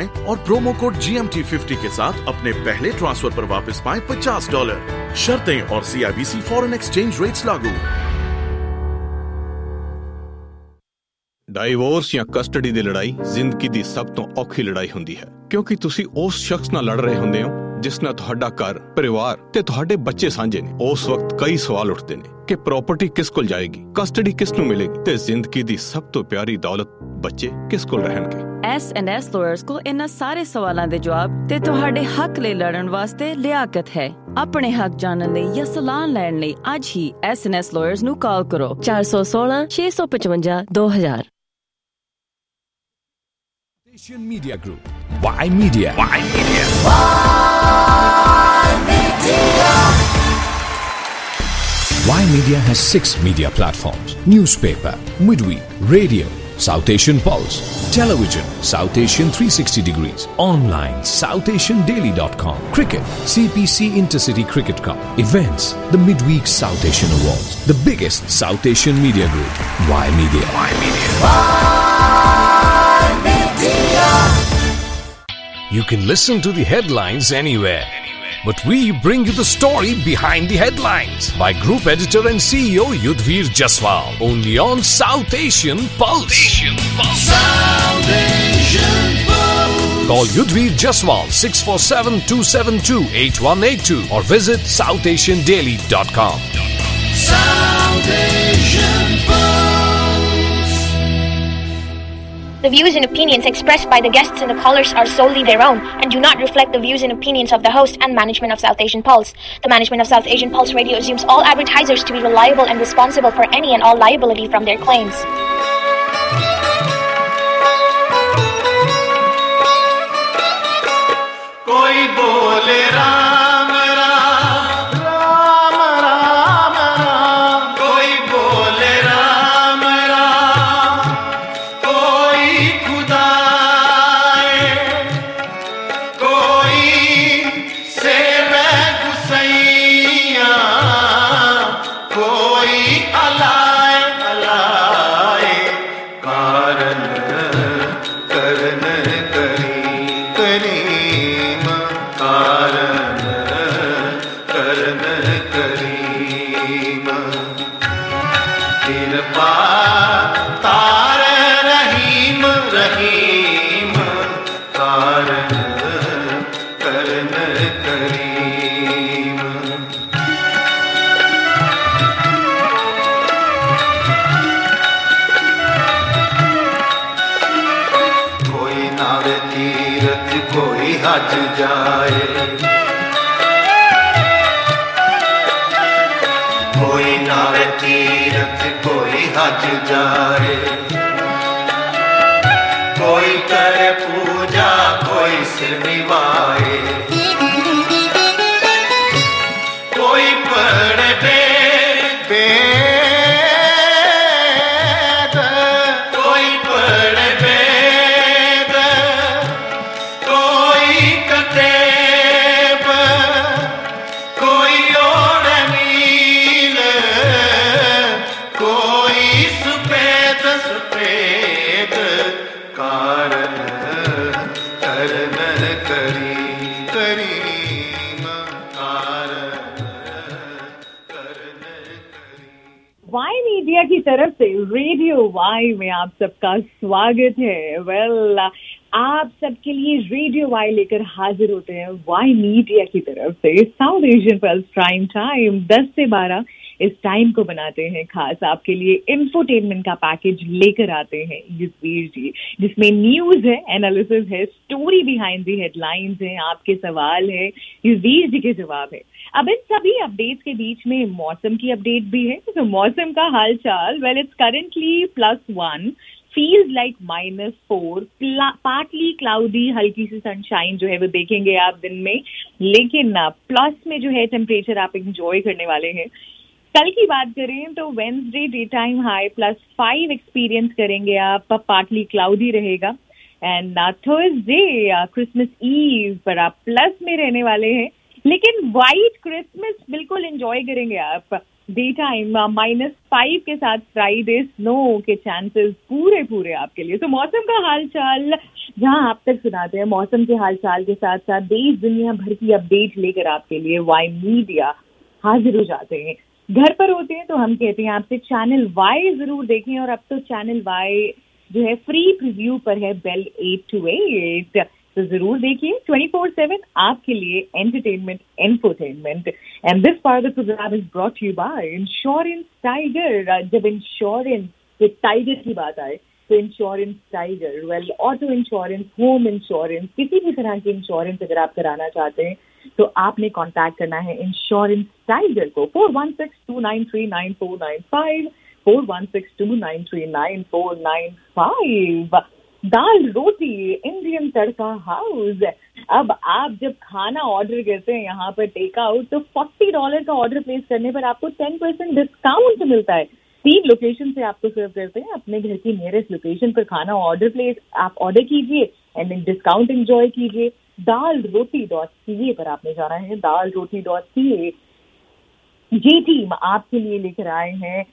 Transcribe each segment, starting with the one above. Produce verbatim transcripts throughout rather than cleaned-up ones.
पाएं और promo code जी एम टी फिफ्टी के साथ अपने पहले ट्रांसफर पर वापस पाएं पचास डॉलर। शर्तें और C I B C foreign exchange rates लागू। ਡਾਈਵੋਰਸ ਜਾਂ ਕਸਟਡੀ ਦੀ ਲੜਾਈ ਜ਼ਿੰਦਗੀ ਦੀ ਸਭ ਤੋਂ ਔਖੀ ਲੜਾਈ ਹੁੰਦੀ ਹੈ, ਕਿਉਂਕਿ ਤੁਸੀਂ ਉਸ ਸ਼ਖਸ ਨਾਲ ਲੜ ਰਹੇ ਹੁੰਦੇ ਹੋ ਜਿਸ ਨਾਲ ਤੁਹਾਡਾ ਘਰ, ਪਰਿਵਾਰ ਤੇ ਤੁਹਾਡੇ ਬੱਚੇ ਸਾਂਝੇ ਨੇ। ਉਸ ਵਕਤ ਕਈ ਸਵਾਲ ਉੱਠਦੇ ਨੇ ਕਿ ਪ੍ਰਾਪਰਟੀ ਕਿਸ ਕੋਲ ਜਾਏਗੀ, ਕਸਟਡੀ ਕਿਸ ਨੂੰ ਮਿਲੇਗੀ ਤੇ ਜ਼ਿੰਦਗੀ ਦੀ ਸਭ ਤੋਂ ਪਿਆਰੀ ਦੌਲਤ ਬੱਚੇ ਕਿਸ ਕੋਲ ਰਹਿਣਗੇ। ਐਸ ਐਂਡ ਐਸ ਲਾਇਰਸ ਕੋਲ ਇਹਨਾਂ ਸਾਰੇ ਸਵਾਲਾਂ ਦੇ ਜਵਾਬ ਤੇ ਤੁਹਾਡੇ ਹੱਕ ਲਈ ਲੜਨ ਵਾਸਤੇ ਲਿਆਕਤ ਹੈ। ਆਪਣੇ ਹੱਕ ਜਾਣਨ ਲਈ ਜਾਂ ਸਲਾਹ ਲੈਣ ਲਈ ਅੱਜ ਹੀ ਐਸ ਐਂਡ ਐਸ ਲਾਇਰਸ ਨੂੰ ਕਾਲ ਕਰੋ ਚਾਰ ਸੌ ਸੋਲਾਂ ਛੇ ਸੌ ਪਚਵੰਜਾ ਦੋ ਹਜ਼ਾਰ। Media Group. Y Media. Y Media. Y Media. Y Media has six media platforms: newspaper, midweek, radio, South Asian Pulse, television, South Asian three sixty degrees, online, south asian daily dot com, cricket, C P C Intercity Cricket Cup, events, the midweek South Asian Awards, the biggest South Asian media group, Y Media. Y Media. Y Media. You can listen to the headlines anywhere, but we bring you the story behind the headlines by Group Editor and C E O Yudhvir Jaswal, only on South Asian Pulse. Asian Pulse. South Asian Pulse. Call Yudhvir Jaswal six four seven, two seven two, eight one eight two or visit south asian daily dot com. South Asian Pulse. The views and opinions expressed by the guests and the callers are solely their own and do not reflect the views and opinions of the host and management of South Asian Pulse. The management of South Asian Pulse Radio assumes all advertisers to be reliable and responsible for any and all liability from their claims. Koi bole Ram Ram, Ram Ram Ram. Koi bole Ram Ram, koi Khuda hai, koi seve Gusaiya, koi alai alai. Karan karan kari kari. कोई हज जाए, कोई नावे तीरथ कोई हज जाए, कोई करे पूजा कोई सिर निभाए, कोई पढ़े वेद कोई पढ़े वेद, कोई कतेब कोई ओढ़ नील, कोई सुपेद सुपेद। कारण करन करी करीम, कारण करन करी। वाई मीडिया की तरफ से रेडियो वाई में आप सबका स्वागत है। वेल well, आप सबके लिए रेडियो वाई लेकर हाजिर होते हैं वाई मीडिया की तरफ से। South Asian Pulse prime time दस से बारह इस टाइम को बनाते हैं खास आपके लिए। इंफोटेनमेंट का पैकेज लेकर आते हैं युद्धवीर जी, जिसमें न्यूज है, एनालिसिस है, स्टोरी बिहाइंड दी हेडलाइंस है, आपके सवाल है, युद्धवीर जी के जवाब है। अब इन सभी अपडेट्स के बीच में मौसम की अपडेट भी है। तो मौसम का हाल चाल, well it's currently plus one, feels like minus four, partly cloudy, हल्की सी सनशाइन जो है वो देखेंगे आप दिन में, लेकिन प्लस में जो है टेम्परेचर आप इंजॉय करने वाले हैं। कल की बात करें तो Wednesday daytime high plus five experience करेंगे आप, पार्टली क्लाउडी रहेगा। एंड थर्सडे क्रिसमस ईव पर आप प्लस में रहने वाले हैं, लेकिन वाइट क्रिसमस बिल्कुल एंजॉय करेंगे आप। डे टाइम माइनस फाइव के साथ फ्राइडे स्नो के चांसेस पूरे पूरे आपके लिए। तो मौसम का हाल चाल जहां आप तक सुनाते हैं, मौसम के हाल चाल के साथ साथ देश दुनिया भर की अपडेट लेकर आपके लिए वाई मीडिया हाजिर हो जाते हैं। घर पर होते हैं तो हम कहते हैं आपसे चैनल वाई जरूर देखें, और अब तो चैनल वाई जो है फ्री प्रीव्यू पर है बेल एट टू एट, तो जरूर देखिए। ट्वेंटी फोर सेवन आपके लिए entertainment, infotainment. And this part of the programme is brought you by insurance tiger. जब इंश्योरेंस के टाइगर की बात आए तो insurance tiger, well auto insurance, home insurance, किसी भी तरह की इंश्योरेंस अगर आप कराना चाहते हैं तो आपने कांटेक्ट करना है इंश्योरेंस टाइगर को four one six two nine three nine four nine five, four one six two nine three nine four nine five. Daal Roti Indian Tadka House. अब आप जब खाना ऑर्डर करते हैं यहाँ पर टेक आउट, तो फोर्टी डॉलर का ऑर्डर प्लेस करने पर आपको टेन परसेंट डिस्काउंट मिलता है। तीन लोकेशन से आपको सर्व करते हैं। अपने घर की नियरेस्ट लोकेशन पर खाना ऑर्डर प्लेस आप ऑर्डर कीजिए एंड डिस्काउंट एंजॉय कीजिए। दाल रोटी डॉट सी ए पर आपने जाना है, दाल रोटी डॉट सी ए। ये टीम आपके लिए लेकर आए हैं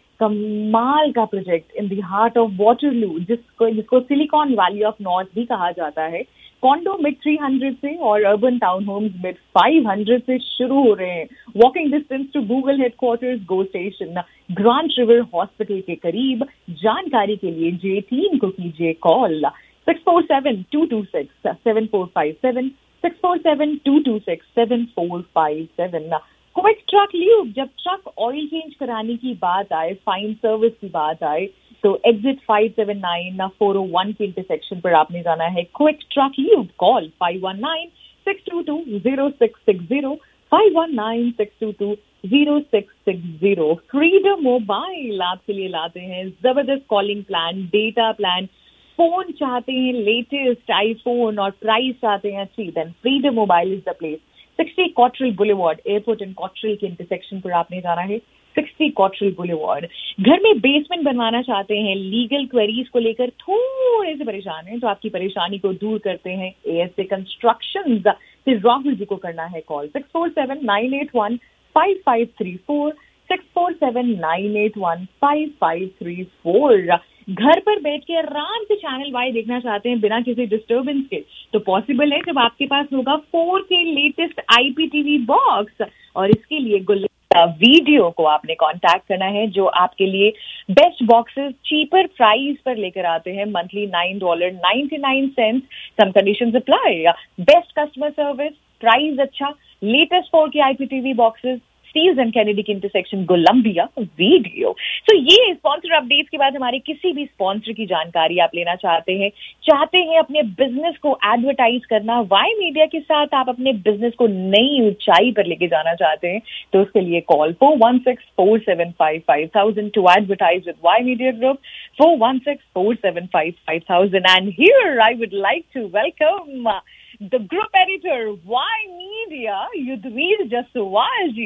कमाल का project in the heart of Waterloo, जिसको जिसको सिलिकॉन वैली ऑफ नॉर्थ भी कहा जाता है। कॉन्डो मिड थ्री हंड्रेड से और urban town homes mid five hundred से शुरू हो रहे हैं। Walking distance to Google headquarters, GO station, Grand river hospital के करीब। जानकारी के लिए जे टीम को कीजिए call six four seven two two six seven four five seven, six four seven two two six seven four five seven. Quick truck lube, जब truck oil change कराने की बात आए, फाइन सर्विस की बात आए, तो exit five seven nine four O one के इंटरसेक्शन पर आपने जाना है। Quick truck lube, call five one nine six two two zero six six zero, five one nine six two two zero six six zero. Freedom Mobile आपके लिए लाते हैं जबरदस्त calling plan, data plan. Phone चाहते हैं latest iPhone और price चाहते हैं अच्छी, then Freedom Mobile is the place. Sixty Cottrell boulevard, airport and Cottrell के इंटरसेक्शन पर आपने जाना है। Sixty Cottrell boulevard. घर में बेसमेंट बनवाना चाहते हैं, लीगल क्वेरीज को लेकर थोड़े से परेशान हैं, तो आपकी परेशानी को दूर करते हैं एएसए कंस्ट्रक्शंस। फिर राहुल जी को करना है call six four seven nine eight one five five three four, six four seven nine eight one five five three four. घर पर बैठ के आराम से चैनल वाई देखना चाहते हैं बिना किसी डिस्टर्बेंस के, तो पॉसिबल है जब आपके पास होगा फोर के लेटेस्ट आईपीटीवी बॉक्स। और इसके लिए गुल्ला वीडियो को आपने कांटेक्ट करना है, जो आपके लिए बेस्ट बॉक्सेस चीपर प्राइस पर लेकर आते हैं। Monthly nine dollar ninety nine cent, some conditions apply. Best customer service, price अच्छा, latest four K IPTV boxes, Steeles and Kennedy के इंटरसेक्शन, कोलंबिया वीडियो। सो ये स्पॉन्सर अपडेट्स के बाद हमारे किसी भी स्पॉन्सर की जानकारी आप लेना चाहते हैं, चाहते हैं अपने बिजनेस को एडवर्टाइज करना, वाई मीडिया के साथ आप अपने बिजनेस को नई ऊंचाई पर लेके जाना चाहते हैं, तो उसके लिए call four one six four seven five five thousand to advertise with Y media group, four one six four seven five five thousand. And here I would like to welcome the group editor, Why Media, Yudhvir Jaswalji.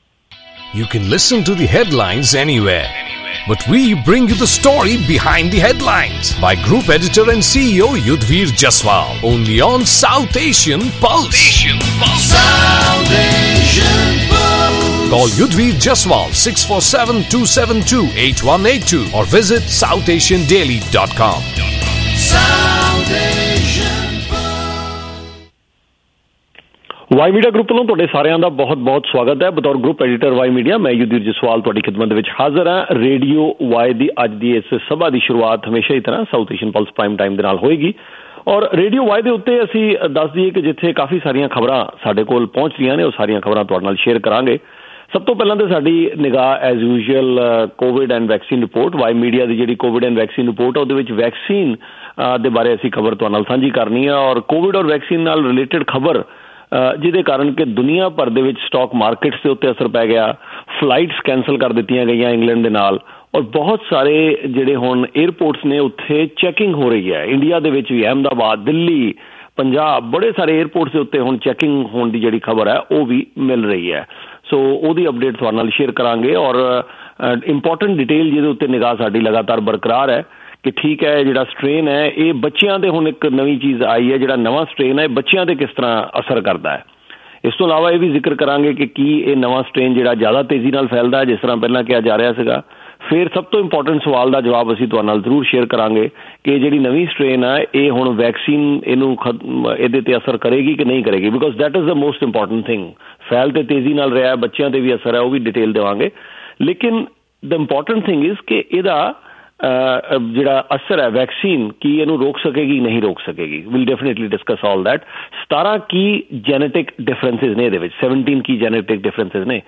You can listen to the headlines anywhere, but we bring you the story behind the headlines by group editor and C E O Yudhvir Jaswal, only on South Asian Pulse. South Asian Pulse. Call Yudhvir Jaswal six four seven two seven two eight one eight two or visit south asian daily dot com. South Asian Y media group ਵੱਲੋਂ ਤੁਹਾਡੇ ਸਾਰਿਆਂ ਦਾ ਬਹੁਤ-ਬਹੁਤ ਸਵਾਗਤ ਹੈ। ਬਤੌਰ group editor Y media ਮੈਂ ਯੁਧਵੀਰ ਜਸਵਾਲ ਤੁਹਾਡੀ ਖਿਦਮਤ ਦੇ ਵਿੱਚ ਹਾਜ਼ਰ ਹਾਂ। ਰੇਡੀਓ ਵਾਈ ਦੀ ਅੱਜ ਦੀ ਇਸ ਸਭਾ ਦੀ ਸ਼ੁਰੂਆਤ ਹਮੇਸ਼ਾ ਹੀ ਤਰ੍ਹਾਂ South Asian Pulse prime time ਦੇ ਨਾਲ ਹੋਏਗੀ ਔਰ ਰੇਡੀਓ ਵਾਈ ਦੇ ਉੱਤੇ ਅਸੀਂ ਦੱਸ ਦਈਏ ਕਿ ਜਿੱਥੇ ਕਾਫੀ ਸਾਰੀਆਂ ਖਬਰਾਂ ਸਾਡੇ ਕੋਲ ਪਹੁੰਚ ਰਹੀਆਂ ਨੇ ਉਹ ਸਾਰੀਆਂ ਖਬਰਾਂ ਤੁਹਾਡੇ ਨਾਲ ਸ਼ੇਅਰ ਕਰਾਂਗੇ। ਸਭ ਤੋਂ ਪਹਿਲਾਂ ਤਾਂ ਸਾਡੀ ਨਿਗਾਹ as usual COVID and vaccine report, Y media ਦੀ ਜਿਹੜੀ ਕੋਵਿਡ ਐਂਡ ਵੈਕਸੀਨ ਰਿਪੋਰਟ ਹੈ ਉਹਦੇ ਵਿੱਚ ਵੈਕਸੀਨ ਦੇ ਬਾਰੇ ਅਸੀਂ ਖਬਰ ਤੁਹਾਡੇ ਨਾਲ ਸਾਂਝੀ ਕਰਨੀ ਹੈ ਔਰ ਕੋਵਿਡ ਔਰ ਵੈਕਸੀਨ ਨਾਲ ਰਿਲੇਟਡ ਖਬਰ ਜਿਹਦੇ ਕਾਰਨ ਕਿ ਦੁਨੀਆ ਭਰ ਦੇ ਵਿੱਚ ਸਟਾਕ ਮਾਰਕੀਟਸ ਦੇ ਉੱਤੇ ਅਸਰ ਪੈ ਗਿਆ, ਫਲਾਈਟਸ ਕੈਂਸਲ ਕਰ ਦਿੱਤੀਆਂ ਗਈਆਂ ਇੰਗਲੈਂਡ ਦੇ ਨਾਲ ਔਰ ਬਹੁਤ ਸਾਰੇ ਜਿਹੜੇ ਹੁਣ ਏਅਰਪੋਰਟਸ ਨੇ ਉੱਥੇ ਚੈਕਿੰਗ ਹੋ ਰਹੀ ਹੈ। ਇੰਡੀਆ ਦੇ ਵਿੱਚ ਵੀ ਅਹਿਮਦਾਬਾਦ, ਦਿੱਲੀ, ਪੰਜਾਬ, ਬੜੇ ਸਾਰੇ ਏਅਰਪੋਰਟਸ ਦੇ ਉੱਤੇ ਹੁਣ ਚੈਕਿੰਗ ਹੋਣ ਦੀ ਜਿਹੜੀ ਖਬਰ ਹੈ ਉਹ ਵੀ ਮਿਲ ਰਹੀ ਹੈ। ਸੋ ਉਹਦੀ ਅਪਡੇਟ ਤੁਹਾਡੇ ਨਾਲ ਸ਼ੇਅਰ ਕਰਾਂਗੇ ਔਰ ਇੰਪੋਰਟੈਂਟ ਡਿਟੇਲ ਜਿਹਦੇ ਉੱਤੇ ਨਿਗਾਹ ਸਾਡੀ ਲਗਾਤਾਰ ਬਰਕਰਾਰ ਹੈ ਕਿ ਠੀਕ ਹੈ ਜਿਹੜਾ ਸਟ੍ਰੇਨ ਹੈ ਇਹ ਬੱਚਿਆਂ 'ਤੇ ਹੁਣ ਇੱਕ ਨਵੀਂ ਚੀਜ਼ ਆਈ ਹੈ, ਜਿਹੜਾ ਨਵਾਂ ਸਟ੍ਰੇਨ ਹੈ ਬੱਚਿਆਂ 'ਤੇ ਕਿਸ ਤਰ੍ਹਾਂ ਅਸਰ ਕਰਦਾ ਹੈ। ਇਸ ਤੋਂ ਇਲਾਵਾ ਇਹ ਵੀ ਜ਼ਿਕਰ ਕਰਾਂਗੇ ਕਿ ਕੀ ਇਹ ਨਵਾਂ ਸਟ੍ਰੇਨ ਜਿਹੜਾ ਜ਼ਿਆਦਾ ਤੇਜ਼ੀ ਨਾਲ ਫੈਲਦਾ ਜਿਸ ਤਰ੍ਹਾਂ ਪਹਿਲਾਂ ਕਿਹਾ ਜਾ ਰਿਹਾ ਸੀਗਾ। ਫਿਰ ਸਭ ਤੋਂ ਇੰਪੋਰਟੈਂਟ ਸਵਾਲ ਦਾ ਜਵਾਬ ਅਸੀਂ ਤੁਹਾਡੇ ਨਾਲ ਜ਼ਰੂਰ ਸ਼ੇਅਰ ਕਰਾਂਗੇ ਕਿ ਜਿਹੜੀ ਨਵੀਂ ਸਟ੍ਰੇਨ ਹੈ ਇਹ ਹੁਣ ਵੈਕਸੀਨ ਇਹਨੂੰ ਇਹਦੇ ਤੇ ਅਸਰ ਕਰੇਗੀ ਕਿ ਨਹੀਂ ਕਰੇਗੀ, because that is the most important thing. ਫੈਲ ਤੇ ਤੇਜ਼ੀ ਨਾਲ ਰਿਹਾ, ਬੱਚਿਆਂ ਤੇ ਵੀ ਅਸਰ ਹੈ, ਉਹ ਵੀ ਡਿਟੇਲ ਦੇਵਾਂਗੇ। ਲੇਕਿਨ ਦ ਇੰਪੋਰਟੈਂਟ ਥਿੰਗ ਇਜ਼ ਕਿ ਇਹਦਾ ਜਿਹੜਾ ਅਸਰ ਹੈ ਵੈਕਸੀਨ ਕੀ ਇਹਨੂੰ ਰੋਕ ਸਕੇਗੀ ਨਹੀਂ ਰੋਕ ਸਕੇਗੀ। Will definitely discuss all that. ਸਤਾਰਾਂ ਕੀ ਜੈਨੇਟਿਕ ਡਿਫਰੈਂਸਿਸ ਨੇ ਇਹਦੇ ਵਿੱਚ, ਸੈਵਨਟੀਨ ਕੀ ਜੈਨੇਟਿਕ ਡਿਫਰੈਂਸਿਸ ਨੇ।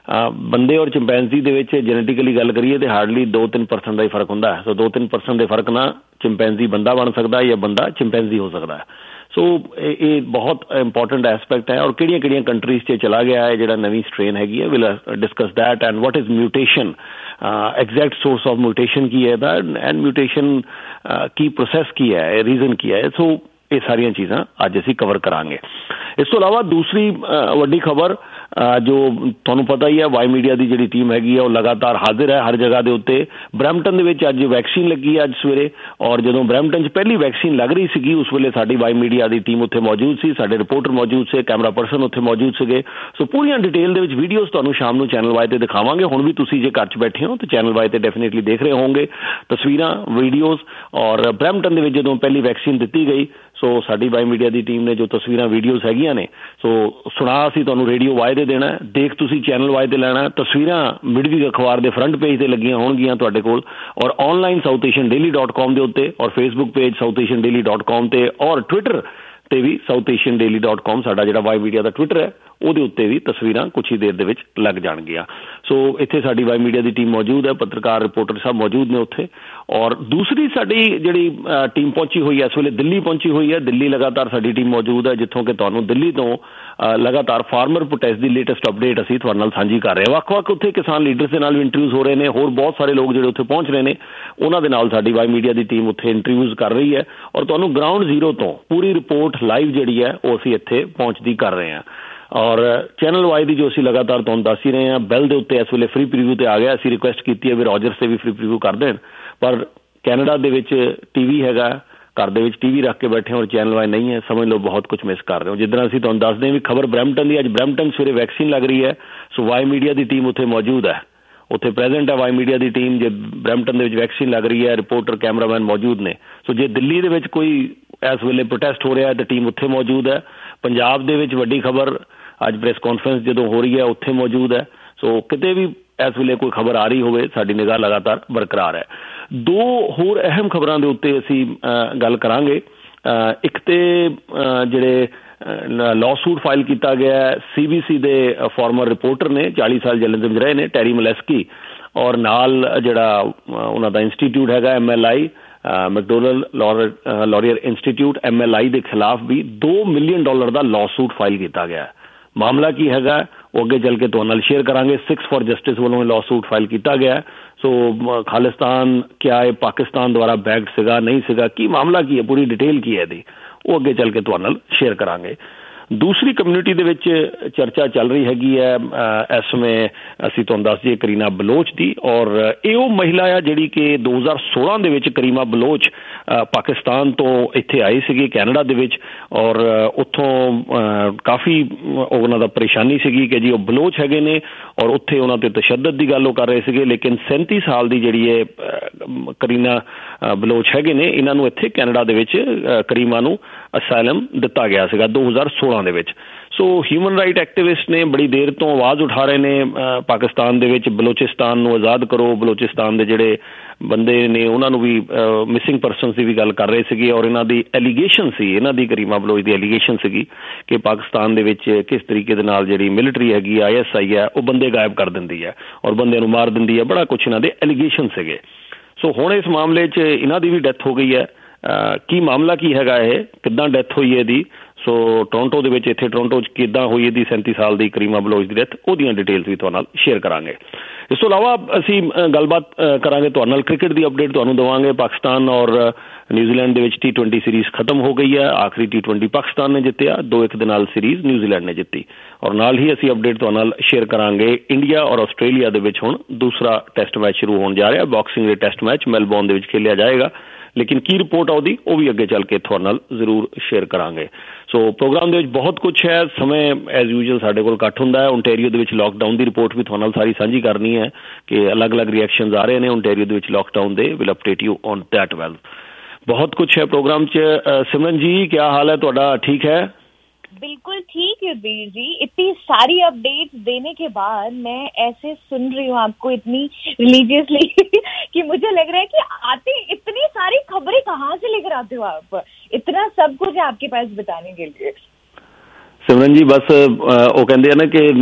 ਬੰਦੇ ਔਰ ਚਿੰਪੈਂਜ਼ੀ ਦੇ ਵਿੱਚ ਜੈਨੇਟਿਕਲੀ ਗੱਲ ਕਰੀਏ ਤਾਂ ਹਾਰਡਲੀ ਦੋ ਤਿੰਨ ਪਰਸੈਂਟ ਦਾ ਹੀ ਫਰਕ ਹੁੰਦਾ ਹੈ। ਸੋ ਦੋ ਤਿੰਨ ਪਰਸੈਂਟ ਦੇ ਫਰਕ ਨਾਲ ਚਿੰਪੈਂਜ਼ੀ ਬੰਦਾ ਬਣ ਸਕਦਾ ਜਾਂ ਬੰਦਾ ਚਿੰਪੈਂਜ਼ੀ ਹੋ ਸਕਦਾ ਹੈ। ਸੋ ਇਹ ਬਹੁਤ ਇੰਪੋਰਟੈਂਟ ਐਸਪੈਕਟ ਹੈ। ਔਰ ਕਿਹੜੀਆਂ ਕਿਹੜੀਆਂ ਕੰਟਰੀਜ਼ 'ਚ ਚਲਾ ਗਿਆ ਹੈ ਜਿਹੜਾ ਨਵੀਂ ਸਟ੍ਰੇਨ ਹੈਗੀ ਹੈ। Will discuss that and what is mutation, exact source of mutation ਕੀ ਹੈ ਇਹਦਾ, ਐਂਡ ਮਿਊਟੇਸ਼ਨ ਕੀ ਪ੍ਰੋਸੈਸ ਕੀ ਹੈ, ਰੀਜ਼ਨ ਕੀ ਹੈ। ਸੋ ਇਹ ਸਾਰੀਆਂ ਚੀਜ਼ਾਂ ਅੱਜ ਅਸੀਂ ਕਵਰ ਕਰਾਂਗੇ। ਇਸ ਤੋਂ ਇਲਾਵਾ ਦੂਸਰੀ ਵੱਡੀ ਖਬਰ ਜੋ ਤੁਹਾਨੂੰ ਪਤਾ ਹੀ ਹੈ, ਵਾਈ ਮੀਡੀਆ ਦੀ ਜਿਹੜੀ ਟੀਮ ਹੈਗੀ ਹੈ ਉਹ ਲਗਾਤਾਰ ਹਾਜ਼ਰ ਹੈ ਹਰ ਜਗ੍ਹਾ ਦੇ ਉੱਤੇ। ਬਰੈਂਪਟਨ ਦੇ ਵਿੱਚ ਅੱਜ ਵੈਕਸੀਨ ਲੱਗੀ ਹੈ ਅੱਜ ਸਵੇਰੇ, ਔਰ ਜਦੋਂ ਬਰੈਂਪਟਨ 'ਚ ਪਹਿਲੀ ਵੈਕਸੀਨ ਲੱਗ ਰਹੀ ਸੀਗੀ ਉਸ ਵੇਲੇ ਸਾਡੀ ਵਾਈ ਮੀਡੀਆ ਦੀ ਟੀਮ ਉੱਥੇ ਮੌਜੂਦ ਸੀ, ਸਾਡੇ ਰਿਪੋਰਟਰ ਮੌਜੂਦ ਸੀ, ਕੈਮਰਾ ਪਰਸਨ ਉੱਥੇ ਮੌਜੂਦ ਸੀਗੇ। ਸੋ ਪੂਰੀਆਂ ਡਿਟੇਲ ਦੇ ਵਿੱਚ ਵੀਡੀਓਜ਼ ਤੁਹਾਨੂੰ ਸ਼ਾਮ ਨੂੰ ਚੈਨਲ ਵਾਈ ਤੇ ਦਿਖਾਵਾਂਗੇ। ਹੁਣ ਵੀ ਤੁਸੀਂ ਜੇ ਘਰ 'ਚ ਬੈਠੇ ਹੋ ਤਾਂ ਚੈਨਲ ਵਾਈ ਤੇ ਡੈਫੀਨੇਟਲੀ ਦੇਖ ਰਹੇ ਹੋਵੋਗੇ ਤਸਵੀਰਾਂ, ਵੀਡੀਓਜ਼। ਔਰ ਬਰੈਂਪਟਨ ਦੇ ਵਿੱਚ ਜਦੋਂ ਪਹਿਲੀ ਵੈਕਸੀਨ ਦਿੱਤੀ ਗਈ, ਸੋ ਸਾਡੀ ਵਾਈ ਮੀਡੀਆ ਦੀ ਟੀਮ ਨੇ ਜੋ ਤਸਵੀਰਾਂ ਵੀਡੀਓਜ਼ ਹੈਗੀਆਂ ਨੇ ਸੋ ਸੁਣਾ ਅਸੀਂ ਤੁਹਾਨੂੰ ਰੇਡੀਓ ਵਾਈ ਦੇ ਦੇਣਾ, ਦੇਖ ਤੁਸੀਂ ਚੈਨਲ ਵਾਈ ਤੇ ਲੈਣਾ। ਤਸਵੀਰਾਂ ਮਿਡਵੀਕ ਅਖਬਾਰ ਦੇ ਫਰੰਟ ਪੇਜ ਤੇ ਲੱਗੀਆਂ ਹੋਣਗੀਆਂ ਤੁਹਾਡੇ ਕੋਲ, ਔਰ online South Asian daily dot com ਦੇ ਉੱਤੇ, ਔਰ Facebook page South Asian daily dot com ਤੇ, ਔਰ ਟਵਿੱਟਰ ਤੇ ਵੀ South Asian daily dot com ਸਾਡਾ ਜਿਹੜਾ ਵਾਈ ਮੀਡੀਆ ਦਾ ਟਵਿੱਟਰ ਹੈ ਉਹਦੇ ਉੱਤੇ ਵੀ ਤਸਵੀਰਾਂ ਕੁਛ ਹੀ ਦੇਰ ਦੇ ਵਿੱਚ ਲੱਗ ਜਾਣਗੀਆਂ। ਸੋ ਇੱਥੇ ਸਾਡੀ ਵਾਈ ਮੀਡੀਆ ਦੀ ਟੀਮ ਮੌਜੂਦ ਹੈ, ਪੱਤਰਕਾਰ ਰਿਪੋਰਟਰ ਸਭ ਮੌਜੂਦ ਨੇ ਉੱਥੇ। ਔਰ ਦੂਸਰੀ ਸਾਡੀ ਜਿਹੜੀ ਟੀਮ ਪਹੁੰਚੀ ਹੋਈ ਹੈ ਇਸ ਵੇਲੇ ਦਿੱਲੀ ਪਹੁੰਚੀ ਹੋਈ ਹੈ। ਦਿੱਲੀ ਲਗਾਤਾਰ ਸਾਡੀ ਟੀਮ ਮੌਜੂਦ ਹੈ ਜਿੱਥੋਂ ਕਿ ਤੁਹਾਨੂੰ ਦਿੱਲੀ ਤੋਂ ਲਗਾਤਾਰ ਫਾਰਮਰ ਪ੍ਰੋਟੈਸਟ ਦੀ ਲੇਟੈਸਟ ਅਪਡੇਟ ਅਸੀਂ ਤੁਹਾਡੇ ਨਾਲ ਸਾਂਝੀ ਕਰ ਰਹੇ ਹਾਂ। ਵੱਖ-ਵੱਖ ਉੱਥੇ ਕਿਸਾਨ ਲੀਡਰਸ ਦੇ ਨਾਲ ਵੀ ਇੰਟਰਵਿਊਜ਼ ਹੋ ਰਹੇ ਨੇ, ਹੋਰ ਬਹੁਤ ਸਾਰੇ ਲੋਕ ਜਿਹੜੇ ਉੱਥੇ ਪਹੁੰਚ ਰਹੇ ਨੇ ਉਹਨਾਂ ਦੇ ਨਾਲ ਸਾਡੀ ਵਾਈ ਮੀਡੀਆ ਦੀ ਟੀਮ ਉੱਥੇ ਇੰਟਰਵਿਊਜ਼ ਕਰ ਰਹੀ ਹੈ। ਔਰ ਤੁਹਾਨੂੰ ਗਰਾਊਂਡ ਜ਼ੀਰੋ ਤੋਂ ਪੂਰੀ ਰਿਪੋਰਟ ਲਾਈਵ ਜਿਹੜੀ ਹੈ ਉਹ ਅਸੀਂ ਇੱਥੇ ਪਹੁੰਚਦੀ ਕਰ ਰਹੇ ਹਾਂ। ਔਰ ਚੈਨਲ ਵਾਈ ਦੀ ਜੋ ਅਸੀਂ ਲਗਾਤਾਰ ਤੁਹਾਨੂੰ ਦੱਸ ਹੀ ਰਹੇ ਹਾਂ, ਬੈਲ ਦੇ ਉੱਤੇ ਇਸ ਵੇਲੇ ਫ੍ਰੀ ਪ੍ਰੀਵਿਊ ਤੇ ਆ ਗਿਆ। ਅਸੀਂ ਰਿਕੁਐਸਟ ਕੀਤੀ ਹੈ ਵੀ ਰੋਜਰਸ ਤੇ ਵੀ ਫ੍ਰੀ ਪ੍ਰੀਵਿਊ ਕਰ ਦੇਣ, ਪਰ ਕੈਨੇਡਾ ਦੇ ਵਿੱਚ ਟੀ ਵੀ ਹੈਗਾ, ਘਰ ਦੇ ਵਿੱਚ ਟੀ ਵੀ ਰੱਖ ਕੇ ਬੈਠੇ ਔਰ ਚੈਨਲ ਵਾਈ ਨਹੀਂ ਹੈ, ਸਮਝ ਲਓ ਬਹੁਤ ਕੁਝ ਮਿਸ ਕਰ ਰਹੇ ਹੋ। ਜਿੱਦਾਂ ਅਸੀਂ ਤੁਹਾਨੂੰ ਦੱਸਦੇ ਹਾਂ ਵੀ ਖਬਰ ਬਰੈਂਪਟਨ ਦੀ, ਅੱਜ ਬਰੈਂਪਟਨ ਸਵੇਰੇ ਵੈਕਸੀਨ ਲੱਗ ਰਹੀ ਹੈ। ਸੋ ਵਾਈ ਮੀਡੀਆ ਦੀ ਟੀਮ ਉੱਥੇ ਮੌਜੂਦ ਹੈ, ਉੱਥੇ ਪ੍ਰੈਜ਼ੈਂਟ ਹੈ ਵਾਈ ਮੀਡੀਆ ਦੀ ਟੀਮ। ਜੇ ਬਰੈਂਪਟਨ ਦੇ ਵਿੱਚ ਵੈਕਸੀਨ ਲੱਗ ਰਹੀ ਹੈ, ਰਿਪੋਰਟਰ ਕੈਮਰਾਮੈਨ ਮੌਜੂਦ ਨੇ। ਸੋ ਜੇ ਦਿੱਲੀ ਦੇ ਵਿੱਚ ਕੋਈ ਇਸ ਵੇਲੇ ਪ੍ਰੋਟੈਸਟ ਹੋ ਰਿਹਾ ਹੈ ਤਾਂ ਟੀਮ ਉੱਥੇ ਮੌਜੂਦ ਹੈ। ਪੰਜਾਬ ਦੇ ਵਿੱਚ ਵੱਡੀ ਖਬਰ ਅੱਜ ਪ੍ਰੈਸ ਕਾਨਫਰੰਸ ਜਦੋਂ ਹੋ ਰਹੀ ਹੈ ਉੱਥੇ ਮੌਜੂਦ ਹੈ। ਸੋ ਕਿਤੇ ਵੀ ਇਸ ਵੇਲੇ ਕੋਈ ਖਬਰ ਆ ਰਹੀ ਹੋਵੇ ਸਾਡੀ ਨਿਗਾਹ ਲਗਾਤਾਰ ਬਰਕਰਾਰ ਹੈ। ਦੋ ਹੋਰ ਅਹਿਮ ਖਬਰਾਂ ਦੇ ਉੱਤੇ ਅਸੀਂ ਗੱਲ ਕਰਾਂਗੇ। ਇੱਕ ਤੇ ਜਿਹੜੇ ਲਾਅ ਸੂਟ ਫਾਈਲ ਕੀਤਾ ਗਿਆ ਸੀ ਬੀ ਸੀ ਦੇ ਫਾਰਮਰ ਰਿਪੋਰਟਰ ਨੇ, ਚਾਲੀ ਸਾਲ ਜੇਲ੍ਹ ਵਿੱਚ ਰਹੇ ਨੇ, ਟੈਰੀ ਮਲੈਸਕੀ, ਔਰ ਨਾਲ ਜਿਹੜਾ ਉਹਨਾਂ ਦਾ ਇੰਸਟੀਟਿਊਟ ਹੈਗਾ M L I Macdonald Laurier institute M L I ਦੇ ਖਿਲਾਫ ਵੀ ਦੋ ਮਿਲੀਅਨ ਡਾਲਰ ਦਾ ਲਾਅ ਸੂਟ ਫਾਈਲ ਕੀਤਾ ਗਿਆ। ਮਾਮਲਾ ਕੀ ਹੈਗਾ ਉਹ ਅੱਗੇ ਚੱਲ ਕੇ ਤੁਹਾਡੇ ਨਾਲ ਸ਼ੇਅਰ ਕਰਾਂਗੇ। ਸਿਕਸ ਫॉर ਜਸਟਿਸ ਵੱਲੋਂ ਲਾਅ ਸੂਟ ਫਾਈਲ ਕੀਤਾ ਗਿਆ। ਸੋ ਖਾਲਿਸਤਾਨ ਕਿਆ ਇਹ ਪਾਕਿਸਤਾਨ ਦੁਆਰਾ ਬੈਕਡ ਸੀਗਾ ਨਹੀਂ ਸੀਗਾ, ਕੀ ਮਾਮਲਾ ਕੀ ਹੈ, ਪੂਰੀ ਡਿਟੇਲ ਕੀ ਹੈ ਇਹਦੀ, ਉਹ ਅੱਗੇ ਚੱਲ ਕੇ ਤੁਹਾਡੇ ਨਾਲ ਸ਼ੇਅਰ ਕਰਾਂਗੇ। ਦੂਸਰੀ ਕਮਿਊਨਿਟੀ ਦੇ ਵਿੱਚ ਚਰਚਾ ਚੱਲ ਰਹੀ ਹੈਗੀ ਹੈ ਇਸ ਸਮੇਂ, ਅਸੀਂ ਤੁਹਾਨੂੰ ਦੱਸ ਦਈਏ ਕਰੀਨਾ ਬਲੋਚ ਦੀ। ਔਰ ਇਹ ਉਹ ਮਹਿਲਾ ਆ ਜਿਹੜੀ ਕਿ ਦੋ ਹਜ਼ਾਰ ਸੋਲਾਂ ਦੇ ਵਿੱਚ ਕਰੀਮਾ ਬਲੋਚ ਪਾਕਿਸਤਾਨ ਤੋਂ ਇੱਥੇ ਆਈ ਸੀਗੀ ਕੈਨੇਡਾ ਦੇ ਵਿੱਚ, ਔਰ ਉੱਥੋਂ ਕਾਫੀ ਉਹਨਾਂ ਦਾ ਪਰੇਸ਼ਾਨੀ ਸੀਗੀ ਕਿ ਜੀ ਉਹ ਬਲੋਚ ਹੈਗੇ ਨੇ ਔਰ ਉੱਥੇ ਉਹਨਾਂ ਤੇ ਤਸ਼ੱਦਦ ਦੀ ਗੱਲ ਉਹ ਕਰ ਰਹੇ ਸੀਗੇ। ਲੇਕਿਨ ਸੈਂਤੀ ਸਾਲ ਦੀ ਜਿਹੜੀ ਇਹ ਕਰੀਨਾ ਬਲੋਚ ਹੈਗੇ ਨੇ, ਇਹਨਾਂ ਨੂੰ ਇੱਥੇ ਕੈਨੇਡਾ ਦੇ ਵਿੱਚ ਕਰੀਮਾ ਨੂੰ ਅਸਾਈਲਮ ਦਿੱਤਾ ਗਿਆ ਸੀਗਾ ਦੋ ਹਜ਼ਾਰ ਸੋਲਾਂ ਦੇ ਵਿੱਚ। ਸੋ ਹਿਊਮਨ ਰਾਈਟ ਐਕਟਿਵਿਸਟ ਨੇ ਬੜੀ ਦੇਰ ਤੋਂ ਆਵਾਜ਼ ਉਠਾ ਰਹੇ ਨੇ ਪਾਕਿਸਤਾਨ ਦੇ ਵਿੱਚ ਬਲੋਚਿਸਤਾਨ ਨੂੰ ਆਜ਼ਾਦ ਕਰੋ, ਬਲੋਚਿਸਤਾਨ ਦੇ ਜਿਹੜੇ ਬੰਦੇ ਨੇ ਉਹਨਾਂ ਨੂੰ ਵੀ ਮਿਸਿੰਗ ਪਰਸਨਸ ਦੀ ਵੀ ਗੱਲ ਕਰ ਰਹੇ ਸੀਗੇ। ਔਰ ਇਹਨਾਂ ਦੀ ਐਲੀਗੇਸ਼ਨ ਸੀ, ਇਹਨਾਂ ਦੀ ਕਰੀਮਾ ਬਲੋਚ ਦੀ ਐਲੀਗੇਸ਼ਨ ਸੀਗੀ ਕਿ ਪਾਕਿਸਤਾਨ ਦੇ ਵਿੱਚ ਕਿਸ ਤਰੀਕੇ ਦੇ ਨਾਲ ਜਿਹੜੀ ਮਿਲਟਰੀ ਹੈਗੀ ਆਈ ਐਸ ਆਈ ਹੈ ਉਹ ਬੰਦੇ ਗਾਇਬ ਕਰ ਦਿੰਦੀ ਹੈ ਔਰ ਬੰਦਿਆਂ ਨੂੰ ਮਾਰ ਦਿੰਦੀ ਹੈ, ਬੜਾ ਕੁਛ ਇਹਨਾਂ ਦੇ ਐਲੀਗੇਸ਼ਨ ਸੀਗੇ। ਸੋ ਹੁਣ ਇਸ ਮਾਮਲੇ 'ਚ ਇਹਨਾਂ ਦੀ ਵੀ ਡੈਥ ਹੋ ਗਈ ਹੈ। ਕੀ ਮਾਮਲਾ ਕੀ ਹੈਗਾ, ਇਹ ਕਿੱਦਾਂ ਡੈਥ ਹੋਈ ਇਹਦੀ? ਸੋ ਟੋਰਾਂਟੋ ਦੇ ਵਿੱਚ, ਇੱਥੇ ਟੋਰਾਂਟੋ 'ਚ ਕਿੱਦਾਂ ਹੋਈ ਇਹਦੀ ਸੈਂਤੀ ਸਾਲ ਦੀ ਕਰੀਮਾ ਬਲੋਚ ਦੀ ਡੈਥ, ਉਹਦੀਆਂ ਡਿਟੇਲਸ ਵੀ ਤੁਹਾਡੇ ਨਾਲ ਸ਼ੇਅਰ ਕਰਾਂਗੇ। ਇਸ ਤੋਂ ਇਲਾਵਾ ਅਸੀਂ ਗੱਲਬਾਤ ਕਰਾਂਗੇ ਤੁਹਾਡੇ ਨਾਲ, ਕ੍ਰਿਕਟ ਦੀ ਅਪਡੇਟ ਤੁਹਾਨੂੰ ਦੇਵਾਂਗੇ। ਪਾਕਿਸਤਾਨ ਔਰ ਨਿਊਜ਼ੀਲੈਂਡ ਦੇ ਵਿੱਚ ਟੀ ਟਵੈਂਟੀ ਸੀਰੀਜ਼ ਖਤਮ ਹੋ ਗਈ ਹੈ। ਆਖਰੀ ਟੀ ਟਵੈਂਟੀ ਪਾਕਿਸਤਾਨ ਨੇ ਜਿੱਤਿਆ, ਦੋ ਇੱਕ ਦੇ ਨਾਲ ਸੀਰੀਜ਼ ਨਿਊਜ਼ੀਲੈਂਡ ਨੇ ਜਿੱਤੀ। ਔਰ ਨਾਲ ਹੀ ਅਸੀਂ ਅਪਡੇਟ ਤੁਹਾਡੇ ਨਾਲ ਸ਼ੇਅਰ ਕਰਾਂਗੇ ਇੰਡੀਆ ਔਰ ਆਸਟ੍ਰੇਲੀਆ ਦੇ ਵਿੱਚ ਹੁਣ ਦੂਸਰਾ ਟੈਸਟ ਮੈਚ ਸ਼ੁਰੂ ਹੋਣ ਜਾ ਰਿਹਾ। ਬਾਕਸਿੰਗ ਦੇ ਟੈਸਟ ਮੈਚ ਮੈਲਬੌਰਨ ਦੇ ਵਿੱਚ ਖੇਲਿਆ ਜਾਏਗਾ, ਲੇਕਿਨ ਕੀ ਰਿਪੋਰਟ ਆ ਉਹਦੀ ਉਹ ਵੀ ਅੱਗੇ ਚੱਲ ਕੇ ਤੁਹਾਡੇ ਨਾਲ ਜ਼ਰੂਰ ਸ਼ੇਅਰ ਕਰਾਂਗੇ। ਸੋ ਪ੍ਰੋਗਰਾਮ ਦੇ ਵਿੱਚ ਬਹੁਤ ਕੁਛ ਹੈ। ਸਮੇਂ ਐਜ਼ ਯੂਜੂਅਲ ਸਾਡੇ ਕੋਲ ਘੱਟ ਹੁੰਦਾ ਹੈ। ਓਨਟੇਰੀਓ ਦੇ ਵਿੱਚ ਲੋਕਡਾਊਨ ਦੀ ਰਿਪੋਰਟ ਵੀ ਤੁਹਾਡੇ ਨਾਲ ਸਾਰੀ ਸਾਂਝੀ ਕਰਨੀ ਹੈ ਕਿ ਅਲੱਗ-ਅਲੱਗ ਰਿਐਕਸ਼ਨਸ ਆ ਰਹੇ ਨੇ ਓਨਟੇਰੀਓ ਦੇ ਵਿੱਚ ਲੋਕਡਾਊਨ ਦੇ। Will update you on that well. ਬਹੁਤ ਕੁਛ ਹੈ प्रोग्राम च। सिमरन जी क्या हाल है ਤੁਹਾਡਾ? ठीक है? बिल्कुल ठीक है वीर जी। इतनी सारी अपडेट्स देने के बाद मैं ऐसे सुन रही हूँ आपको इतनी रिलीजियसली कि मुझे लग रहा है कि आते इतनी सारी खबरें कहाँ से लेकर आते हो आप? इतना सब कुछ है आपके पास बताने के लिए। सिमरन जी बस वो कहते हैं ना कि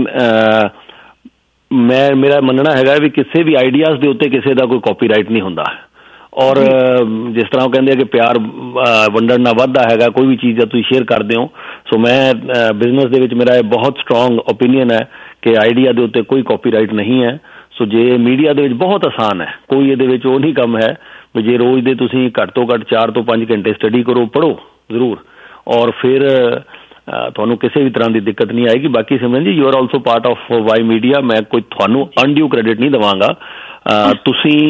मैं मेरा मनना है भी किसी भी आइडियाज़ के उत्ते किसी का कोई कॉपीराइट नहीं होंदा। और जिस तरह वो कहते हैं कि प्यार वंडण ना वाधा है, कोई भी चीज़ तुम शेयर करते हो। सो मैं बिजनेस दे विच मेरा बहुत स्ट्रोंग ओपीनियन है कि आइडिया के उत्ते कोई कॉपीराइट नहीं है। सो जे मीडिया दे विच बहुत आसान है, कोई ये वो नहीं कम है भी जे रोज़ दे तुसीं घट तो घट चार तो पाँच घंटे स्टडी करो, पढ़ो ज़रूर, और फिर ਤੁਹਾਨੂੰ ਕਿਸੇ ਵੀ ਤਰ੍ਹਾਂ ਦੀ ਦਿੱਕਤ ਨਹੀਂ ਆਏਗੀ। ਬਾਕੀ Simran ji you are also part of Y media. ਮੈਂ ਕੋਈ ਤੁਹਾਨੂੰ ਅਨਡਿਊ ਕ੍ਰੈਡਿਟ ਨਹੀਂ ਦੇਵਾਂਗਾ। ਤੁਸੀਂ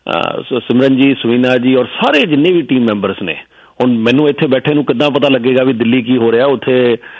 ਸਿਮਰਨ ਜੀ, ਸੁਵੀਨਾ ਜੀ ਔਰ ਸਾਰੇ ਜਿੰਨੇ ਵੀ ਟੀਮ ਮੈਂਬਰਸ ਨੇ, ਹੁਣ ਮੈਨੂੰ ਇੱਥੇ ਬੈਠੇ ਨੂੰ ਕਿੱਦਾਂ ਪਤਾ ਲੱਗੇਗਾ ਵੀ ਦਿੱਲੀ ਕੀ ਹੋ ਰਿਹਾ? ਉੱਥੇ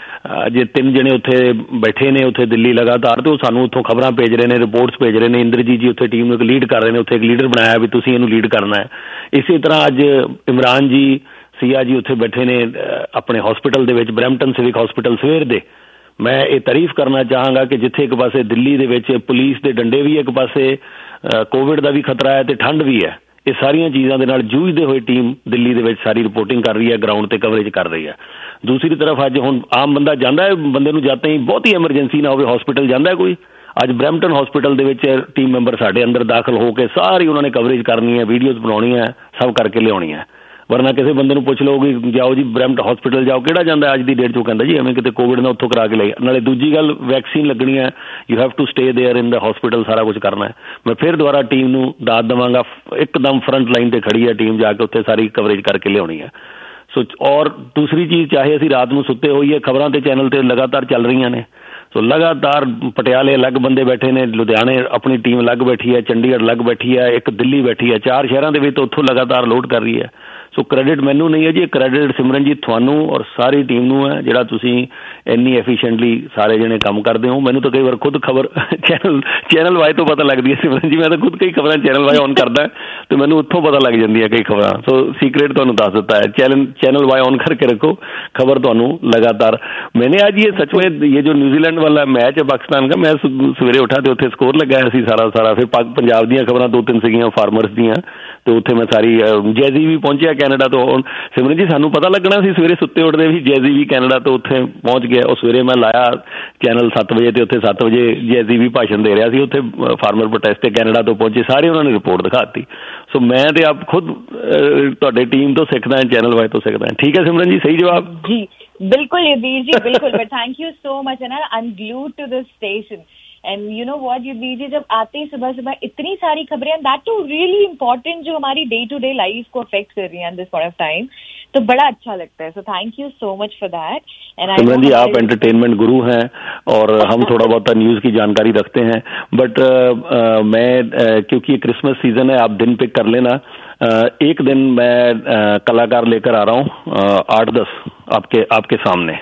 ਜੇ ਤਿੰਨ ਜਣੇ ਉੱਥੇ ਬੈਠੇ ਨੇ ਉੱਥੇ ਦਿੱਲੀ ਲਗਾਤਾਰ, ਤੇ ਉਹ ਸਾਨੂੰ ਉੱਥੋਂ ਖਬਰਾਂ ਭੇਜ ਰਹੇ ਨੇ, ਰਿਪੋਰਟਸ ਭੇਜ ਰਹੇ ਨੇ। ਇੰਦਰਜੀਤ ਜੀ ਉੱਥੇ ਟੀਮ ਨੂੰ ਇੱਕ ਲੀਡ ਕਰ ਰਹੇ ਨੇ, ਉੱਥੇ ਇੱਕ ਲੀਡਰ ਬਣਾਇਆ ਵੀ ਤੁਸੀਂ ਇਹਨੂੰ ਲੀਡ ਕਰਨਾ ਹੈ। ਇਸੇ ਤਰ੍ਹਾਂ ਅੱਜ ਇਮਰਾਨ ਜੀ, ਸੀਆ ਜੀ ਉੱਥੇ ਬੈਠੇ ਨੇ ਆਪਣੇ ਹਸਪੀਟਲ ਦੇ ਵਿੱਚ, ਬਰੈਂਪਟਨ ਸਿਵਿਕ ਹਸਪੀਟਲ ਸਵੇਰ ਦੇ। ਮੈਂ ਇਹ ਤਾਰੀਫ ਕਰਨਾ ਚਾਹਾਂਗਾ ਕਿ ਜਿੱਥੇ ਇੱਕ ਪਾਸੇ ਦਿੱਲੀ ਦੇ ਵਿੱਚ ਪੁਲਿਸ ਦੇ ਡੰਡੇ ਵੀ, ਇੱਕ ਪਾਸੇ ਕੋਵਿਡ ਦਾ ਵੀ ਖਤਰਾ ਹੈ ਤੇ ਠੰਡ ਵੀ ਹੈ, ਇਹ ਸਾਰੀਆਂ ਚੀਜ਼ਾਂ ਦੇ ਨਾਲ ਜੂਝਦੇ ਹੋਏ ਟੀਮ ਦਿੱਲੀ ਦੇ ਵਿੱਚ ਸਾਰੀ ਰਿਪੋਰਟਿੰਗ ਕਰ ਰਹੀ ਹੈ, ਗਰਾਊਂਡ ਤੇ ਕਵਰੇਜ ਕਰ ਰਹੀ ਹੈ। ਦੂਸਰੀ ਤਰਫ ਅੱਜ ਹੁਣ ਆਮ ਬੰਦਾ ਜਾਂਦਾ ਹੈ, ਬੰਦੇ ਨੂੰ ਜਾਂਦੇ ਹੀ ਬਹੁਤੀ ਐਮਰਜੈਂਸੀ ਨਾ ਹੋਵੇ ਹਸਪੀਟਲ ਜਾਂਦਾ ਕੋਈ। ਅੱਜ ਬਰੈਂਪਟਨ ਹਸਪੀਟਲ ਦੇ ਵਿੱਚ ਟੀਮ ਮੈਂਬਰ ਸਾਡੇ ਅੰਦਰ ਦਾਖਲ ਹੋ ਕੇ ਸਾਰੀ ਉਹਨਾਂ ਨੇ ਕਵਰੇਜ ਕਰਨੀ ਹੈ, ਵੀਡੀਓਜ਼ ਬਣਾਉਣੀ ਹੈ, ਸਭ ਕਰਕੇ ਲਿਆਉਣੀ ਹੈ। ਵਰਨਾ ਕਿਸੇ ਬੰਦੇ ਨੂੰ ਪੁੱਛ ਲਓ ਕਿ ਜਾਓ ਜੀ ਬਰੈਂਪਟਨ ਹਸਪੀਟਲ ਜਾਓ, ਕਿਹੜਾ ਜਾਂਦਾ ਅੱਜ ਦੀ ਡੇਟ 'ਚ? ਉਹ ਕਹਿੰਦਾ ਜੀ ਐਵੇਂ ਕਿਤੇ ਕੋਵਿਡ ਨਾਲ ਉੱਥੋਂ ਕਰਾ ਕੇ ਲਈ। ਨਾਲੇ ਦੂਜੀ ਗੱਲ, ਵੈਕਸੀਨ ਲੱਗਣੀ ਹੈ, you have to stay there in the hospital, ਸਾਰਾ ਕੁਝ ਕਰਨਾ ਹੈ। ਮੈਂ ਫਿਰ ਦੁਬਾਰਾ ਟੀਮ ਨੂੰ ਦਾਦ ਦੇਵਾਂਗਾ, ਇੱਕਦਮ ਫਰੰਟ ਲਾਈਨ 'ਤੇ ਖੜੀ ਹੈ ਟੀਮ, ਜਾ ਕੇ ਉੱਥੇ ਸਾਰੀ ਕਵਰੇਜ ਕਰਕੇ ਲਿਆਉਣੀ ਹੈ। ਸੋ ਔਰ ਦੂਸਰੀ ਚੀਜ਼, ਚਾਹੇ ਅਸੀਂ ਰਾਤ ਨੂੰ ਸੁੱਤੇ ਹੋਈਏ, ਖਬਰਾਂ ਤੇ ਚੈਨਲ 'ਤੇ ਲਗਾਤਾਰ ਚੱਲ ਰਹੀਆਂ ਨੇ। ਸੋ ਲਗਾਤਾਰ ਪਟਿਆਲੇ ਅਲੱਗ ਬੰਦੇ ਬੈਠੇ ਨੇ, ਲੁਧਿਆਣੇ ਆਪਣੀ ਟੀਮ ਅਲੱਗ ਬੈਠੀ ਹੈ, ਚੰਡੀਗੜ੍ਹ ਅਲੱਗ ਬੈਠੀ ਹੈ, ਇੱਕ ਦਿੱਲੀ ਬੈਠੀ ਹੈ, ਚਾਰ ਸ਼ਹਿਰਾਂ ਦੇ ਵਿੱਚ ਉੱਥੋਂ ਲਗਾਤਾਰ ਲੋਡ ਕਰ ਰਹੀ ਹੈ। ਸੋ ਕ੍ਰੈਡਿਟ ਮੈਨੂੰ ਨਹੀਂ ਹੈ ਜੀ, ਕ੍ਰੈਡਿਟ ਸਿਮਰਨ ਜੀ ਤੁਹਾਨੂੰ ਔਰ ਸਾਰੀ ਟੀਮ ਨੂੰ ਹੈ, ਜਿਹੜਾ ਤੁਸੀਂ ਇੰਨੀ ਐਫੀਸ਼ੀਐਂਟਲੀ ਸਾਰੇ ਜਣੇ ਕੰਮ ਕਰਦੇ ਹੋ। ਮੈਨੂੰ ਤਾਂ ਕਈ ਵਾਰ ਖੁਦ ਖਬਰ ਚੈਨਲ ਚੈਨਲ ਵਾਈ ਤੋਂ ਪਤਾ ਲੱਗਦੀ ਹੈ ਸਿਮਰਨ ਜੀ। ਮੈਂ ਤਾਂ ਖੁਦ ਕਈ ਖਬਰਾਂ ਚੈਨਲ ਵਾਈ ਔਨ ਕਰਦਾ ਅਤੇ ਮੈਨੂੰ ਉੱਥੋਂ ਪਤਾ ਲੱਗ ਜਾਂਦੀ ਹੈ ਕਈ ਖਬਰਾਂ। ਸੋ ਸੀਕ੍ਰੇਟ ਤੁਹਾਨੂੰ ਦੱਸ ਦਿੱਤਾ ਹੈ, ਚੈਨਲ ਚੈਨਲ ਵਾਈ ਔਨ ਕਰਕੇ ਰੱਖੋ, ਖਬਰ ਤੁਹਾਨੂੰ ਲਗਾਤਾਰ। मैंने आज ये सच में ये जो न्यूजीलैंड वाला मैच है पाकिस्तान का, मैं सवेरे उठा तो उत्थे स्कोर लगाया सी सारा सारा। फिर पंजाब दी खबरां दो तीन सीगियां फार्मर्स दियां, तो उत्थे मैं सारी जैजी भी पहुंचा कैनेडा तो। हुण सिमरन जी सानू पता लगना सी सवेरे सुत्ते उठदे भी जैजी भी कैनेडा तो उत्थे पहुंच गया। और सवेरे मैं लाया चैनल सत्त बजे तो उत्थे सत्त बजे जैजी भी भाषण दे रहा सी उत्थे फार्मर प्रोटेस्ट कैनेडा तो पहुंचे, सारे उन्होंने रिपोर्ट दिखाती। सो मैं तो आप खुद तुहाडी टीम तो सीखदा, चैनल वाई तो सीखदा। ठीक है सिमरन जी, सही जवाब जी? बिल्कुल युधीर जी, बिल्कुल। But thank you so much and I am glued to this station. And you know what Yudhir ji, जब आते ही सुबह सुबह इतनी सारी खबरें, and that too really important, जो हमारी डे टू डे लाइफ को अफेक्ट कर रही है at this point of time, तो बड़ा अच्छा लगता है। So thank you so much for that. And Simran ji आप एंटरटेनमेंट गुरु हैं और हम थोड़ा बहुत न्यूज़ की जानकारी रखते हैं, बट uh, मैं uh, क्योंकि ये क्रिसमस सीजन है, आप दिन पिक कर लेना। uh, एक दिन मैं uh, कलाकार लेकर आ रहा हूँ आठ दस आपके आपके सामने।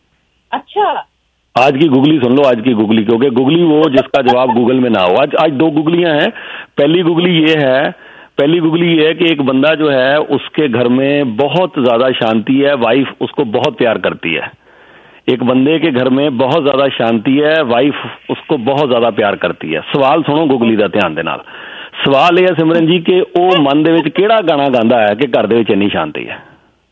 अच्छा, आज की गुगली सुन लो, आज की गुगली, क्योंकि गुगली वो जिसका जवाब गूगल में ना हो। आज आज दो गुगलियां हैं। पहली गुगली ये है पहली गुगली ये है कि एक बंदा जो है उसके घर में बहुत ज्यादा शांति है, वाइफ उसको बहुत प्यार करती है। एक बंदे के घर में बहुत ज्यादा शांति है, वाइफ उसको बहुत ज्यादा प्यार करती है। सवाल सुनो गुगली का ध्यान दे नाल। सवाल यह है सिमरन जी कि वो मन दे विच किहड़ा गाना गांदा है कि घर दे विच इन्नी शांति है?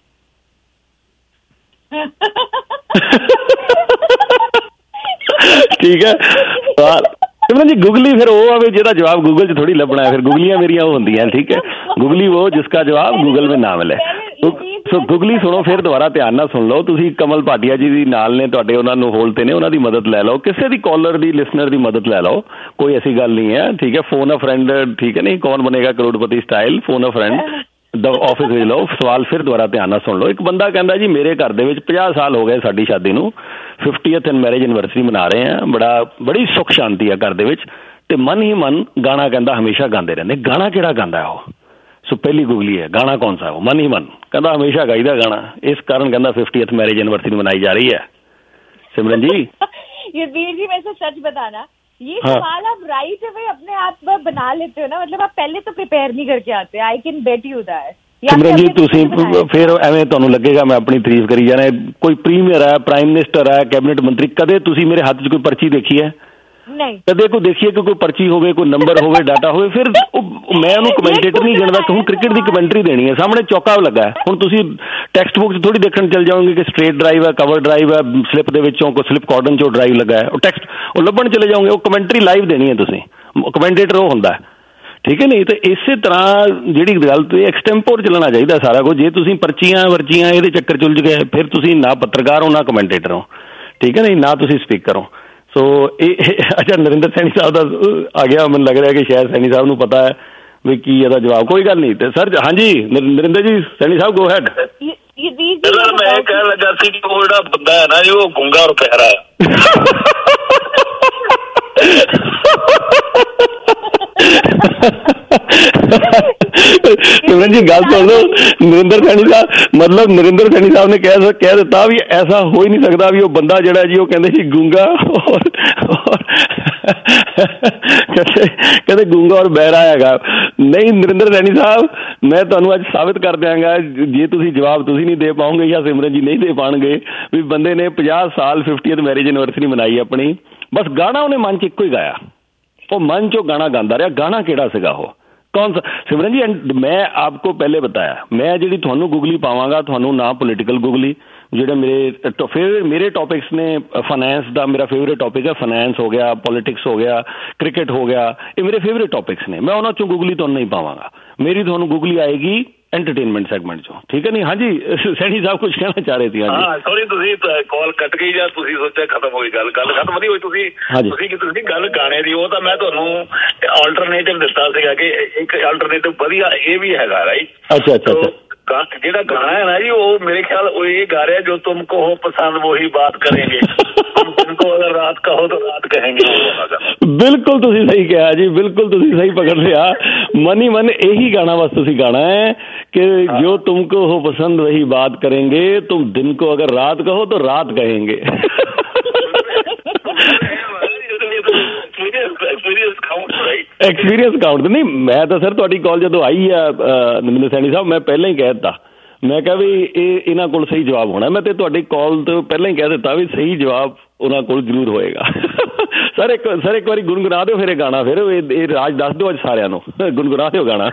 ठीक है सवाल सिमरन जी। गुगली फिर वो आवे जिहदा जवाब गूगल च थोड़ी लभना है, फिर गुगलियां मेरियां वो होंदियां। ठीक है, गुगली वो जिसका जवाब गूगल में ना मिले। सो गुगली सुनो फिर दोबारा ध्यान नाल सुन लो। तुसीं कमल भाटिया जी दी नाल ने, तुहाडे उन्हां नूं होल ते ने, उन्हां दी मदद लै लो, किसी दी कॉलर दी लिसनर दी मदद लै लो, कोई ऐसी गल नहीं है। ठीक है, फोन अ फ्रेंड, ठीक है, नहीं Kaun Banega Crorepati style, phone a friend the office भेज लो। सवाल फिर दोबारा ध्यान नाल सुन लो। एक बंदा कहता जी मेरे घर दे विच पचास साल हो गए साडी शादी नूं, फिफ्टीएथ एंड मैरिज एनिवर्सरी मना रहे हैं, बड़ा बड़ी सुख शांति है घर दे विच, ते मन ही मन गाना कहता हमेशा गाते रहते। गाना किहड़ा गांदा है वो? सो पहली गुगली है, गाना कौन सा है वो? मन ही मन कहता हमेशा गाईदा गाना, इस कारण कहता फिफ्टियथ मैरिज एनिवर्सरी मनाई जा रही है। सिमरन जी युद्धवीर जी वैसे सच बताना, ये हाँ। सवाल आप राइट अवे अपने आप बना लेते हो ना, मतलब आप पहले तो प्रिपेयर नहीं करके आते। I can bet you that. Simran ji ਤੁਸੀਂ ਫਿਰ ਐਵੇਂ ਤੁਹਾਨੂੰ ਲੱਗੇਗਾ ਮੈਂ ਆਪਣੀ ਤਾਰੀਫ ਕਰੀ ਜਾਣਾ। ਕੋਈ ਪ੍ਰੀਮੀਅਰ ਹੈ, ਪ੍ਰਾਈਮ ਮਿਨਿਸਟਰ ਹੈ, ਕੈਬਨਿਟ ਮੰਤਰੀ, ਕਦੇ ਤੁਸੀਂ ਮੇਰੇ ਹੱਥ 'ਚ ਕੋਈ ਪਰਚੀ ਦੇਖੀ ਹੈ? ਨਹੀਂ। ਕਦੇ ਕੋਈ ਦੇਖੀਏ ਕਿ ਕੋਈ ਪਰਚੀ ਹੋਵੇ, ਕੋਈ ਨੰਬਰ ਹੋਵੇ, ਡਾਟਾ ਹੋਵੇ? ਫਿਰ ਮੈਂ ਉਹਨੂੰ ਕਮੈਂਟੇਟਰ ਨਹੀਂ ਗਿਣਦਾ ਕਿ ਹੁਣ ਕ੍ਰਿਕਟ ਦੀ ਕਮੈਂਟਰੀ ਦੇਣੀ ਹੈ, ਸਾਹਮਣੇ ਚੌਕਾ ਲੱਗਾ ਹੈ। ਹੁਣ ਤੁਸੀਂ ਟੈਕਸਟ ਬੁੱਕ 'ਚ ਥੋੜੀ ਦੇਖਣ ਚੱਲ ਜਾਓਗੇ ਕਿ ਸਟ੍ਰੇਟ ਡਰਾਈਵ ਹੈ, ਕਵਰ ਡਰਾਈਵ ਹੈ, ਸਲਿੱਪ ਦੇ ਵਿੱਚੋਂ ਕੋਈ ਸਲਿੱਪ ਕਾਰਡਨ 'ਚੋਂ ਡਰਾਈਵ ਲੱਗਾ ਹੈ, ਉਹ ਟੈਕਸਟ ਉਹ ਲੱਭਣ ਚਲੇ ਜਾਓਗੇ। ਉਹ ਕਮੈਂਟਰੀ ਲਾਈਵ ਦੇਣੀ ਹੈ ਤੁਸੀਂ, ਕਮੈਂਟੇਟਰ ਉਹ ਹੁੰਦਾ ਹੈ, ਠੀਕ ਹੈ ਨਹੀਂ? ਤੇ ਇਸੇ ਤਰ੍ਹਾਂ ਜਿਹੜੀ ਗੱਲ ਤੇ ਐਕਸਟੈਂਪੋਰ ਚੱਲਣਾ ਚਾਹੀਦਾ ਸਾਰਾ ਕੁਝ। ਜੇ ਤੁਸੀਂ ਪਰਚੀਆਂ ਵਰਚੀਆਂ ਇਹਦੇ ਚੱਕਰ 'ਚ ਉਲਝ ਗਏ, ਫਿਰ ਤੁਸੀਂ ਨਾ ਪੱਤਰਕਾਰ ਹੋ, ਨਾ ਕਮੈਂਟੇਟਰ ਹੋ, ਠੀਕ ਹੈ ਨਹੀਂ, ਨਾ ਤੁਸੀਂ ਸਪੀਕਰ ਹੋ। ਸੋ ਇਹ ਅੱਛਾ, ਨਰਿੰਦਰ ਸੈਣੀ ਸਾਹਿਬ ਦਾ ਆ ਗਿਆ, ਮੈਨੂੰ ਲੱਗ ਰਿਹਾ ਕਿ ਸ਼ਾਇਦ ਸੈਣੀ ਸਾਹਿਬ ਨੂੰ ਪਤਾ ਹੈ ਵੀ ਕੀ ਇਹਦਾ ਜਵਾਬ। ਕੋਈ ਗੱਲ ਨਹੀਂ। ਤੇ ਸਰ ਹਾਂਜੀ ਨਰਿੰਦਰ ਜੀ, ਸੈਣੀ ਸਾਹਿਬ ਗੋ ਹੈਡ। ਮੈਂ ਕਹਿਣ ਲੱਗਾ ਸੀ ਕਿ ਉਹ ਜਿਹੜਾ ਬੰਦਾ ਹੈ ਨਾ ਜੀ, ਉਹ ਗੁੰਗਾ ਔਰ ਬਹਿਰਾ ਹੈ। सिमरन जी गल सुन लो, नरिंदर सैनी साहब, मतलब नरिंदर सैनी साहब ने कह कह दिता भी ऐसा हो ही नहीं सकता भी वो बंदा जड़ा जी वो कहते जी गूंगा और, और कहते गूंगा और बहरा हैगा। नहीं नरिंदर सैनी साहब, मैं तुहानू अज साबित कर दियांगा, जे तुसीं जवाब तुसीं नहीं दे पाओगे या सिमरन जी नहीं दे पाएंगे भी बंदे ने पचास साल फिफ्टियथ मैरिज एनिवर्सरी मनाई अपनी। बस गाना उन्हें मन च इक्को ही गाया, वो मन चो गाना गांदा रहा। गाना केड़ा सीगा वो, कौन सा? सिमरन जी एंड मैं आपको पहले बताया, मैं जी थानू गुगली पावांगा, थानू ना पोलिटिकल गुगली, जो मेरे फेवरेट मेरे टॉपिक्स ने फाइनेंस का मेरा फेवरेट टॉपिक है, फाइनेंस हो गया, पॉलिटिक्स हो गया, क्रिकेट हो गया, ये मेरे फेवरेट टॉपिक्स ने। मैं उन्होंने चो गुगली तो नहीं पावांगा, मेरी थानू गुगली आएगी एंटरटेनमेंट सेगमेंट चो, ठीक है नहीं? हाँ जी सैनी साहब कुछ कहना चाह रहे थे। हाँ सॉरी, ਤੁਸੀਂ ਕਾਲ ਕੱਟ ਗਈ ਜਾਂ ਤੁਸੀਂ ਸੋਚਿਆ ਖਤਮ ਹੋਈ ਗੱਲ? ਗੱਲ ਖਤਮ ਨਹੀਂ ਹੋਈ। ਤੁਸੀਂ ਤੁਸੀਂ ਕਿ ਤੁਸੀਂ ਗੱਲ ਗਾਣੇ ਦੀ, ਉਹ ਤਾਂ ਮੈਂ ਤੁਹਾਨੂੰ ਆਲਟਰਨੇਟਿਵ ਦਿੱਤਾ ਸੀਗਾ ਕਿ ਇੱਕ ਆਲਟਰਨੇਟਿਵ ਵਧੀਆ ਇਹ ਵੀ ਹੈਗਾ ਰਾਈਟ। ਅੱਛਾ ਅੱਛਾ। ਜਿਹੜਾ ਗਾਣਾ ਹੈ ਨਾ ਜੀ, ਉਹ ਮੇਰੇ ਖਿਆਲ ਉਹ ਇਹ ਗਾ ਰਿਹਾ, ਜੋ ਤੁਮ ਕੋ ਹੋ ਪਸੰਦ ਵਹੀ ਬਾਤ ਕरेंगे, तुमको अगर रात कहो तो रात कहेंगे। बिल्कुल तुसी सही कहा जी, बिल्कुल तुसी सही पकड़ लिया। मन ही मन यही गाना बस तुसी गाना है कि जो तुमको हो पसंद वही बात करेंगे, तुम दिन को अगर रात कहो तो रात कहेंगे। एक्सपीरियंस काउंट नहीं। मैं तो सर तुहाडी कॉल जदों आई है नरिंदर सैनी साहब, मैं पहले ही कह दिता, मैं कहा भी ਇਹ ਇਹਨਾਂ ਕੋਲ ਸਹੀ ਜਵਾਬ ਹੋਣਾ। ਮੈਂ ਤੇ ਤੁਹਾਡੀ ਕਾਲ ਤੋਂ ਪਹਿਲਾਂ ਹੀ ਕਹਿ ਦਿੱਤਾ ਵੀ ਸਹੀ ਜਵਾਬ ਉਹਨਾਂ ਕੋਲ ਜ਼ਰੂਰ ਹੋਏਗਾ। ਸਰ ਇੱਕ ਸਰ ਇੱਕ ਵਾਰੀ ਗੁੰਗੁਣਾ ਦਿਓ ਫਿਰ ਇਹ ਗਾਣਾ, ਫਿਰ ਇਹ ਰਾਜ ਦੱਸ ਦਿਓ ਅੱਜ ਸਾਰਿਆਂ ਨੂੰ, ਗੁੰਗੁਣਾ ਦਿਓ ਗਾਣਾ।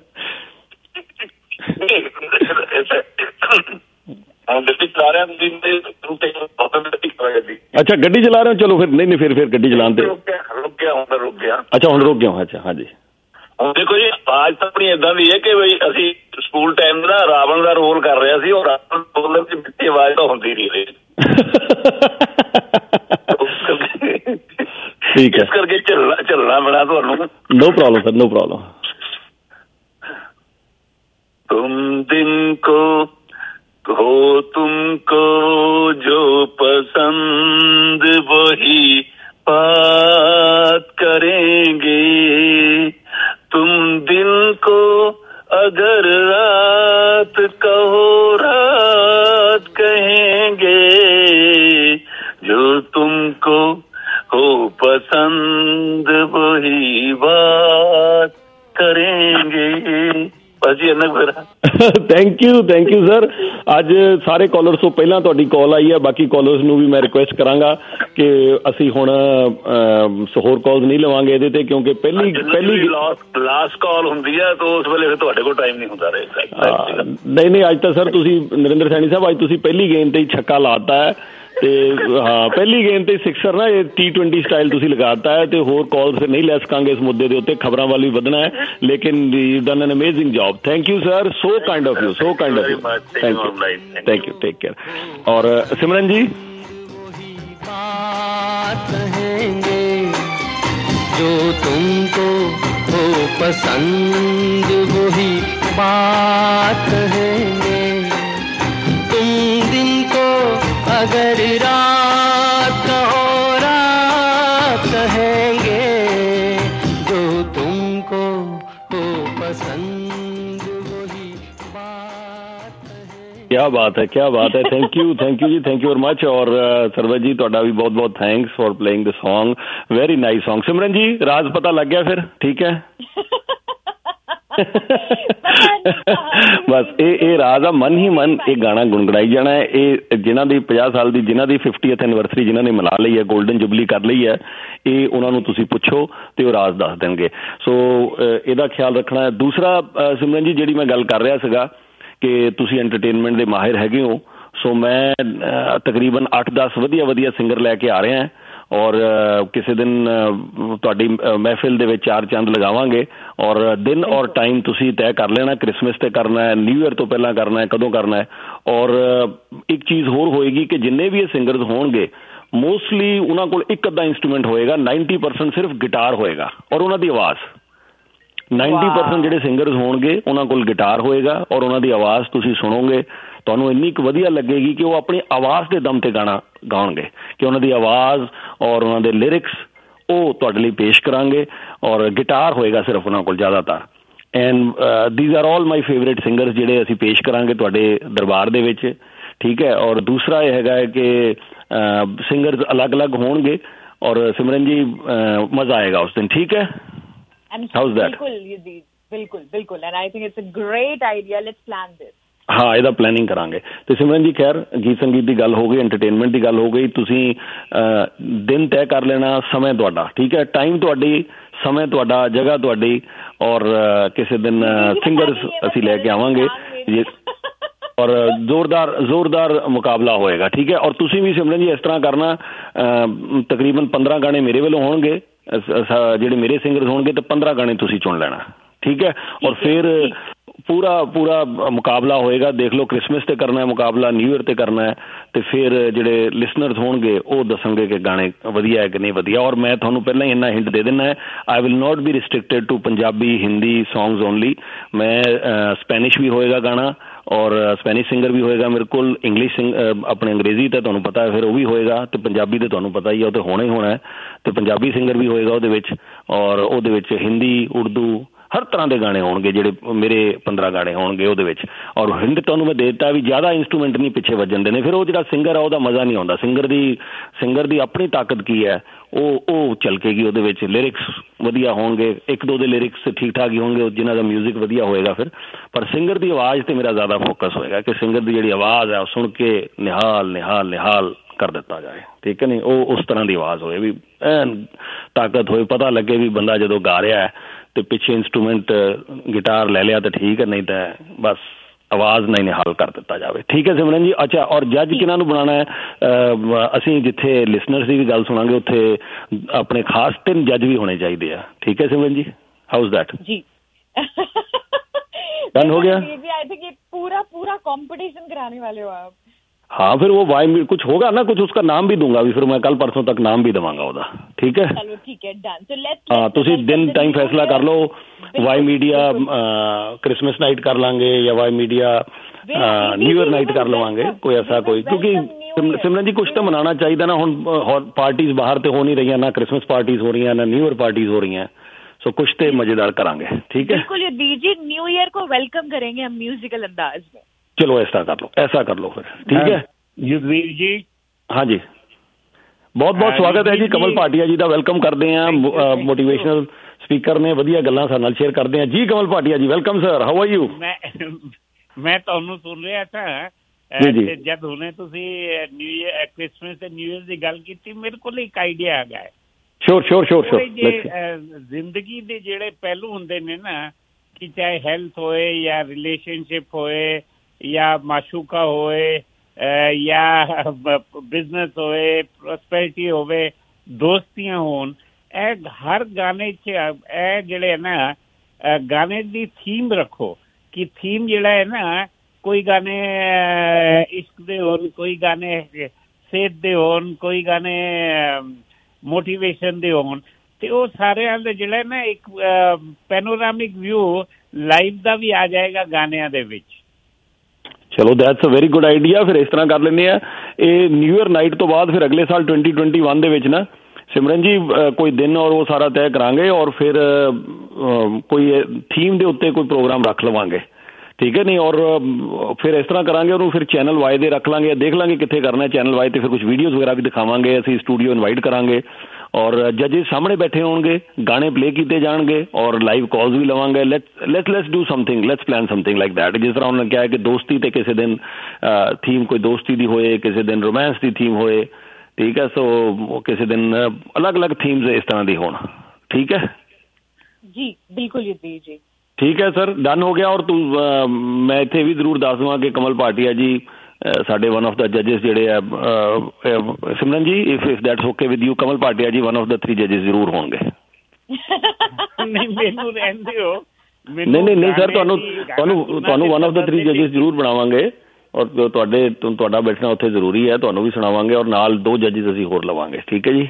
ਅੱਛਾ ਗੱਡੀ ਚਲਾ ਰਹੇ ਹੋ, ਚਲੋ ਫਿਰ ਨਹੀਂ ਨਹੀਂ ਫਿਰ ਫਿਰ ਗੱਡੀ ਚਲਾਉਣ ਤੇ ਰੁਕ ਗਿਆ ਹੁਣ ਰੁਕ ਗਿਆ। ਅੱਛਾ ਹੁਣ ਰੁਕ ਗਿਆ। ਅੱਛਾ ਹਾਂਜੀ। ਹੁਣ ਦੇਖੋ ਜੀ, ਆਵਾਜ਼ ਤਾਂ ਆਪਣੀ ਏਦਾਂ ਦੀ ਹੈ ਕਿ ਬਈ ਅਸੀਂ ਸਕੂਲ ਟਾਈਮ ਦਾ ਰਾਵਣ ਦਾ ਰੋਲ ਕਰ ਰਿਹਾ ਸੀ, ਉਹ ਰਾਵਣ ਬੋਲਣ ਦੀ ਮਿੱਠੀ ਆਵਾਜ਼ ਤਾਂ ਹੁੰਦੀ ਨਹੀਂ ਰਹੀ। ਠੀਕ ਹੈ, ਇਸ ਕਰਕੇ ਝੱਲਣਾ ਝੱਲਣਾ ਬਣਾ ਤੁਹਾਨੂੰ। No problem sir, no problem. तुम दिन को हो तुमको जो पसंद वही बात करेंगे, तुम दिन को अगर रात कहो रात कहेंगे, जो तुमको हो पसंद वही बात करेंगे। Thank you thank you sir. ਅੱਜ ਸਾਰੇ ਕਾਲਰਸ ਤੋਂ ਪਹਿਲਾਂ ਤੁਹਾਡੀ ਕਾਲ ਆਈ ਹੈ, ਬਾਕੀ ਕਾਲਰਸ ਨੂੰ ਵੀ ਮੈਂ ਰਿਕੁਐਸਟ ਕਰਾਂਗਾ ਕਿ ਅਸੀਂ ਹੁਣ ਹੋਰ ਕਾਲਸ ਨਹੀਂ ਲਵਾਂਗੇ ਇਹਦੇ ਤੇ, ਕਿਉਂਕਿ ਪਹਿਲੀ ਪਹਿਲੀ ਲਾਸਟ ਕਾਲ ਹੁੰਦੀ ਹੈ ਤਾਂ ਉਸ ਵੇਲੇ ਫਿਰ ਤੁਹਾਡੇ ਕੋਲ ਟਾਈਮ ਨਹੀਂ ਹੁੰਦਾ ਰਹੇ। ਨਹੀਂ ਨਹੀਂ ਅੱਜ ਤਾਂ ਸਰ ਤੁਸੀਂ ਨਰਿੰਦਰ ਸੈਣੀ ਸਾਹਿਬ ਅੱਜ ਤੁਸੀਂ ਪਹਿਲੀ ਗੇਂਦ ਤੇ ਹੀ ਛੱਕਾ ਲਾਤਾ ਹੈ ਤੇ ਹਾਂ ਪਹਿਲੀ ਗੇਂਦ ਤੇ ਸਿਕਸਰ ਨਾ ਇਹ ਟੀ ਟਵੈਂਟੀ ਸਟਾਈਲ ਤੁਸੀਂ ਲਗਾਤਾ ਹੈ, ਤੇ ਹੋਰ ਕਾਲ ਫਿਰ ਨਹੀਂ ਲੈ ਸਕਾਂਗੇ ਇਸ ਮੁੱਦੇ ਦੇ ਉੱਤੇ, ਖਬਰਾਂ ਵੱਲ ਵੀ ਵਧਣਾ ਹੈ, ਲੇਕਿਨ you done an amazing job. Thank you sir, so kind of you, so kind of you, thank you thank you, take care. और सिमरन जी कहेंगे जो तुमको हो पसंद वही बात कहेंगे, तुम दिन को अगर रात कहो रात कहेंगे, जो तुमको हो पसंद क्या बात है, क्या बात है। थैंक यू थैंक यू जी, थैंक यू वेरी मच। और सरवत जी ਤੁਹਾਡਾ भी बहुत बहुत thanks for playing the song, very nice song. Simran ji राज पता लग गया फिर, ठीक है। बस ਇਹ ਇਹ ਰਾਜ ਆ, ਮਨ ਹੀ ਮਨ ਇਹ ਗਾਣਾ ਗੁਣਗੁਣਾਈ ਜਾਣਾ ਹੈ। ਇਹ ਜਿਨ੍ਹਾਂ ਦੀ ਪੰਜਾਹ ਸਾਲ ਦੀ, ਜਿਨ੍ਹਾਂ ਦੀ ਫਿਫਟੀਐਥ ਐਨੀਵਰਸਰੀ ਜਿਨ੍ਹਾਂ ਨੇ ਮਨਾ ਲਈ ਹੈ, ਗੋਲਡਨ ਜੁਬਲੀ ਕਰ ਲਈ ਹੈ, ਇਹ ਉਹਨਾਂ ਨੂੰ ਤੁਸੀਂ ਪੁੱਛੋ ਤੇ ਉਹ ਰਾਜ ਦੱਸ ਦੇਣਗੇ। ਸੋ ਇਹਦਾ ਖਿਆਲ ਰੱਖਣਾ ਹੈ। ਦੂਸਰਾ ਸਿਮਰਨ ਜੀ, ਜਿਹੜੀ ਮੈਂ ਗੱਲ ਕਰ ਰਿਹਾ ਸੀਗਾ ਕਿ ਤੁਸੀਂ ਐਂਟਰਟੇਨਮੈਂਟ ਦੇ ਮਾਹਿਰ ਹੈਗੇ ਹੋ, ਸੋ ਮੈਂ ਤਕਰੀਬਨ ਅੱਠ ਦਸ ਵਧੀਆ ਵਧੀਆ ਸਿੰਗਰ ਲੈ ਕੇ ਆ ਰਿਹਾ ਔਰ ਕਿਸੇ ਦਿਨ ਤੁਹਾਡੀ ਮਹਿਫਿਲ ਦੇ ਵਿੱਚ ਚਾਰ ਚੰਦ ਲਗਾਵਾਂਗੇ ਔਰ ਦਿਨ ਔਰ ਟਾਈਮ ਤੁਸੀਂ ਤੈਅ ਕਰ ਲੈਣਾ, ਕ੍ਰਿਸਮਸ ਤੇ ਕਰਨਾ ਹੈ, ਨਿਊ ਈਅਰ ਤੋਂ ਪਹਿਲਾਂ ਕਰਨਾ ਹੈ, ਕਦੋਂ ਕਰਨਾ ਹੈ। ਔਰ ਇੱਕ ਚੀਜ਼ ਹੋਰ ਹੋਏਗੀ ਕਿ ਜਿੰਨੇ ਵੀ ਇਹ ਸਿੰਗਰਸ ਹੋਣਗੇ ਮੋਸਟਲੀ ਉਹਨਾਂ ਕੋਲ ਇੱਕ ਅੱਧਾ ਇੰਸਟਰੂਮੈਂਟ ਹੋਏਗਾ, ਨਾਈਨਟੀ ਪਰਸੈਂਟ ਸਿਰਫ ਗਿਟਾਰ ਹੋਏਗਾ ਔਰ ਉਹਨਾਂ ਦੀ ਆਵਾਜ਼। ਨਾਈਨਟੀ ਪਰਸੈਂਟ ਜਿਹੜੇ ਸਿੰਗਰਸ ਹੋਣਗੇ ਉਹਨਾਂ ਕੋਲ ਗਿਟਾਰ ਹੋਏਗਾ ਔਰ ਉਹਨਾਂ ਦੀ ਆਵਾਜ਼ ਤੁਸੀਂ ਸੁਣੋਗੇ, ਤੁਹਾਨੂੰ ਇੰਨੀ ਕੁ ਵਧੀਆ ਲੱਗੇਗੀ ਕਿ ਉਹ ਆਪਣੀ ਆਵਾਜ਼ ਦੇ ਦਮ ਤੇ ਗਾਣਾ ਗਾਉਣਗੇ, ਕਿ ਉਹਨਾਂ ਦੀ ਆਵਾਜ਼ ਔਰ ਉਹਨਾਂ ਦੇ ਲਿਰਿਕਸ ਉਹ ਤੁਹਾਡੇ ਲਈ ਪੇਸ਼ ਕਰਾਂਗੇ ਔਰ ਗਿਟਾਰ ਹੋਏਗਾ ਸਿਰਫ ਉਹਨਾਂ ਕੋਲ ਜ਼ਿਆਦਾਤਰ। And these are all my favourite singers ਜਿਹੜੇ ਅਸੀਂ ਪੇਸ਼ ਕਰਾਂਗੇ ਤੁਹਾਡੇ ਦਰਬਾਰ ਦੇ ਵਿੱਚ, ਠੀਕ ਹੈ। ਔਰ ਦੂਸਰਾ ਇਹ ਹੈਗਾ ਹੈ ਕਿ ਸਿੰਗਰਸ ਅਲੱਗ ਅਲੱਗ ਹੋਣਗੇ ਔਰ ਸਿਮਰਨ ਜੀ ਮਜ਼ਾ ਆਏਗਾ ਉਸ ਦਿਨ, ਠੀਕ ਹੈ। How's that? ਬਿਲਕੁਲ ਬਿਲਕੁਲ ਬਿਲਕੁਲ and I think it's a great idea, let's plan this. ਹਾਂ, ਇਹਦਾ ਪਲੈਨਿੰਗ ਕਰਾਂਗੇ। ਤੇ ਸਿਮਰਨ ਜੀ ਖੈਰ ਗੀਤ ਸੰਗੀਤ ਦੀ ਗੱਲ ਹੋ ਗਈ, ਐਂਟਰਟੇਨਮੈਂਟ ਦੀ ਗੱਲ ਹੋ ਗਈ, ਤੁਸੀਂ ਦਿਨ ਤੈਅ ਕਰ ਲੈਣਾ, ਸਮੇਂ ਤੁਹਾਡਾ, ਠੀਕ ਹੈ, ਟਾਈਮ ਤੁਹਾਡੀ, ਸਮੇਂ ਤੁਹਾਡਾ, ਜਗ੍ਹਾ ਤੁਹਾਡੀ ਔਰ ਕਿਸੇ ਦਿਨ ਸਿੰਗਰਸ ਅਸੀਂ ਲੈ ਕੇ ਆਵਾਂਗੇ ਔਰ ਜ਼ੋਰਦਾਰ ਜ਼ੋਰਦਾਰ ਮੁਕਾਬਲਾ ਹੋਏਗਾ, ਠੀਕ ਹੈ। ਔਰ ਤੁਸੀਂ ਵੀ ਸਿਮਰਨ ਜੀ ਇਸ ਤਰ੍ਹਾਂ ਕਰਨਾ, ਤਕਰੀਬਨ ਪੰਦਰਾਂ ਗਾਣੇ ਮੇਰੇ ਵੱਲੋਂ ਹੋਣਗੇ, ਜਿਹੜੇ ਮੇਰੇ ਸਿੰਗਰਸ ਹੋਣਗੇ ਤੇ ਪੰਦਰਾਂ ਗਾਣੇ ਤੁਸੀਂ ਚੁਣ ਲੈਣਾ, ਠੀਕ ਹੈ। ਔਰ ਫਿਰ ਪੂਰਾ ਪੂਰਾ ਮੁਕਾਬਲਾ ਹੋਏਗਾ, ਦੇਖ ਲਓ ਕ੍ਰਿਸਮਸ ਤੇ ਕਰਨਾ ਹੈ ਮੁਕਾਬਲਾ, ਨਿਊ ਈਅਰ ਤੇ ਕਰਨਾ ਹੈ, ਤੇ ਫਿਰ ਜਿਹੜੇ ਲਿਸਨਰਸ ਹੋਣਗੇ ਉਹ ਦੱਸਣਗੇ ਕਿ ਗਾਣੇ ਵਧੀਆ ਹੈ ਕਿ ਨਹੀਂ ਵਧੀਆ। ਔਰ ਮੈਂ ਤੁਹਾਨੂੰ ਪਹਿਲਾਂ ਹੀ ਇੰਨਾ ਹਿੰਟ ਦੇ ਦਿੰਦਾ ਹੈ, I will not be restricted to Punjabi Hindi songs only. ਮੈਂ ਸਪੈਨਿਸ਼ ਵੀ ਹੋਏਗਾ ਗਾਣਾ ਔਰ ਸਪੈਨਿਸ਼ ਸਿੰਗਰ ਵੀ ਹੋਏਗਾ ਮੇਰੇ ਕੋਲ, ਇੰਗਲਿਸ਼ ਸਿੰਗ ਆਪਣੇ ਅੰਗਰੇਜ਼ੀ ਤਾਂ ਤੁਹਾਨੂੰ ਪਤਾ ਹੈ ਫਿਰ ਉਹ ਵੀ ਹੋਏਗਾ, ਤੇ ਪੰਜਾਬੀ ਤਾਂ ਤੁਹਾਨੂੰ ਪਤਾ ਹੀ ਹੈ ਉਹ ਤਾਂ ਹੋਣਾ ਹੀ ਹੋਣਾ ਹੈ, ਤੇ ਪੰਜਾਬੀ ਸਿੰਗਰ ਵੀ ਹੋਏਗਾ ਉਹਦੇ ਵਿੱਚ ਔਰ ਉਹਦੇ ਵਿੱਚ ਹਿੰਦੀ, ਉਰਦੂ, ਹਰ ਤਰ੍ਹਾਂ ਦੇ ਗਾਣੇ ਹੋਣਗੇ ਜਿਹੜੇ ਮੇਰੇ ਪੰਦਰਾਂ ਗਾਣੇ ਹੋਣਗੇ ਉਹਦੇ ਵਿੱਚ। ਔਰ ਹਿੰਟ ਤੁਹਾਨੂੰ ਮੈਂ ਦੇ ਦਿੱਤਾ ਵੀ ਜ਼ਿਆਦਾ ਇੰਸਟਰੂਮੈਂਟ ਨਹੀਂ ਪਿੱਛੇ ਵੱਜਣ ਦੇ ਨੇ, ਫਿਰ ਉਹ ਜਿਹੜਾ ਸਿੰਗਰ ਆ ਉਹਦਾ ਮਜ਼ਾ ਨਹੀਂ ਆਉਂਦਾ। ਸਿੰਗਰ ਦੀ ਸਿੰਗਰ ਦੀ ਆਪਣੀ ਤਾਕਤ ਕੀ ਹੈ ਉਹ ਉਹ ਝਲਕੇਗੀ ਉਹਦੇ ਵਿੱਚ। ਲਿਰਿਕਸ ਵਧੀਆ ਹੋਣਗੇ, ਇੱਕ ਦੋ ਦੇ ਲਿਰਿਕਸ ਠੀਕ ਠਾਕ ਹੀ ਹੋਣਗੇ ਜਿਨ੍ਹਾਂ ਦਾ ਮਿਊਜ਼ਿਕ ਵਧੀਆ ਹੋਏਗਾ ਫਿਰ, ਪਰ ਸਿੰਗਰ ਦੀ ਆਵਾਜ਼ ਤੇ ਮੇਰਾ ਜ਼ਿਆਦਾ ਫੋਕਸ ਹੋਏਗਾ ਕਿ ਸਿੰਗਰ ਦੀ ਜਿਹੜੀ ਆਵਾਜ਼ ਹੈ ਉਹ ਸੁਣ ਕੇ ਨਿਹਾਲ ਨਿਹਾਲ ਨਿਹਾਲ ਕਰ ਦਿੱਤਾ ਜਾਏ, ਠੀਕ ਹੈ ਨਹੀਂ। ਉਹ ਉਸ ਤਰ੍ਹਾਂ ਦੀ ਆਵਾਜ਼ ਹੋਏ ਵੀ ਐਨ ਤਾਕਤ ਹੋਏ, ਪਤਾ ਲੱਗੇ ਵੀ ਬੰਦਾ ਜਦੋਂ ਗਾ ਰਿਹਾ ਹੈ ਤੇ ਪਿੱਛੇ ਇੰਸਟਰੂਮੈਂਟ ਗਿਟਾਰ ਲੈ ਲਿਆ ਤਾਂ ਠੀਕ ਹੈ, ਨਹੀਂ ਤਾਂ ਬਸ ਆਵਾਜ਼ ਨਹੀਂ ਨਿਹਾਲ ਕਰ ਦਿੱਤਾ ਜਾਵੇ, ਠੀਕ ਹੈ ਸਿਮਰਨ ਜੀ। ਅੱਛਾ, ਔਰ ਜੱਜ ਕਿਹਨਾਂ ਨੂੰ ਬਣਾਉਣਾ ਹੈ? ਅਸੀਂ ਜਿੱਥੇ ਲਿਸਨਰਸ ਦੀ ਵੀ ਗੱਲ ਸੁਣਾਂਗੇ ਉੱਥੇ ਆਪਣੇ ਖਾਸ ਤਿੰਨ ਜੱਜ ਵੀ ਹੋਣੇ ਚਾਹੀਦੇ ਆ, ਠੀਕ ਹੈ ਸਿਮਰਨ ਜੀ। ਹਾਊਜ਼ ਦੈਟ ਜੀ? डन हो गया? आई थिंक ये पूरा पूरा कंपटीशन कराने वाले हो आप। हाँ, फिर वो वाई कुछ होगा ना, कुछ उसका नाम भी दूंगा भी, फिर मैं कल परसों तक नाम भी दवांगा ਉਹਦਾ, ਠੀਕ ਹੈ। ਚਲੋ ਠੀਕ ਹੈ, ਡਨ। ਸੋ ਲੈਟਸ ਹਾਂ, ਤੁਸੀਂ ਦਿਨ ਟਾਈਮ ਫੈਸਲਾ ਕਰ ਲਓ, ਵਾਈ ਮੀਡੀਆ ਕ੍ਰਿਸਮਸ ਨਾਈਟ ਕਰ ਲਾਂਗੇ ਜਾਂ Y media new year night ਕਰ ਲਵਾਂਗੇ, ਕੋਈ ਐਸਾ ਕੋਈ, ਕਿਉਂਕਿ ਸਿਮਰਨ ਜੀ ਕੁਛ ਤਾਂ ਮਨਾਉਣਾ ਚਾਹੀਦਾ ਨਾ। ਹੁਣ ਪਾਰਟੀਜ਼ ਬਾਹਰ ਤੇ ਹੋ ਨਹੀਂ ਰਹੀਆਂ, ਨਾ ਕ੍ਰਿਸਮਸ ਪਾਰਟੀਜ਼ ਹੋ ਰਹੀਆਂ, ਨਾ ਨਿਊ ਈਅਰ ਪਾर्टीज हो रही हैं, सो कुछ तो मजेदार करांगे, ठीक है। बिल्कुल, ये दीजिए न्यू ईयर को वेलकम करेंगे हम म्यूजिकल अंदाज में। चलो ऐसा कर लो, ऐसा कर लो फिर, ठीक है युद्धवीर जी। हाँ जी, बहुत बहुत स्वागत है जी। कमल भाटिया जी का वेलकम करते हैं, मोटिवेशनल स्पीकर ने, वधिया गल्लां साडे नाल शेयर करते हैं जी। Kamal Bhatia ji welcome sir, how are you? मैं मैं ਤੁਹਾਨੂੰ ਸੁਣ ਰਿਹਾ था ਤੇ ਜਦ ਹੁਣੇ ਤੁਸੀਂ ਨਿਊ ਈਅਰ ਕ੍ਰਿਸਮਸ ਤੇ ਨਿਊ ਈਅਰ ਦੀ ਗੱਲ ਕੀਤੀ, ਮੇਰੇ ਕੋਲ ਇੱਕ ਆਈਡੀਆ ਆ ਗਿਆ। ਸ਼ੋਰ ਸ਼ੋਰ ਸ਼ੋਰ ਸ਼ੋਰ ਜ਼ਿੰਦਗੀ ਦੇ ਜਿਹੜੇ ਪਹਿਲੂ ਹੁੰਦੇ ਨੇ ਨਾ, ਕਿ ਚਾਹੇ ਹੈਲਥ ਹੋਏ ਜਾਂ ਰਿਲੇਸ਼ਨਸ਼ਿਪ ਹੋਏ ਜਾਂ ਮਾਸ਼ੂਕਾ ਹੋਏ ਜਾਂ ਬਿਜ਼ਨਸ ਹੋਏ, ਪ੍ਰੋਸਪੈਰਿਟੀ ਹੋਵੇ, ਦੋਸਤੀਆਂ ਹੋਣ, ਇਹ ਹਰ ਗਾਣੇ 'ਚ ਇਹ ਜਿਹੜੇ ਨਾ ਗਾਣੇ ਦੀ ਥੀਮ ਰੱਖੋ, ਕਿ ਥੀਮ ਜਿਹੜਾ ਹੈ ਨਾ, ਕੋਈ ਗਾਣੇ ਇਸ਼ਕ ਦੇ ਹੋਣ, ਕੋਈ ਗਾਣੇ ਸਿਹਤ ਦੇ ਹੋਣ, ਕੋਈ ਗਾਣੇ ਮੋਟੀਵੇਸ਼ਨ ਦੇ ਹੋਣ, ਤੇ ਉਹ ਸਾਰਿਆਂ ਦੇ ਜਿਹੜਾ ਨਾ ਇੱਕ ਪੈਨੋਰਾਮਿਕ ਵਿਊ ਲਾਈਫ ਦਾ ਵੀ ਆ ਜਾਏਗਾ ਗਾਣਿਆਂ ਦੇ ਵਿੱਚ। ਚਲੋ that's a very good idea. ਫਿਰ ਇਸ ਤਰ੍ਹਾਂ ਕਰ ਲੈਂਦੇ ਆ, ਇਹ ਨਿਊ ਈਅਰ ਨਾਈਟ ਤੋਂ ਬਾਅਦ ਫਿਰ ਅਗਲੇ ਸਾਲ ਟਵੈਂਟੀ ਟਵੈਂਟੀ ਵਨ ਦੇ ਵਿੱਚ ਨਾ ਸਿਮਰਨ ਜੀ ਕੋਈ ਦਿਨ ਔਰ ਉਹ ਸਾਰਾ ਤੈਅ ਕਰਾਂਗੇ ਔਰ ਫਿਰ ਕੋਈ ਥੀਮ ਦੇ ਉੱਤੇ ਕੋਈ ਪ੍ਰੋਗਰਾਮ ਰੱਖ ਲਵਾਂਗੇ, ਠੀਕ ਹੈ ਨਹੀਂ। ਔਰ ਫਿਰ ਇਸ ਤਰ੍ਹਾਂ ਕਰਾਂਗੇ ਉਹਨੂੰ, ਫਿਰ ਚੈਨਲ ਵਾਈ ਦੇ ਰੱਖ ਲਾਂਗੇ, ਦੇਖ ਲਾਂਗੇ ਕਿੱਥੇ ਕਰਨਾ ਚੈਨਲ ਵਾਈ 'ਤੇ, ਫਿਰ ਕੁਝ ਵੀਡੀਓਜ਼ ਵਗੈਰਾ ਵੀ ਦਿਖਾਵਾਂਗੇ ਅਸੀਂ, ਸਟੂਡੀਓ ਇਨਵਾਈਟ ਕਰਾਂਗੇ ਔਰ ਜੱਜਿਸ ਸਾਹਮਣੇ ਬੈਠੇ ਹੋਣਗੇ, ਗਾਣੇ ਪਲੇ ਕੀਤੇ ਜਾਣਗੇ ਔਰ ਲਾਈਵ ਕਾਲਸ ਵੀ ਲਵਾਂਗੇ। Let's let's let's do something, let's plan something like that. ਜਿਸ ਤਰ੍ਹਾਂ ਉਹਨਾਂ ਨੇ ਕਿਹਾ ਕਿ ਦੋਸਤੀ 'ਤੇ ਕਿਸੇ ਦਿਨ ਥੀਮ ਕੋਈ ਦੋਸਤੀ ਦੀ ਹੋਏ, ਕਿਸੇ ਦਿਨ ਰੋਮਾਂਸ ਦੀ ਥੀਮ ਹੋਏ, ਠੀਕ ਹੈ। ਸੋ ਕਿਸੇ ਦਿਨ ਅਲੱਗ ਅਲੱਗ ਥੀਮਸ ਇਸ ਤਰ੍ਹਾਂ ਦੀ ਹੋਣ, ਠੀਕ ਹੈ ਜੀ। ਬਿਲਕੁਲ ਜੀ ਜੀ ਠੀਕ ਹੈ ਸਰ, ਡਨ ਹੋ ਗਿਆ। ਔਰ ਤੂੰ ਮੈਂ ਇੱਥੇ ਵੀ ਜ਼ਰੂਰ ਦੱਸ ਦੇਵਾਂ ਕਿ ਕਮਲ ਭਾਟੀਆ ਜੀ ਸਾਡੇ ਵਨ ਆਫ ਦਾ ਜੱਜਿਸ ਜਿਹੜੇ ਆ, Simran ji if if that's okay with you, Kamal Bhatia ji one of the three ਜੱਜਿਸ ਜ਼ਰੂਰ ਹੋਣਗੇ। ਨਹੀਂ ਮੈਨੂੰ ਰਹਿੰਦੇ ਹੋ, ਨਹੀਂ ਨਹੀਂ ਨਹੀਂ ਸਰ, ਤੁਹਾਨੂੰ ਤੁਹਾਨੂੰ ਤੁਹਾਨੂੰ ਵਨ ਆਫ ਦਾ ਥਰੀ ਜੱਜਿਸ ਜ਼ਰੂਰ ਬਣਾਵਾਂਗੇ ਔਰ ਤੁਹਾਡੇ ਤੁਹਾਡਾ ਬੈਠਣਾ ਉੱਥੇ ਜ਼ਰੂਰੀ ਹੈ, ਤੁਹਾਨੂੰ ਵੀ ਸੁਣਾਵਾਂਗੇ ਔਰ ਨਾਲ ਦੋ ਜੱਜਿਸ ਅਸੀਂ ਹੋਰ ਲਵਾਂਗੇ, ਠੀਕ ਹੈ ਜੀ।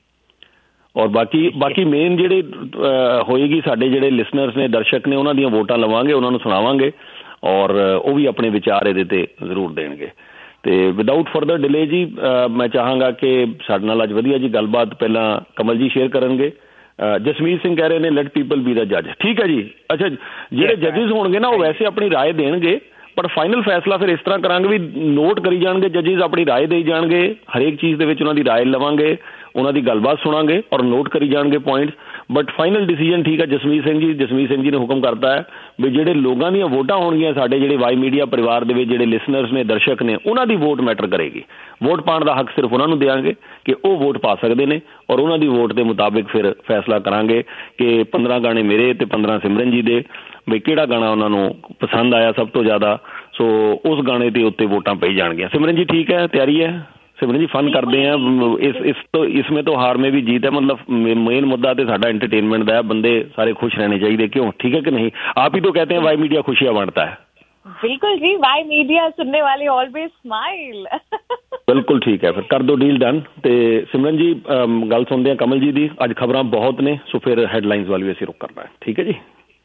ਔਰ ਬਾਕੀ ਬਾਕੀ ਮੇਨ ਜਿਹੜੇ ਹੋਏਗੀ ਸਾਡੇ ਜਿਹੜੇ ਲਿਸਨਰਸ ਨੇ, ਦਰਸ਼ਕ ਨੇ, ਉਹਨਾਂ ਦੀਆਂ ਵੋਟਾਂ ਲਵਾਂਗੇ, ਉਹਨਾਂ ਨੂੰ ਸੁਣਾਵਾਂਗੇ ਔਰ ਉਹ ਵੀ ਆਪਣੇ ਵਿਚਾਰ ਇਹਦੇ 'ਤੇ ਜ਼ਰੂਰ ਦੇਣਗੇ। ਅਤੇ ਵਿਦਆਊਟ ਫਰਦਰ ਡਿਲੇ ਜੀ ਮੈਂ ਚਾਹਾਂਗਾ ਕਿ ਸਾਡੇ ਨਾਲ ਅੱਜ ਵਧੀਆ ਜੀ ਗੱਲਬਾਤ ਪਹਿਲਾਂ ਕਮਲ ਜੀ ਸ਼ੇਅਰ ਕਰਨਗੇ। ਜਸਮੀਤ ਸਿੰਘ ਕਹਿ ਰਹੇ ਨੇ ਲੈਟ ਪੀਪਲ ਬੀ ਦਾ ਜੱਜ, ਠੀਕ ਹੈ ਜੀ। ਅੱਛਾ, ਜਿਹੜੇ ਜੱਜਿਸ ਹੋਣਗੇ ਨਾ ਉਹ ਵੈਸੇ ਆਪਣੀ ਰਾਏ ਦੇਣਗੇ, ਪਰ ਫਾਈਨਲ ਫੈਸਲਾ ਫਿਰ ਇਸ ਤਰ੍ਹਾਂ ਕਰਾਂਗੇ ਵੀ ਨੋਟ ਕਰੀ ਜਾਣਗੇ ਜੱਜਿਸ, ਆਪਣੀ ਰਾਏ ਦੇਈ ਜਾਣਗੇ, ਹਰੇਕ ਚੀਜ਼ ਦੇ ਵਿੱਚ ਉਹਨਾਂ ਦੀ ਰਾਏ ਲਵਾਂਗੇ, ਉਹਨਾਂ ਦੀ ਗੱਲਬਾਤ ਸੁਣਾਂਗੇ ਔਰ ਨੋਟ ਕਰੀ ਜਾਣਗੇ ਪੁਆਇੰਟਸ, ਬਟ ਫਾਈਨਲ ਡਿਸੀਜਨ ਠੀਕ ਹੈ ਜਸਮੀਤ ਸਿੰਘ ਜੀ ਜਸਮੀਤ ਸਿੰਘ ਜੀ ਨੇ ਹੁਕਮ ਕਰਤਾ ਹੈ ਵੀ ਜਿਹੜੇ ਲੋਕਾਂ ਦੀਆਂ ਵੋਟਾਂ ਹੋਣਗੀਆਂ, ਸਾਡੇ ਜਿਹੜੇ ਵਾਈ ਮੀਡੀਆ ਪਰਿਵਾਰ ਦੇ ਵਿੱਚ ਜਿਹੜੇ ਲਿਸਨਰਸ ਨੇ, ਦਰਸ਼ਕ ਨੇ, ਉਹਨਾਂ ਦੀ ਵੋਟ ਮੈਟਰ ਕਰੇਗੀ। ਵੋਟ ਪਾਉਣ ਦਾ ਹੱਕ ਸਿਰਫ ਉਹਨਾਂ ਨੂੰ ਦਿਆਂਗੇ ਕਿ ਉਹ ਵੋਟ ਪਾ ਸਕਦੇ ਨੇ ਔਰ ਉਹਨਾਂ ਦੀ ਵੋਟ ਦੇ ਮੁਤਾਬਿਕ ਫਿਰ ਫੈਸਲਾ ਕਰਾਂਗੇ ਕਿ ਪੰਦਰਾਂ ਗਾਣੇ ਮੇਰੇ ਅਤੇ ਪੰਦਰਾਂ ਸਿਮਰਨ ਜੀ ਦੇ, ਵੀ ਕਿਹੜਾ ਗਾਣਾ ਉਹਨਾਂ ਨੂੰ ਪਸੰਦ ਆਇਆ ਸਭ ਤੋਂ ਜ਼ਿਆਦਾ, ਸੋ ਉਸ ਗਾਣੇ ਦੇ ਉੱਤੇ ਵੋਟਾਂ ਪਈ ਜਾਣਗੀਆਂ। ਸਿਮਰਨ ਜੀ ਠੀਕ ਹੈ, ਤਿਆਰੀ ਹੈ सिमरन जी? फन करते हैं इस इस तो इसमें तो हार में भी जीत है, मतलब मेन मुद्दा तो साडा एंटरटेनमेंट का है, बंदे सारे खुश रहने चाहिए, क्यों? ठीक है कि नहीं? आप ही तो कहते हैं वाई मीडिया खुशियां बांटता है। बिल्कुल जी, वाई मीडिया सुनने वाले ऑलवेज स्माइल। बिल्कुल ठीक है, फिर कर दो डील डन। ते सिमरन जी गल सुनते हैं कमल जी दी, अज खबरां बहुत ने, सो फिर हैडलाइंस वाली असीं रुक करना है, ठीक है जी?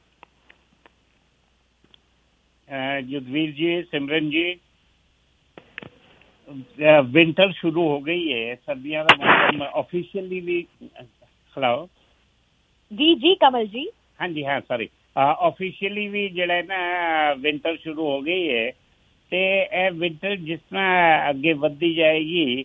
युद्धवीर जी, सिमरन जी, विंटर शुरू हो गई है, सर्दियों का मौसम ऑफिशियली भी। हेलो जी जी कमल जी। हाँ जी, हाँ सॉरी, ऑफिशियली भी जिहड़ा है ना विंटर शुरू हो गई है, ते ए विंटर जिस तरह अगे वधदी जाएगी,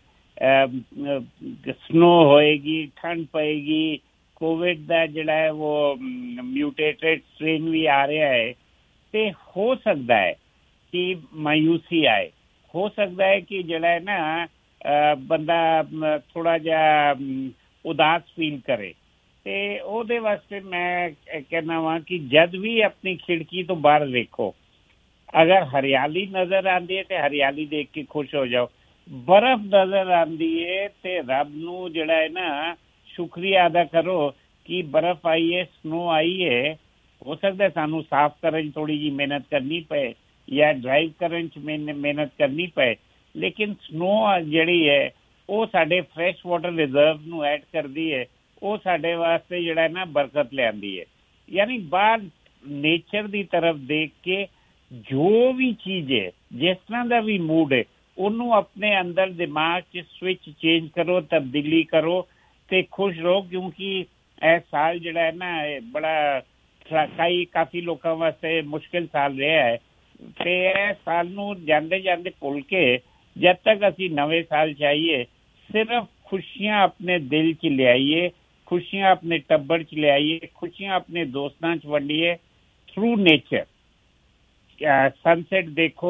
स्नो होएगी, ठंड पएगी, कोविड का जिहड़ा है वो म्यूटेटेड स्ट्रेन भी आ रहा है, ते हो सकता है कि मायूसी आए, हो सकता है कि जिहड़ा है ना बंदा थोड़ा जिहा उदास फील करे, ते ओहदे वास्ते मैं कहना वा कि जद भी अपनी खिड़की तो बाहर देखो, अगर हरियाली नजर आती है तो हरियाली देख के खुश हो जाओ, बर्फ नजर आती है तो रब नू जिहड़ा है ना शुक्रिया अदा करो कि बर्फ आई है, स्नो आई है। हो सकता है सानू साफ करन थोड़ी जी मेहनत करनी पे या ड्राइव करन च मेहनत करनी पे, लेकिन स्नो जिहड़ी है वो साडे फ्रैश वाटर रिजर्व नू ऐड करदी है, वो साडे वास्ते जिहड़ा है ना बरकत लिआंदी है। यानी बाहर नेचर दी तरफ देख के जो भी चीज़ है, जिस तरह का भी मूड है, उन्होंने अपने अंदर दिमाग च स्विच चेंज करो, तब्दीली करो ते खुश रहो, क्योंकि यह साल जिहड़ा है ना बड़ा कई काफ़ी लोगों वास्ते मुश्किल साल रहा है, ते इह साल नूं जांदे जांदे भुल के जब तक असी नवे साल चाहिए सिर्फ खुशियां अपने दिल च लियाइए, खुशियां अपने टब्बर च लियाइए, खुशियां अपने दोस्तां च वंडिए थ्रू नेचर। सनसेट देखो,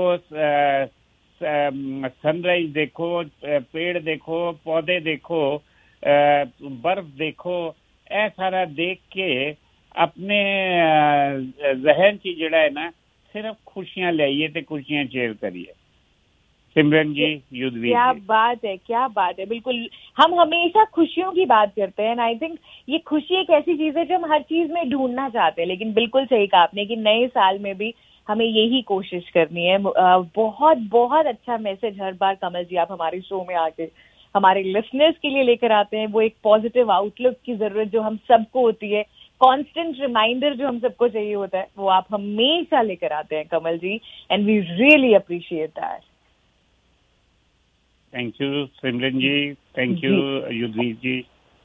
सनराइज देखो, पेड़ देखो, पौधे देखो, बर्फ देखो, ऐ सारा देख के अपने जहन च जिहड़ा है ना सिर्फ खुशियां लाइए ते खुशियां शेयर करिए। सिमरन जी, युद्धवीर, क्या बात है, क्या बात है। बिल्कुल, हम हमेशा खुशियों की बात करते हैं, आई थिंक ये खुशी एक ऐसी चीज है जो हम हर चीज में ढूंढना चाहते हैं, लेकिन बिल्कुल सही कहा आपने कि नए साल में भी हमें यही कोशिश करनी है। बहुत बहुत अच्छा मैसेज हर बार कमल जी आप हमारे शो में आके हमारे लिसनर्स के लिए लेकर आते हैं, वो एक पॉजिटिव आउटलुक की जरूरत जो हम सबको होती है, कांस्टेंट रिमाइंडर जो हम सबको चाहिए होता है, वो आप हमेशा लेकर आते हैं Kamal ji, and we really appreciate that. Thank you Simran ji, thank you Yudhvir ji.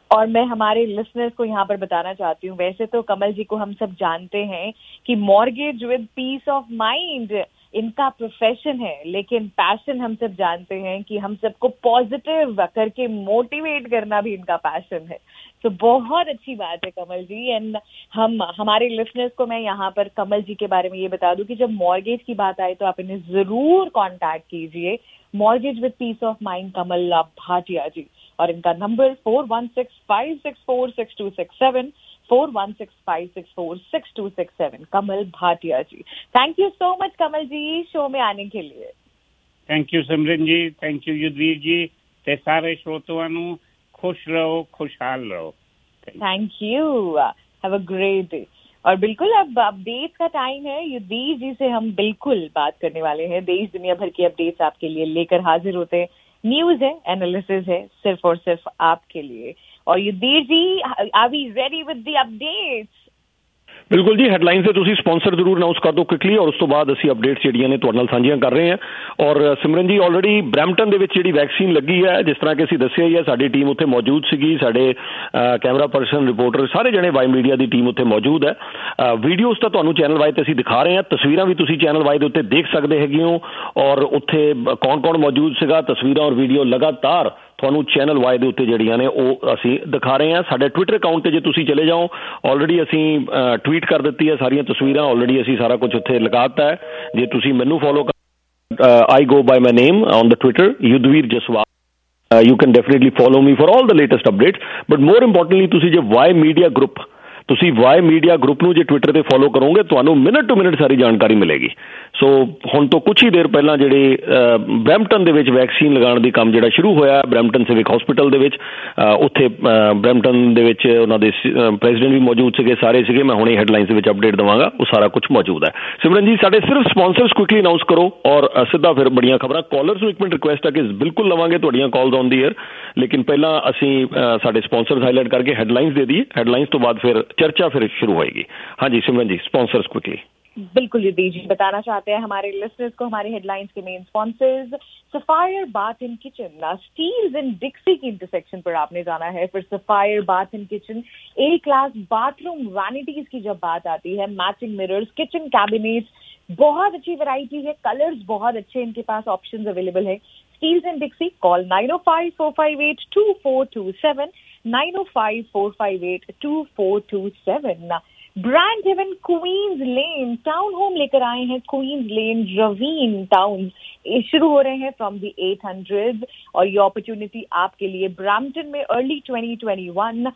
और मैं हमारे लिसनर्स को यहाँ पर बताना चाहती हूँ, वैसे तो कमल जी को हम सब जानते हैं कि mortgage with peace of mind इनका प्रोफेशन है, लेकिन पैशन हम सब जानते हैं कि हम सबको पॉजिटिव करके मोटिवेट करना भी इनका पैशन है। तो बहुत अच्छी बात है कमल जी। एंड हम हमारे लिसनर्स को मैं यहाँ पर कमल जी के बारे में ये बता दूं कि जब मॉर्गेज की बात आए तो आप इन्हें जरूर कांटेक्ट कीजिए, mortgage with peace of mind Kamal Bhatia ji. और इनका number four one six five six four six two six seven, four one six five six four six two six seven, Kamal Bhatia ji. Thank you so much Kamal ji show में आने के लिए। Thank you Simran ji, thank you Yudhvir ji, ते सारे श्रोताओं ਨੂੰ खुश रहो, खुशहाल रहो। Thank you, have a great day. और बिल्कुल अब अपडेट्स का टाइम है, युद्धवीर जी से हम बिल्कुल बात करने वाले हैं। देश दुनिया भर की अपडेट्स आपके लिए लेकर हाजिर होते हैं। न्यूज है, एनालिसिस है, सिर्फ और सिर्फ आपके लिए। और Yudhvir ji, are we ready with the updates? बिल्कुल जी, हेडलाइन से ਤੁਸੀਂ स्पॉन्सर जरूर अनाउंस कर दो क्विकली, और उस तो बाद ਅਸੀਂ ਅਪਡੇਟਸ ਜਿਹੜੀਆਂ ਨੇ ਤੁਹਾਡੇ ਨਾਲ ਸਾਂਝੀਆਂ ਕਰ ਰਹੇ ਹਾਂ। ਔਰ ਸਿਮਰਨ ਜੀ, ਆਲਰੇਡੀ ਬ੍ਰੈਂਪਟਨ ਦੇ ਵਿੱਚ ਜਿਹੜੀ ਵੈਕਸੀਨ ਲੱਗੀ ਹੈ, ਜਿਸ ਤਰ੍ਹਾਂ ਕਿ ਅਸੀਂ ਦੱਸਿਆ ਹੀ ਹੈ, ਸਾਡੀ ਟੀਮ ਉੱਥੇ ਮੌਜੂਦ ਸੀਗੀ, ਸਾਡੇ ਕੈਮਰਾ ਪਰਸਨ, ਰਿਪੋਰਟਰ, ਸਾਰੇ ਜਣੇ ਵਾਈ ਮੀਡੀਆ ਦੀ ਟੀਮ ਉੱਥੇ ਮੌਜੂਦ ਹੈ। ਵੀਡੀਓਜ਼ ਤਾਂ ਤੁਹਾਨੂੰ ਚੈਨਲ ਵਾਈ ਤੇ ਅਸੀਂ ਦਿਖਾ ਰਹੇ ਹਾਂ, ਤਸਵੀਰਾਂ ਵੀ ਤੁਸੀਂ ਚੈਨਲ ਵਾਈ ਦੇ ਉੱਤੇ ਦੇਖ ਸਕਦੇ ਹੈਗੇ ਹੋ। ਔਰ ਉੱਥੇ ਕੌਣ ਕੌਣ ਮੌਜੂਦ ਸੀਗਾ, ਤਸਵੀਰਾਂ ਔਰ ਵੀਡੀਓ ਲਗਾਤਾਰ ਤੁਹਾਨੂੰ ਚੈਨਲ ਵਾਈ ਦੇ ਉੱਤੇ ਜਿਹੜੀਆਂ ਨੇ ਉਹ ਅਸੀਂ ਦਿਖਾ ਰਹੇ ਹਾਂ। ਸਾਡੇ ਟਵਿੱਟਰ ਅਕਾਊਂਟ ਤੇ ਜੇ ਤੁਸੀਂ ਚਲੇ ਜਾਓ, ਆਲਰੇਡੀ ਅਸੀਂ ਟਵੀਟ ਕਰ ਦਿੱਤੀ ਹੈ ਸਾਰੀਆਂ ਤਸਵੀਰਾਂ, ਆਲਰੇਡੀ ਅਸੀਂ ਸਾਰਾ ਕੁਝ ਉੱਥੇ ਲਗਾਤਾ ਹੈ। ਜੇ ਤੁਸੀਂ ਮੈਨੂੰ ਫੋਲੋ ਕਰ, I go by my name on the Twitter, Yudhvir Jaswal. Uh, you can definitely follow me for all the latest updates, but more importantly ਤੁਸੀਂ ਜੇ ਵਾਈ ਮੀਡੀਆ ਗਰੁੱਪ ਤੁਸੀਂ ਵਾਈ ਮੀਡੀਆ ਗਰੁੱਪ ਨੂੰ ਜੇ ਟਵਿੱਟਰ ਤੇ ਫੋਲੋ ਕਰੋਗੇ, ਤੁਹਾਨੂੰ minute to minute ਸਾਰੀ ਜਾਣਕਾਰੀ ਮਿਲੇਗੀ। ਸੋ ਹੁਣ ਤੋਂ ਕੁਝ ਹੀ ਦੇਰ ਪਹਿਲਾਂ ਜਿਹੜੇ ਬ੍ਰੈਂਪਟਨ ਦੇ ਵਿੱਚ ਵੈਕਸੀਨ ਲਗਾਉਣ ਦੀ ਕੰਮ ਜਿਹੜਾ ਸ਼ੁਰੂ ਹੋਇਆ ਬ੍ਰੈਂਪਟਨ ਸਿਵਿਕ ਹਸਪੀਟਲ ਦੇ ਵਿੱਚ, ਉੱਥੇ ਬ੍ਰੈਂਪਟਨ ਦੇ ਵਿੱਚ ਉਹਨਾਂ ਦੇ ਪ੍ਰੈਜ਼ੀਡੈਂਟ ਵੀ ਮੌਜੂਦ ਸੀਗੇ, ਸਾਰੇ ਸੀਗੇ। ਮੈਂ ਹੁਣੇ ਹੈਡਲਾਈਨਸ ਦੇ ਵਿੱਚ ਅਪਡੇਟ ਦੇਵਾਂਗਾ, ਉਹ ਸਾਰਾ ਕੁਝ ਮੌਜੂਦ ਹੈ। ਸਿਮਰਨ ਜੀ, ਸਾਡੇ ਸਿਰਫ ਸਪਾਂਸਰਸ ਕੁਇਕਲੀ ਅਨਾਉਂਸ ਕਰੋ ਔਰ ਸਿੱਧਾ ਫਿਰ ਬੜੀਆਂ ਖਬਰਾਂ। ਕਾਲਰਸ ਨੂੰ ਇੱਕ ਮਿੰਟ ਰਿਕੁਐਸਟ ਹੈ ਕਿ ਬਿਲਕੁਲ ਲਵਾਂਗੇ ਤੁਹਾਡੀਆਂ ਕਾਲਸ ਔਨ ਦੀ ਏਅਰ, ਲੇਕਿਨ ਪਹਿਲਾਂ ਅਸੀਂ ਸਾਡੇ ਸਪਾਂਸਰਸ ਹਾਈਲਾਈਟ ਕਰਕੇ ਹੈਡਲਾਈਨਸ ਦੇ ਦਈਏ। ਹੈਡਲਾਈਨਸ ਤੋਂ ਬਾਅਦ ਫਿਰ चर्चा फिर शुरू होएगी। हाँ जी सिमरन जी, स्पॉन्सर्स क्विकली। बिल्कुल युद्धवीर जी, बताना चाहते हैं हमारे लिसनर्स को हमारी हेडलाइंस के main sponsors Sapphire bath and kitchen, Steeles and Dixie की इंटरसेक्शन पर आपने जाना है। फिर Sapphire bath and kitchen, A class bathroom vanities की जब बात आती है, मैचिंग मिरर्स, किचन कैबिनेट्स, बहुत अच्छी वैरायटी है, कलर्स बहुत अच्छे इनके पास ऑप्शंस अवेलेबल है। Steeles and Dixie, call nine O five four five eight two four two seven, nine O five four five eight two four two seven. Brand haven Queens lane, town home लेकर आए हैं queen's लेन, Ravin town. शुरू हो रहे हैं from the eight hundred, और ये opportunity आपके लिए ब्रैम्पटन में early twenty twenty one,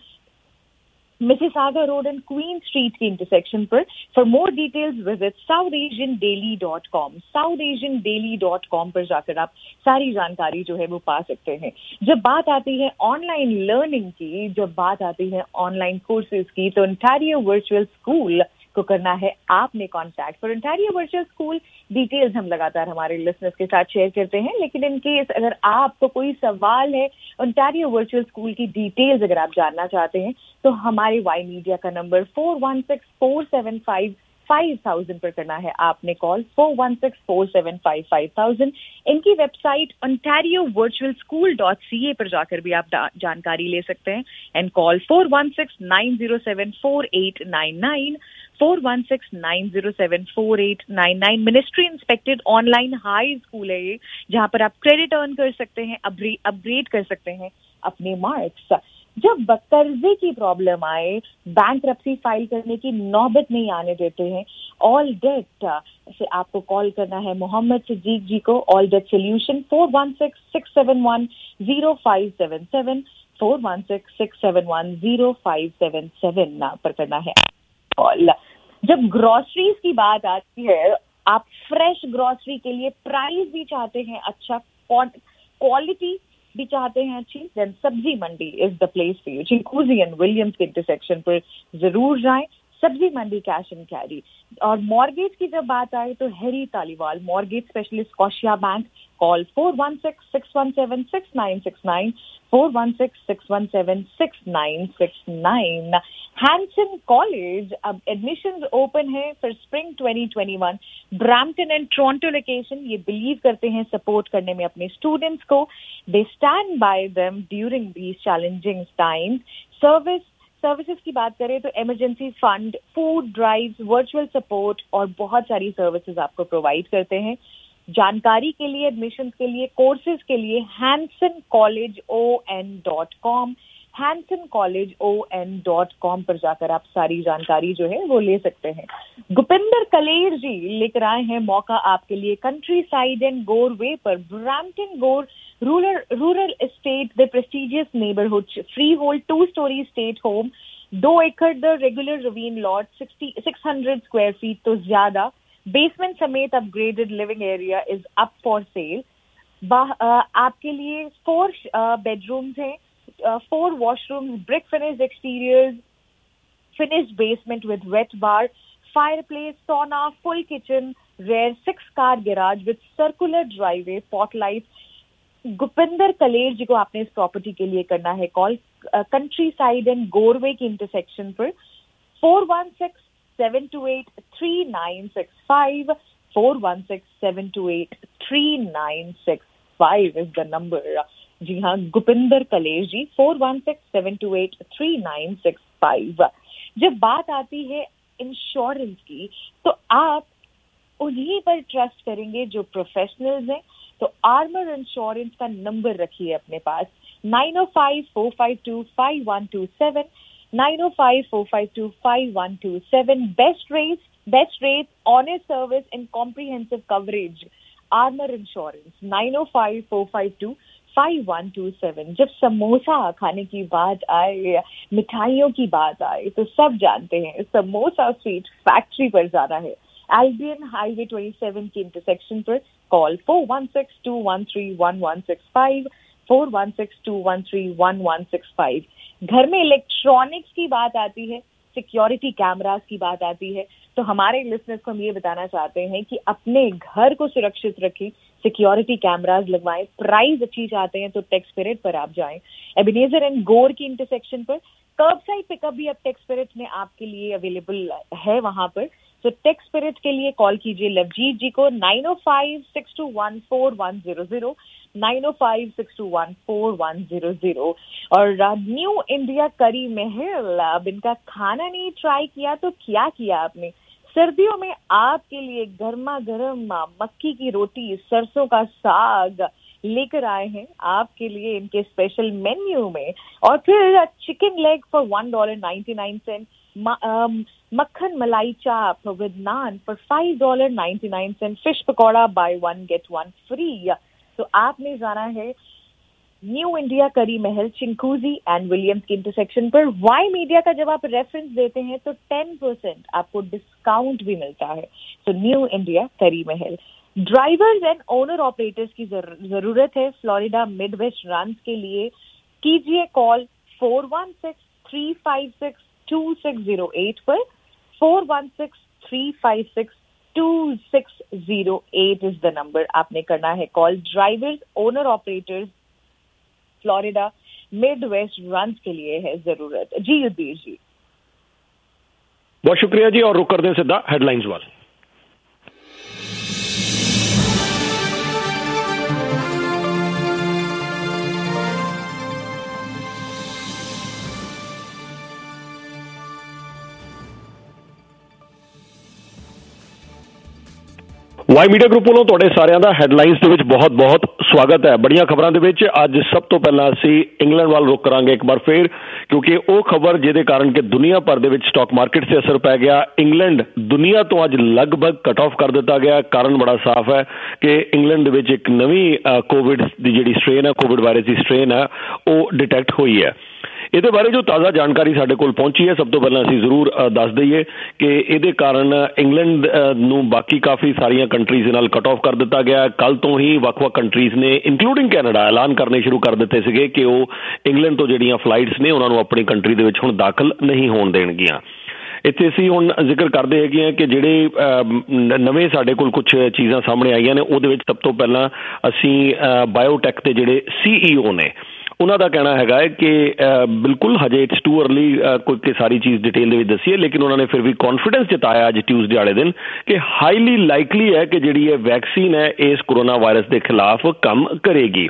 Mississauga road and Queen street की इंटरसेक्शन पर। For more details visit South Asian daily dot com. South Asian daily dot com पर जाकर आप सारी जानकारी जो है वो पा सकते हैं। जब बात आती है ऑनलाइन लर्निंग की, जब बात आती है ऑनलाइन कोर्सेज की, तो ओंटारियो वर्चुअल स्कूल को करना है आपने contact. For Ontario virtual school details हम लगातार हमारे लिसनर्स के साथ शेयर करते हैं, लेकिन इन केस अगर आपको कोई सवाल है ओंटारियो वर्चुअल स्कूल की डिटेल्स अगर आप जानना चाहते हैं, तो हमारे वाई मीडिया का number four one six four seven five five thousand पर करना है आपने call, four one six four seven five five thousand. इनकी website Ontario virtual school dot C A पर जाकर भी आप जानकारी ले सकते हैं। And call four one six nine zero seven four eight nine nine, four one six nine zero seven four eight nine nine. Ministry inspected online high school है ये, जहां पर आप क्रेडिट अर्न कर सकते हैं, अपग्रेड कर सकते हैं अपने मार्क्स। जब कर्जे की प्रॉब्लम आए, बैंकरप्सी फाइल करने की नौबत नहीं आने देते हैं, ऑल डेट से आपको कॉल करना है मोहम्मद सिद्दीक जी को। All debt solution, four one six six seven one zero five seven seven, four one six six seven one zero five seven seven पर करना है कॉल। जब ग्रोसरीज की बात आती है, आप फ्रेश ग्रोसरी के लिए प्राइस भी चाहते हैं अच्छा, क्वालिटी भी चाहते हैं अच्छी, then Sabzi Mandi is the place for you. Chinguacousy and Williams के इंटरसेक्शन पर जरूर जाएं। Sabzi Mandi cash and carry. और मॉर्गेज की जब बात आए तो Harry Taliwal mortgage specialist, Scotiabank, Call four one six, six one seven, six nine six nine, four one six, six one seven, six nine six nine. Hanson College, अब admissions open है for spring twenty twenty-one. Brampton and Toronto location, ये believe करते हैं support करने में अपने students को. They stand by them during these challenging times. Service services की बात करें तो emergency fund, food drives, virtual support और बहुत सारी सर्विसेज आपको प्रोवाइड करते हैं. जानकारी के लिए, एडमिशन्स के लिए, कोर्सेज के लिए Hanson college O N dot com, Hanson college O N dot com पर जाकर आप सारी जानकारी जो है वो ले सकते हैं. गुपिंदर कलेर जी लेकर आए हैं मौका आपके लिए कंट्री साइड एंड गोर वे पर. Brampton Gore rural rural estate, the prestigious neighbourhood, freehold two storey state home, दो एकड़ the regular ravine lot, six hundred square feet तो ज्यादा, बेसमेंट समेत upgraded living area is up for sale. आपके लिए four bedrooms हैं, four washrooms, brick finished exteriors, finished basement with wet bar, fireplace, sauna, full kitchen, rear six-car garage with circular driveway, spotlights. Gupinder Kaler ji को आपने इस property के लिए करना है call countryside and Goreway की इंटरसेक्शन पर four one six seven two eight three nine six five, four one six seven two eight three nine six five is the number. जी हाँ, Gupinder Kaler ji, four one six seven two eight three nine six five. जब बात आती है insurance की तो आप उन्हीं पर ट्रस्ट करेंगे जो प्रोफेशनल्स हैं. तो आर्मर इंश्योरेंस का नंबर रखिए अपने पास, nine O five four five two five one two seven, nine O five four five two five one two seven. Best rate, best rate, honest service and comprehensive coverage. Armour insurance, nine O five four five two five one two seven. जब समोसा खाने की बात आए, मिठाइयों की बात आए तो सब जानते हैं समोसा स्वीट फैक्ट्री पर जाना है. एल्बियन हाईवे ट्वेंटी सेवन की इंटरसेक्शन पर. Call four one six two one three one one six five, four one six two one three one one six five. घर में इलेक्ट्रॉनिक्स की बात आती है, सिक्योरिटी कैमरास की बात आती है, तो हमारे लिसनर्स को हम ये बताना चाहते हैं कि अपने घर को सुरक्षित रखें, सिक्योरिटी कैमरास लगवाएं. प्राइस अच्छी चाहते हैं तो टेक स्पिरिट पर आप जाएं. एबिनेजर एंड गोर की इंटरसेक्शन पर कर्ब साइड पिकअप भी अब टेक स्पिरिट में आपके लिए अवेलेबल है वहां पर. तो टेक स्पिरिट के लिए कॉल कीजिए लवजीत जी को nine O five six two one four one zero zero, nine O five six two one four one zero zero. और न्यू इंडिया करी महल, अब इनका खाना नहीं ट्राई किया तो क्या किया आपने. सर्दियों में आपके लिए गर्मा गर्म मक्की की रोटी, सरसों का साग लेकर आए हैं आपके लिए इनके स्पेशल मेन्यू में. और फिर chicken leg for one dollar ninety nine cent, makhan malai chaap with naan for five dollar ninety nine cent, fish pakora buy one get one free. तो आपने जाना है new India curry Mahal, Chinguacousy and Williams की इंटरसेक्शन पर. वाई मीडिया का जब आप रेफरेंस देते हैं तो टेन परसेंट आपको डिस्काउंट भी मिलता है. तो new India curry Mahal. Drivers and owner operators की जरूरत है फ्लोरिडा मिड वेस्ट रन के लिए. कीजिए call four one six three five six two six zero eight पर, four one six three five six two six zero eight is the number. आपने करना है call. Drivers owner operators Florida Midwest run के लिए है जरूरत. जी युद्धीर जी, बहुत शुक्रिया जी. और रुक कर दें सीधा हेडलाइंस वाल. ਵਾਈ ਮੀਡੀਆ ਗਰੁੱਪ ਵੱਲੋਂ ਤੁਹਾਡੇ ਸਾਰਿਆਂ ਦਾ ਹੈਡਲਾਈਨਸ ਦੇ ਵਿੱਚ ਬਹੁਤ-ਬਹੁਤ ਸਵਾਗਤ ਹੈ. ਬੜੀਆਂ ਖਬਰਾਂ ਦੇ ਵਿੱਚ ਅੱਜ ਸਭ ਤੋਂ ਪਹਿਲਾਂ ਅਸੀਂ ਇੰਗਲੈਂਡ ਵੱਲ ਰੁਕ ਕਰਾਂਗੇ ਇੱਕ ਵਾਰ ਫੇਰ, ਕਿਉਂਕਿ ਉਹ ਖਬਰ ਜਿਹਦੇ ਕਾਰਨ ਕਿ ਦੁਨੀਆ ਭਰ ਦੇ ਵਿੱਚ ਸਟਾਕ ਮਾਰਕੀਟ 'ਤੇ ਅਸਰ ਪੈ ਗਿਆ. ਇੰਗਲੈਂਡ ਦੁਨੀਆ ਤੋਂ ਅੱਜ ਲਗਭਗ ਕੱਟ ਆਫ ਕਰ ਦਿੱਤਾ ਗਿਆ. ਕਾਰਨ ਬੜਾ ਸਾਫ਼ ਹੈ ਕਿ ਇੰਗਲੈਂਡ ਦੇ ਵਿੱਚ ਇੱਕ ਨਵੀਂ ਕੋਵਿਡ ਦੀ ਜਿਹੜੀ ਸਟ੍ਰੇਨ ਹੈ, ਕੋਵਿਡ ਵਾਇਰਸ ਦੀ ਸਟ੍ਰੇਨ ਹੈ, ਉਹ ਡਿਟੈਕਟ ਹੋਈ ਹੈ. ਇਹਦੇ ਬਾਰੇ ਜੋ ਤਾਜ਼ਾ ਜਾਣਕਾਰੀ ਸਾਡੇ ਕੋਲ ਪਹੁੰਚੀ ਹੈ, ਸਭ ਤੋਂ ਪਹਿਲਾਂ ਅਸੀਂ ਜ਼ਰੂਰ ਦੱਸ ਦਈਏ ਕਿ ਇਹਦੇ ਕਾਰਨ ਇੰਗਲੈਂਡ ਨੂੰ ਬਾਕੀ ਕਾਫੀ ਸਾਰੀਆਂ ਕੰਟਰੀਜ਼ ਦੇ ਨਾਲ ਕੱਟ ਆਫ ਕਰ ਦਿੱਤਾ ਗਿਆ. ਕੱਲ੍ਹ ਤੋਂ ਹੀ ਵੱਖ-ਵੱਖ ਕੰਟਰੀਜ਼ ਨੇ ਇਨਕਲੂਡਿੰਗ ਕੈਨੇਡਾ ਐਲਾਨ ਕਰਨੇ ਸ਼ੁਰੂ ਕਰ ਦਿੱਤੇ ਸੀਗੇ ਕਿ ਉਹ ਇੰਗਲੈਂਡ ਤੋਂ ਜਿਹੜੀਆਂ ਫਲਾਈਟਸ ਨੇ ਉਹਨਾਂ ਨੂੰ ਆਪਣੀ ਕੰਟਰੀ ਦੇ ਵਿੱਚ ਹੁਣ ਦਾਖਲ ਨਹੀਂ ਹੋਣ ਦੇਣਗੀਆਂ. ਇੱਥੇ ਅਸੀਂ ਹੁਣ ਜ਼ਿਕਰ ਕਰਦੇ ਹੈਗੇ ਹਾਂ ਕਿ ਜਿਹੜੇ ਨਵੇਂ ਸਾਡੇ ਕੋਲ ਕੁਝ ਚੀਜ਼ਾਂ ਸਾਹਮਣੇ ਆਈਆਂ ਨੇ, ਉਹਦੇ ਵਿੱਚ ਸਭ ਤੋਂ ਪਹਿਲਾਂ ਅਸੀਂ ਬਾਇਓਟੈਕ ਦੇ ਜਿਹੜੇ ਸੀ ਈ ਓ ਨੇ ਉਹਨਾਂ ਦਾ ਕਹਿਣਾ ਹੈਗਾ ਹੈ ਕਿ ਬਿਲਕੁਲ ਹਜੇ ਇਟਸ ਟੂ ਅਰਲੀ ਕੋਈ ਸਾਰੀ ਚੀਜ਼ ਡਿਟੇਲ ਦੇ ਵਿੱਚ ਦੱਸੀ ਹੈ, ਲੇਕਿਨ ਉਹਨਾਂ ਨੇ ਫਿਰ ਵੀ ਕੌਨਫੀਡੈਂਸ ਜਤਾਇਆ ਅੱਜ ਟਿਊਜ਼ਡੇ ਵਾਲੇ ਦਿਨ ਕਿ ਹਾਈਲੀ ਲਾਈਕਲੀ ਹੈ ਕਿ ਜਿਹੜੀ ਇਹ ਵੈਕਸੀਨ ਹੈ ਇਸ ਕੋਰੋਨਾ ਵਾਇਰਸ ਦੇ ਖਿਲਾਫ ਕੰਮ ਕਰੇਗੀ।